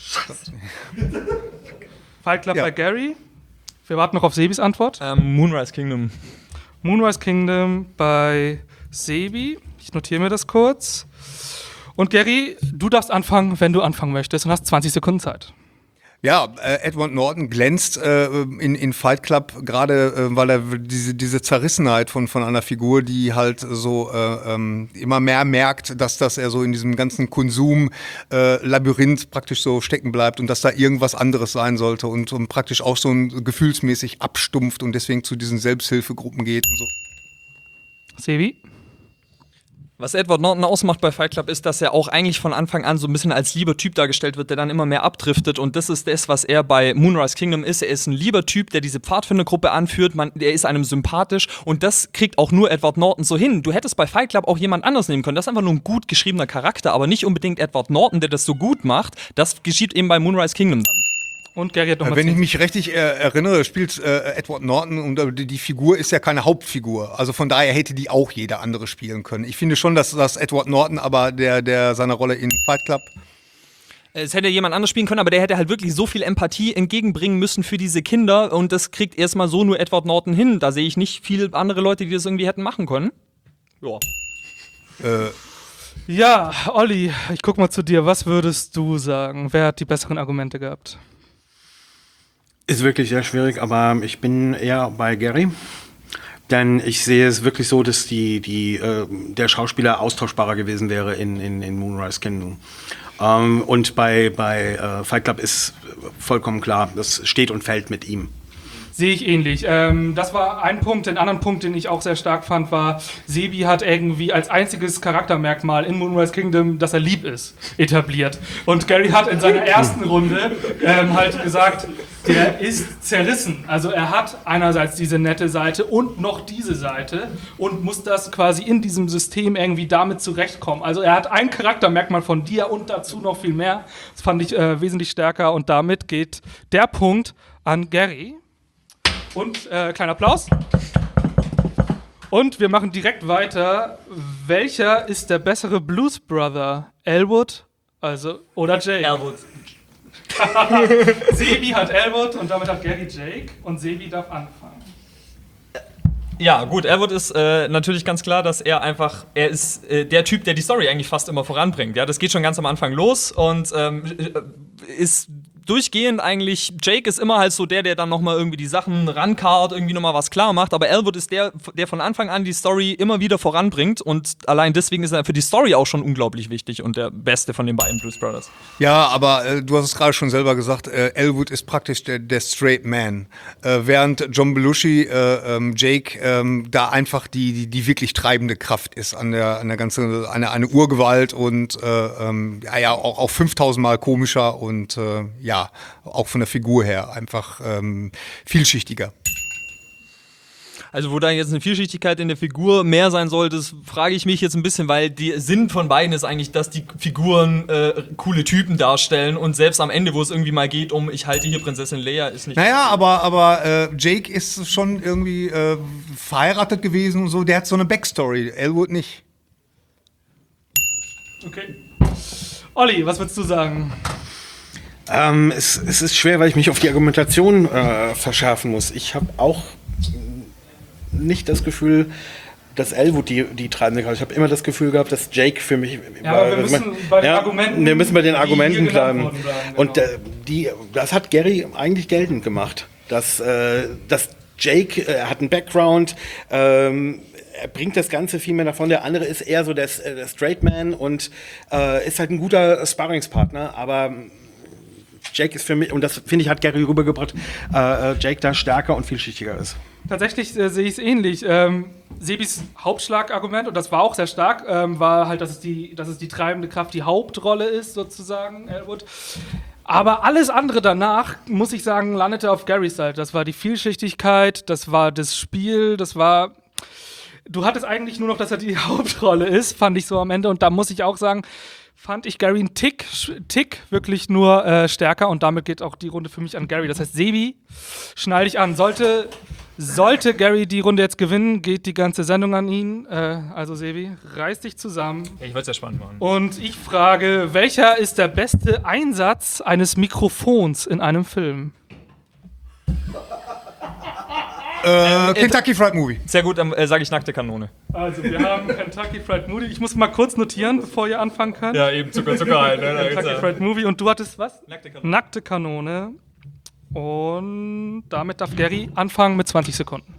[SPEAKER 1] Fight Club
[SPEAKER 2] Ja.
[SPEAKER 1] bei Gary. Wir warten noch auf Sebis Antwort.
[SPEAKER 3] Moonrise Kingdom.
[SPEAKER 1] Moonrise Kingdom bei Sebi. Ich notiere mir das kurz. Und Gary, du darfst anfangen, wenn du anfangen möchtest und hast 20 Sekunden Zeit.
[SPEAKER 2] Ja, Edward Norton glänzt in Fight Club, gerade weil er diese Zerrissenheit von einer Figur, die halt so immer mehr merkt, dass er so in diesem ganzen Konsum-Labyrinth praktisch so stecken bleibt und dass da irgendwas anderes sein sollte und praktisch auch so gefühlsmäßig abstumpft und deswegen zu diesen Selbsthilfegruppen geht und so.
[SPEAKER 1] Sebi?
[SPEAKER 3] Was Edward Norton ausmacht bei Fight Club ist, dass er auch eigentlich von Anfang an so ein bisschen als lieber Typ dargestellt wird, der dann immer mehr abdriftet und das ist das, was er bei Moonrise Kingdom ist. Er ist ein lieber Typ, der diese Pfadfindergruppe anführt, der ist einem sympathisch und das kriegt auch nur Edward Norton so hin. Du hättest bei Fight Club auch jemand anders nehmen können. Das ist einfach nur ein gut geschriebener Charakter, aber nicht unbedingt Edward Norton, der das so gut macht. Das geschieht eben bei Moonrise Kingdom dann.
[SPEAKER 1] Und Gary hat nochmal
[SPEAKER 2] Wenn ich mich richtig erinnere, spielt Edward Norton und die Figur ist ja keine Hauptfigur. Also von daher hätte die auch jeder andere spielen können. Ich finde schon, dass Edward Norton aber der seine Rolle in Fight Club.
[SPEAKER 3] Es hätte jemand anders spielen können, aber der hätte halt wirklich so viel Empathie entgegenbringen müssen für diese Kinder und das kriegt erstmal so nur Edward Norton hin. Da sehe ich nicht viele andere Leute, die das irgendwie hätten machen können. Ja.
[SPEAKER 1] Ja, Olli, ich guck mal zu dir. Was würdest du sagen? Wer hat die besseren Argumente gehabt?
[SPEAKER 4] Ist wirklich sehr schwierig, aber ich bin eher bei Gary. Denn ich sehe es wirklich so, dass der Schauspieler austauschbarer gewesen wäre in Moonrise Kingdom. Und bei Fight Club ist vollkommen klar, das steht und fällt mit ihm.
[SPEAKER 1] Sehe ich ähnlich. Das war ein Punkt. Den anderen Punkt, den ich auch sehr stark fand, war, Sebi hat irgendwie als einziges Charaktermerkmal in Moonrise Kingdom, dass er lieb ist, etabliert. Und Gary hat in seiner ersten Runde halt gesagt, der ist zerrissen. Also er hat einerseits diese nette Seite und noch diese Seite und muss das quasi in diesem System irgendwie damit zurechtkommen. Also er hat ein Charaktermerkmal von dir und dazu noch viel mehr. Das fand ich wesentlich stärker und damit geht der Punkt an Gary. Und kleiner Applaus. Und wir machen direkt weiter. Welcher ist der bessere Blues Brother? Elwood oder Jay?
[SPEAKER 3] Elwood.
[SPEAKER 1] Sebi hat Elwood und damit hat Gary Jake und Sebi darf anfangen.
[SPEAKER 3] Ja, gut, Elwood ist natürlich ganz klar, dass er ist der Typ, der die Story eigentlich fast immer voranbringt. Ja, das geht schon ganz am Anfang los und ist durchgehend eigentlich, Jake ist immer halt so der dann nochmal irgendwie die Sachen rankarrt, irgendwie nochmal was klar macht, aber Elwood ist der von Anfang an die Story immer wieder voranbringt und allein deswegen ist er für die Story auch schon unglaublich wichtig und der Beste von den beiden Blues Brothers.
[SPEAKER 2] Ja, aber du hast es gerade schon selber gesagt, Elwood ist praktisch der Straight Man. Während John Belushi, Jake, da einfach die wirklich treibende Kraft ist an der ganzen, eine Urgewalt und auch 5000 Mal komischer und auch von der Figur her einfach vielschichtiger.
[SPEAKER 3] Also wo da jetzt eine Vielschichtigkeit in der Figur mehr sein soll, das frage ich mich jetzt ein bisschen, weil der Sinn von beiden ist eigentlich, dass die Figuren coole Typen darstellen und selbst am Ende, wo es irgendwie mal geht ich halte hier Prinzessin Leia, ist nicht...
[SPEAKER 2] Naja, aber Jake ist schon irgendwie verheiratet gewesen und so, der hat so eine Backstory, Elwood nicht.
[SPEAKER 1] Okay. Olli, was würdest du sagen?
[SPEAKER 4] Es ist schwer, weil ich mich auf die Argumentation verschärfen muss. Ich habe auch nicht das Gefühl, dass Elwood die treibende Kraft. Ich habe immer das Gefühl gehabt, dass Jake für mich.
[SPEAKER 1] Ja, aber wir müssen bei den Argumenten.
[SPEAKER 4] Wir müssen bei den Argumenten bleiben.
[SPEAKER 1] Genau.
[SPEAKER 4] Und das hat Gary eigentlich geltend gemacht. Dass Jake hat einen Background. Er bringt das Ganze viel mehr davon. Der andere ist eher so der Straight Man und ist halt ein guter Sparringspartner, aber Jake ist für mich, und das finde ich, hat Gary rübergebracht, Jake da stärker und vielschichtiger ist.
[SPEAKER 1] Tatsächlich sehe ich es ähnlich. Sebis Hauptschlagargument, und das war auch sehr stark, war halt, dass es die treibende Kraft, die Hauptrolle ist, sozusagen, Elwood. Aber alles andere danach, muss ich sagen, landete auf Garys Seite. Das war die Vielschichtigkeit, das war das Spiel, das war... Du hattest eigentlich nur noch, dass er die Hauptrolle ist, fand ich so am Ende. Und da muss ich auch sagen, fand ich Gary einen Tick wirklich nur stärker. Und damit geht auch die Runde für mich an Gary. Das heißt, Sebi, schnall dich an. Sollte Gary die Runde jetzt gewinnen, geht die ganze Sendung an ihn. Also Sebi, reiß dich zusammen.
[SPEAKER 3] Ja, ich wollte es ja spannend machen.
[SPEAKER 1] Und ich frage, welcher ist der beste Einsatz eines Mikrofons in einem Film?
[SPEAKER 2] Kentucky Fried Movie.
[SPEAKER 3] Sehr gut, dann sage ich nackte Kanone.
[SPEAKER 1] Also, wir haben Kentucky Fried Movie. Ich muss mal kurz notieren, bevor ihr anfangen könnt.
[SPEAKER 3] Ja, eben Zucker halt.
[SPEAKER 1] Kentucky Fried Movie. Und du hattest was?
[SPEAKER 3] Nackte Kanone.
[SPEAKER 1] Nackte Kanone. Und damit darf Gary anfangen mit 20 Sekunden.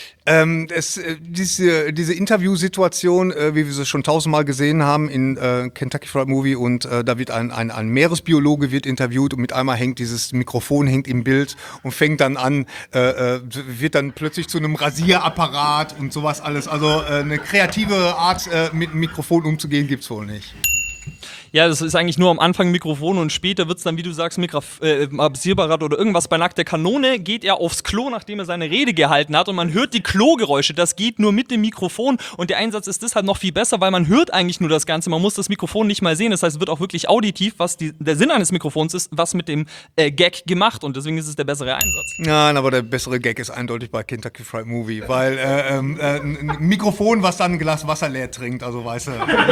[SPEAKER 2] Diese Interviewsituation, wie wir sie schon 1000-mal gesehen haben in Kentucky Fried Movie, und da wird ein Meeresbiologe wird interviewt und mit einmal hängt dieses Mikrofon im Bild und fängt dann an, wird dann plötzlich zu einem Rasierapparat und sowas alles. Also eine kreative Art, mit dem Mikrofon umzugehen, gibt's wohl nicht.
[SPEAKER 3] Ja, das ist eigentlich nur am Anfang Mikrofon und später wird es dann, wie du sagst, Absierapparat oder irgendwas. Bei nackter Kanone geht er aufs Klo, nachdem er seine Rede gehalten hat, und man hört die Klogeräusche. Das geht nur mit dem Mikrofon, und der Einsatz ist deshalb noch viel besser, weil man hört eigentlich nur das Ganze. Man muss das Mikrofon nicht mal sehen. Das heißt, es wird auch wirklich auditiv, was der Sinn eines Mikrofons ist, was mit dem Gag gemacht, und deswegen ist es der bessere Einsatz.
[SPEAKER 2] Nein, aber der bessere Gag ist eindeutig bei Kentucky Fried Movie, weil ein Mikrofon, was dann ein Glas Wasser leer trinkt, also weißt du.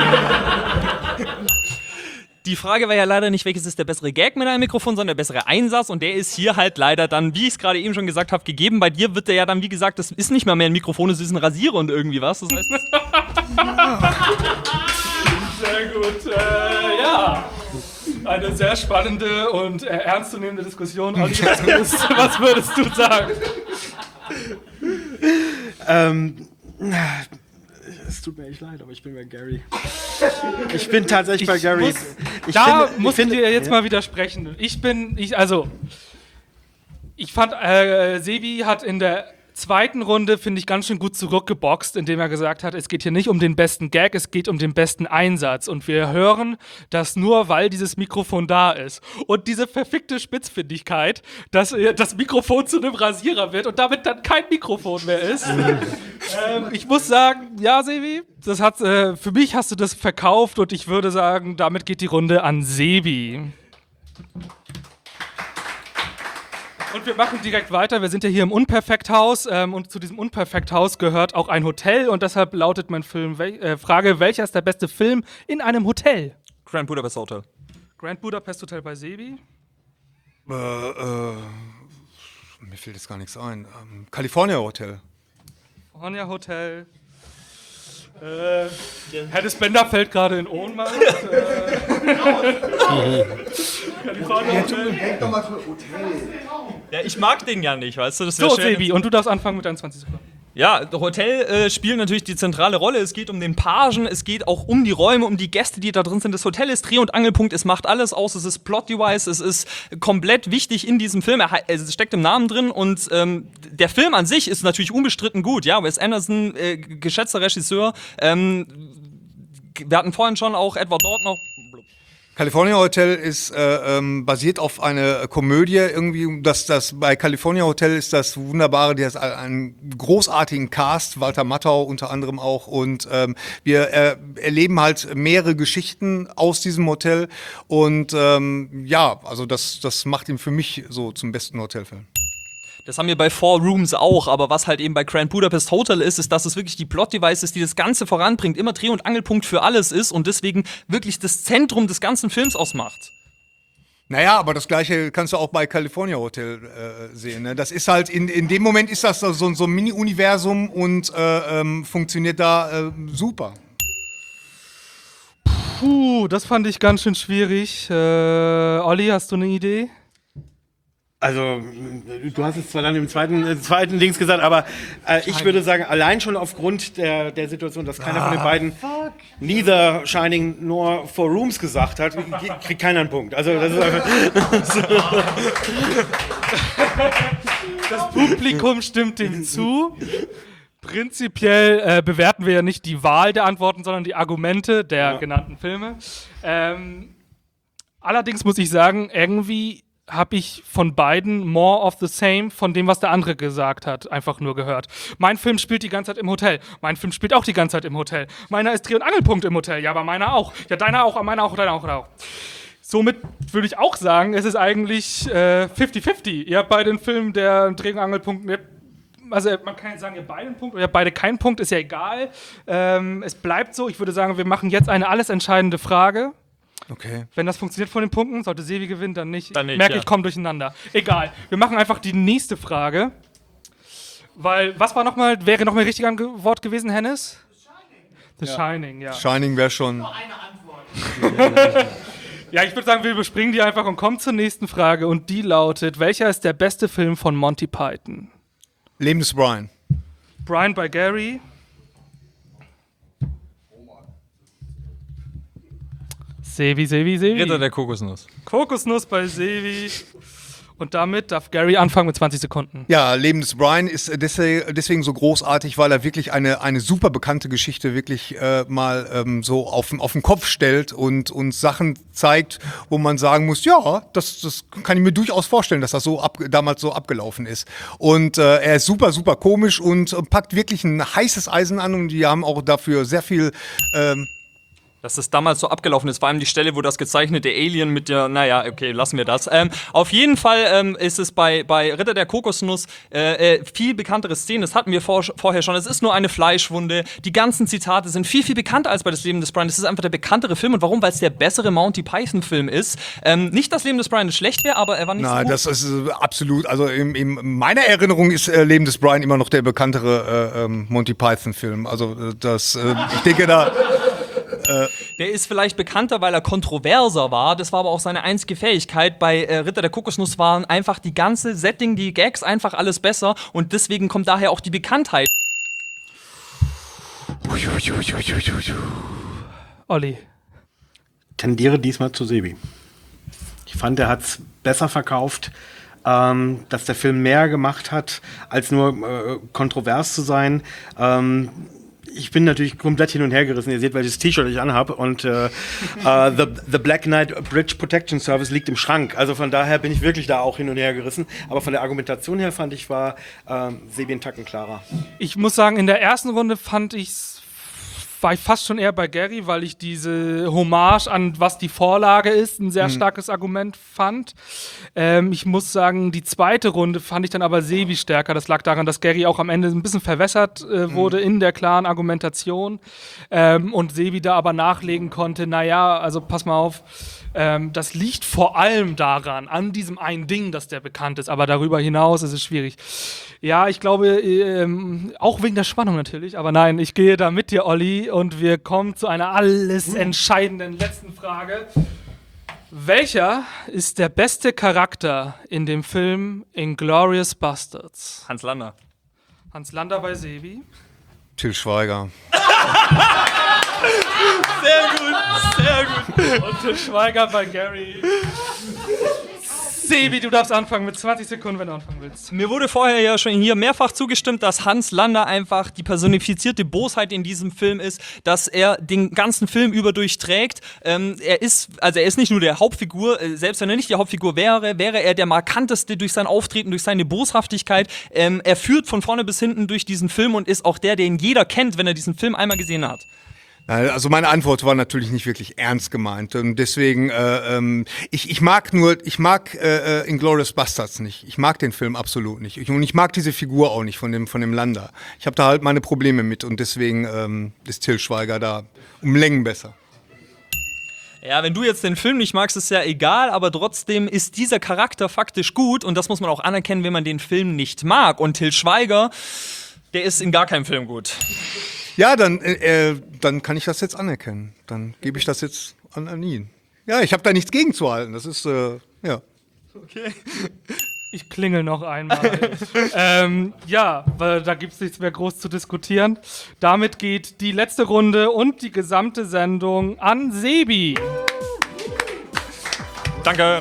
[SPEAKER 3] Die Frage war ja leider nicht, welches ist der bessere Gag mit einem Mikrofon, sondern der bessere Einsatz, und der ist hier halt leider dann, wie ich es gerade eben schon gesagt habe, gegeben. Bei dir wird der ja dann, wie gesagt, das ist nicht mehr ein Mikrofon, es ist ein Rasierer und irgendwie was. Das heißt,
[SPEAKER 1] Sehr gut. Ja. Eine sehr spannende und ernstzunehmende Diskussion. Olli, was würdest du sagen?
[SPEAKER 4] Es tut mir echt leid, aber ich bin bei Gary. Ich bin tatsächlich bei Gary.
[SPEAKER 1] Ich finde dir jetzt mal widersprechen. Ich fand, Sebi hat in der zweiten Runde, finde ich, ganz schön gut zurückgeboxt, indem er gesagt hat, es geht hier nicht um den besten Gag, es geht um den besten Einsatz. Und wir hören das nur, weil dieses Mikrofon da ist. Und diese verfickte Spitzfindigkeit, dass das Mikrofon zu einem Rasierer wird und damit dann kein Mikrofon mehr ist. Ich muss sagen, ja, Sebi, für mich hast du das verkauft, und ich würde sagen, damit geht die Runde an Sebi. Und wir machen direkt weiter. Wir sind ja hier im Unperfekthaus, und zu diesem Unperfekthaus gehört auch ein Hotel, und deshalb lautet mein Frage, welcher ist der beste Film in einem Hotel?
[SPEAKER 3] Grand Budapest Hotel.
[SPEAKER 1] Grand Budapest Hotel bei Sebi.
[SPEAKER 2] Mir fällt jetzt gar nichts ein. California Hotel.
[SPEAKER 1] California Hotel. Herr Bender fällt gerade in Ohnmacht. California Hotel.
[SPEAKER 3] Ja, ich mag den ja nicht, weißt du? Das
[SPEAKER 1] So,
[SPEAKER 3] wär schön.
[SPEAKER 1] Sebi, und du darfst anfangen mit deinen 20 Sekunden.
[SPEAKER 3] Ja, Hotel spielt natürlich die zentrale Rolle. Es geht um den Pagen, es geht auch um die Räume, um die Gäste, die da drin sind. Das Hotel ist Dreh- und Angelpunkt, es macht alles aus, es ist Plot-Device, es ist komplett wichtig in diesem Film. Es steckt im Namen drin und der Film an sich ist natürlich unbestritten gut. Ja, Wes Anderson, geschätzter Regisseur. Wir hatten vorhin schon auch Edward Norton noch.
[SPEAKER 2] California Hotel ist basiert auf einer Komödie irgendwie. Das bei California Hotel ist das Wunderbare, der hat einen großartigen Cast, Walter Matthau unter anderem auch, und wir erleben halt mehrere Geschichten aus diesem Hotel und ja, also das macht ihn für mich so zum besten Hotelfilm.
[SPEAKER 3] Das haben wir bei Four Rooms auch, aber was halt eben bei Grand Budapest Hotel ist, dass es wirklich die Plot-Device ist, die das Ganze voranbringt, immer Dreh- und Angelpunkt für alles ist und deswegen wirklich das Zentrum des ganzen Films ausmacht.
[SPEAKER 2] Naja, aber das Gleiche kannst du auch bei California Hotel sehen. Ne? Das ist halt, in dem Moment ist das so ein Mini-Universum und funktioniert da super.
[SPEAKER 1] Puh, das fand ich ganz schön schwierig. Olli, hast du eine Idee?
[SPEAKER 4] Also, du hast es zwar dann im zweiten Dings gesagt, aber ich würde sagen, allein schon aufgrund der Situation, dass keiner von den beiden neither Shining nor Four Rooms gesagt hat, kriegt keiner einen Punkt. Also, das ist einfach
[SPEAKER 1] Das Publikum stimmt dem zu. Prinzipiell bewerten wir ja nicht die Wahl der Antworten, sondern die Argumente der genannten Filme. Allerdings muss ich sagen, irgendwie habe ich von beiden more of the same von dem, was der andere gesagt hat, einfach nur gehört. Mein Film spielt die ganze Zeit im Hotel. Mein Film spielt auch die ganze Zeit im Hotel. Meiner ist Dreh- und Angelpunkt im Hotel. Ja, aber meiner auch. Ja, deiner auch, meiner auch, deiner auch, deiner auch. Somit würde ich auch sagen, es ist eigentlich 50-50. Ihr habt beide einen Film, der einen Dreh- und Angelpunkt. Also man kann jetzt sagen, ihr beide einen Punkt oder ihr beide keinen Punkt, ist ja egal. Es bleibt so. Ich würde sagen, wir machen jetzt eine alles entscheidende Frage.
[SPEAKER 2] Okay.
[SPEAKER 1] Wenn das funktioniert von den Punkten, sollte Sevi gewinnen, dann nicht.
[SPEAKER 3] Dann nicht,
[SPEAKER 1] Merke,
[SPEAKER 3] ja.
[SPEAKER 1] ich komme durcheinander. Egal. Wir machen einfach die nächste Frage. Weil, was war nochmal, wäre nochmal ein richtiges Wort gewesen, Hennes? The Shining, ja.
[SPEAKER 2] Shining wäre schon.
[SPEAKER 1] Ja, ich würde sagen, wir überspringen die einfach und kommen zur nächsten Frage. Und die lautet, welcher ist der beste Film von Monty Python?
[SPEAKER 2] Leben des Brian.
[SPEAKER 1] Brian by Gary. Sevi.
[SPEAKER 3] Ritter der Kokosnuss.
[SPEAKER 1] Kokosnuss bei Sevi. Und damit darf Gary anfangen mit 20 Sekunden.
[SPEAKER 2] Ja, Leben des Brian ist deswegen so großartig, weil er wirklich eine super bekannte Geschichte wirklich mal so auf den Kopf stellt und uns Sachen zeigt, wo man sagen muss, ja, das kann ich mir durchaus vorstellen, dass das so damals so abgelaufen ist. Und er ist super, super komisch und packt wirklich ein heißes Eisen an und die haben auch dafür sehr viel
[SPEAKER 3] Dass das damals so abgelaufen ist, vor allem die Stelle, wo das gezeichnete Alien mit der, naja, okay, lassen wir das. Auf jeden Fall ist es bei Ritter der Kokosnuss viel bekanntere Szenen, das hatten wir vorher schon. Es ist nur eine Fleischwunde, die ganzen Zitate sind viel, viel bekannter als bei Das Leben des Brian. Das ist einfach der bekanntere Film. Und warum? Weil es der bessere Monty Python-Film ist. Nicht, dass Leben des Brian schlecht wäre, aber er war nicht so
[SPEAKER 2] Nein,
[SPEAKER 3] gut.
[SPEAKER 2] das ist absolut, also in meiner Erinnerung ist Leben des Brian immer noch der bekanntere Monty Python-Film. Also ich denke da.
[SPEAKER 3] Der ist vielleicht bekannter, weil er kontroverser war. Das war aber auch seine einzige Fähigkeit. Bei Ritter der Kokosnuss waren einfach die ganze Setting, die Gags, einfach alles besser. Und deswegen kommt daher auch die Bekanntheit.
[SPEAKER 1] Olli.
[SPEAKER 4] tendiere diesmal zu Sebi. Ich fand, er hat es besser verkauft, dass der Film mehr gemacht hat, als nur kontrovers zu sein. Ich bin natürlich komplett hin und her gerissen. Ihr seht, welches T-Shirt ich anhabe. Und the Black Knight Bridge Protection Service liegt im Schrank. Also von daher bin ich wirklich da auch hin und her gerissen. Aber von der Argumentation her fand ich, war Sebi einen Tacken klarer.
[SPEAKER 1] Ich muss sagen, in der ersten Runde fand ich es war ich fast schon eher bei Gary, weil ich diese Hommage an was die Vorlage ist, ein sehr starkes Argument fand. Ich muss sagen, die zweite Runde fand ich dann aber Sebi stärker. Das lag daran, dass Gary auch am Ende ein bisschen verwässert wurde in der klaren Argumentation und Sebi da aber nachlegen konnte, naja, also pass mal auf, das liegt vor allem daran, an diesem einen Ding, dass der bekannt ist, aber darüber hinaus ist es schwierig. Ja, ich glaube, auch wegen der Spannung natürlich, aber nein, ich gehe da mit dir, Olli, und wir kommen zu einer alles entscheidenden letzten Frage. Welcher ist der beste Charakter in dem Film Inglourious Basterds?
[SPEAKER 3] Hans Lander.
[SPEAKER 1] Hans Lander bei Sebi.
[SPEAKER 2] Til Schweiger.
[SPEAKER 3] Sehr gut.
[SPEAKER 1] Und Til Schweiger bei Gary. Sebi, du darfst anfangen mit 20 Sekunden, wenn du anfangen willst.
[SPEAKER 3] Mir wurde vorher ja schon hier mehrfach zugestimmt, dass Hans Lander einfach die personifizierte Bosheit in diesem Film ist, dass er den ganzen Film über durchträgt. Er ist nicht nur der Hauptfigur, selbst wenn er nicht die Hauptfigur wäre er der markanteste durch sein Auftreten, durch seine Boshaftigkeit. Er führt von vorne bis hinten durch diesen Film und ist auch der, den jeder kennt, wenn er diesen Film einmal gesehen hat.
[SPEAKER 2] Also meine Antwort war natürlich nicht wirklich ernst gemeint und deswegen ich mag Inglourious Basterds nicht. Ich mag den Film absolut nicht und ich mag diese Figur auch nicht von dem Lander. Ich habe da halt meine Probleme mit und deswegen ist Til Schweiger da um Längen besser.
[SPEAKER 3] Ja, wenn du jetzt den Film nicht magst, ist ja egal, aber trotzdem ist dieser Charakter faktisch gut und das muss man auch anerkennen, wenn man den Film nicht mag. Und Til Schweiger, der ist in gar keinem Film gut.
[SPEAKER 2] Ja, dann kann ich das jetzt anerkennen. Dann gebe ich das jetzt an ihn. Ja, ich habe da nichts gegenzuhalten. Das ist, ja.
[SPEAKER 3] Okay.
[SPEAKER 1] Ich klingel noch einmal. Ja, weil da gibt es nichts mehr groß zu diskutieren. Damit geht die letzte Runde und die gesamte Sendung an Sebi.
[SPEAKER 3] Danke.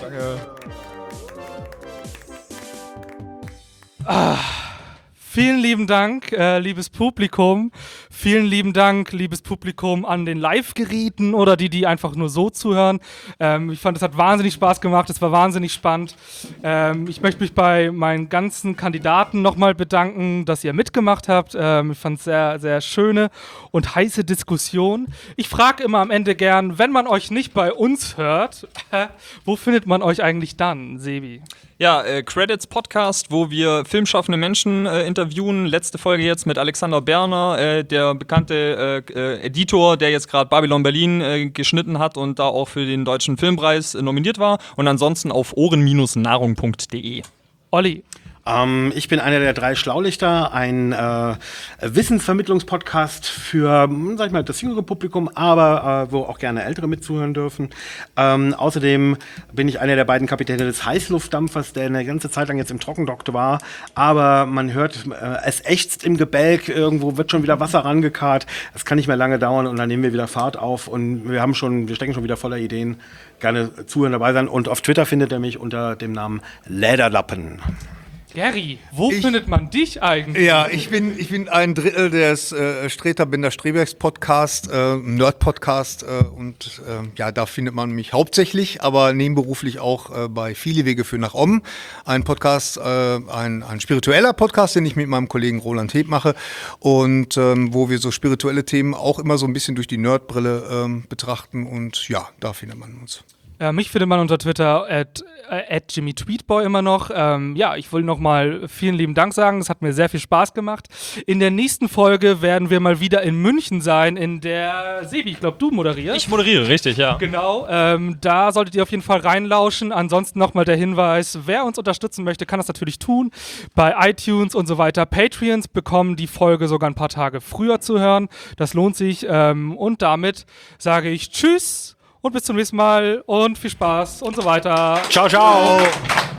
[SPEAKER 1] Vielen lieben Dank, liebes Publikum. Vielen lieben Dank, liebes Publikum, an den Live-Geräten oder die einfach nur so zuhören. Ich fand, es hat wahnsinnig Spaß gemacht, es war wahnsinnig spannend. Ich möchte mich bei meinen ganzen Kandidaten nochmal bedanken, dass ihr mitgemacht habt. Ich fand es sehr, sehr schöne und heiße Diskussion. Ich frage immer am Ende gern, wenn man euch nicht bei uns hört, wo findet man euch eigentlich dann, Sebi?
[SPEAKER 3] Ja, Credits Podcast, wo wir filmschaffende Menschen interviewen. Letzte Folge jetzt mit Alexander Berner, der bekannte Editor, der jetzt gerade Babylon Berlin geschnitten hat und da auch für den Deutschen Filmpreis nominiert war. Und ansonsten auf ohren-nahrung.de.
[SPEAKER 1] Olli.
[SPEAKER 4] Ich bin einer der 3 Schlaulichter, ein Wissensvermittlungspodcast für, sag ich mal, das jüngere Publikum, aber wo auch gerne Ältere mitzuhören dürfen. Außerdem bin ich einer der beiden Kapitäne des Heißluftdampfers, der eine ganze Zeit lang jetzt im Trockendock war, aber man hört, es ächzt im Gebälk, irgendwo wird schon wieder Wasser rangekarrt. Es kann nicht mehr lange dauern und dann nehmen wir wieder Fahrt auf und wir stecken schon wieder voller Ideen. Gerne zuhören, dabei sein und auf Twitter findet ihr mich unter dem Namen Lederlappen.
[SPEAKER 1] Gary, wo findet man dich eigentlich?
[SPEAKER 2] Ja, ich bin ein Drittel des Streter Binder Strebergs Podcast, Nerd-Podcast und ja, da findet man mich hauptsächlich, aber nebenberuflich auch bei Viele Wege führen nach Om. Ein Podcast, ein spiritueller Podcast, den ich mit meinem Kollegen Roland Heb mache und wo wir so spirituelle Themen auch immer so ein bisschen durch die Nerdbrille betrachten und ja, da findet man uns.
[SPEAKER 1] Mich findet man unter Twitter at @JimmyTweetboy immer noch. Ja, ich will nochmal vielen lieben Dank sagen. Es hat mir sehr viel Spaß gemacht. In der nächsten Folge werden wir mal wieder in München sein, in der Sebi, ich glaube, du moderierst.
[SPEAKER 3] Ich moderiere, richtig, ja.
[SPEAKER 1] Genau, da solltet ihr auf jeden Fall reinlauschen. Ansonsten nochmal der Hinweis, wer uns unterstützen möchte, kann das natürlich tun. Bei iTunes und so weiter. Patreons bekommen die Folge sogar ein paar Tage früher zu hören. Das lohnt sich. Und damit sage ich Tschüss. Und bis zum nächsten Mal und viel Spaß und so weiter.
[SPEAKER 4] Ciao, ciao.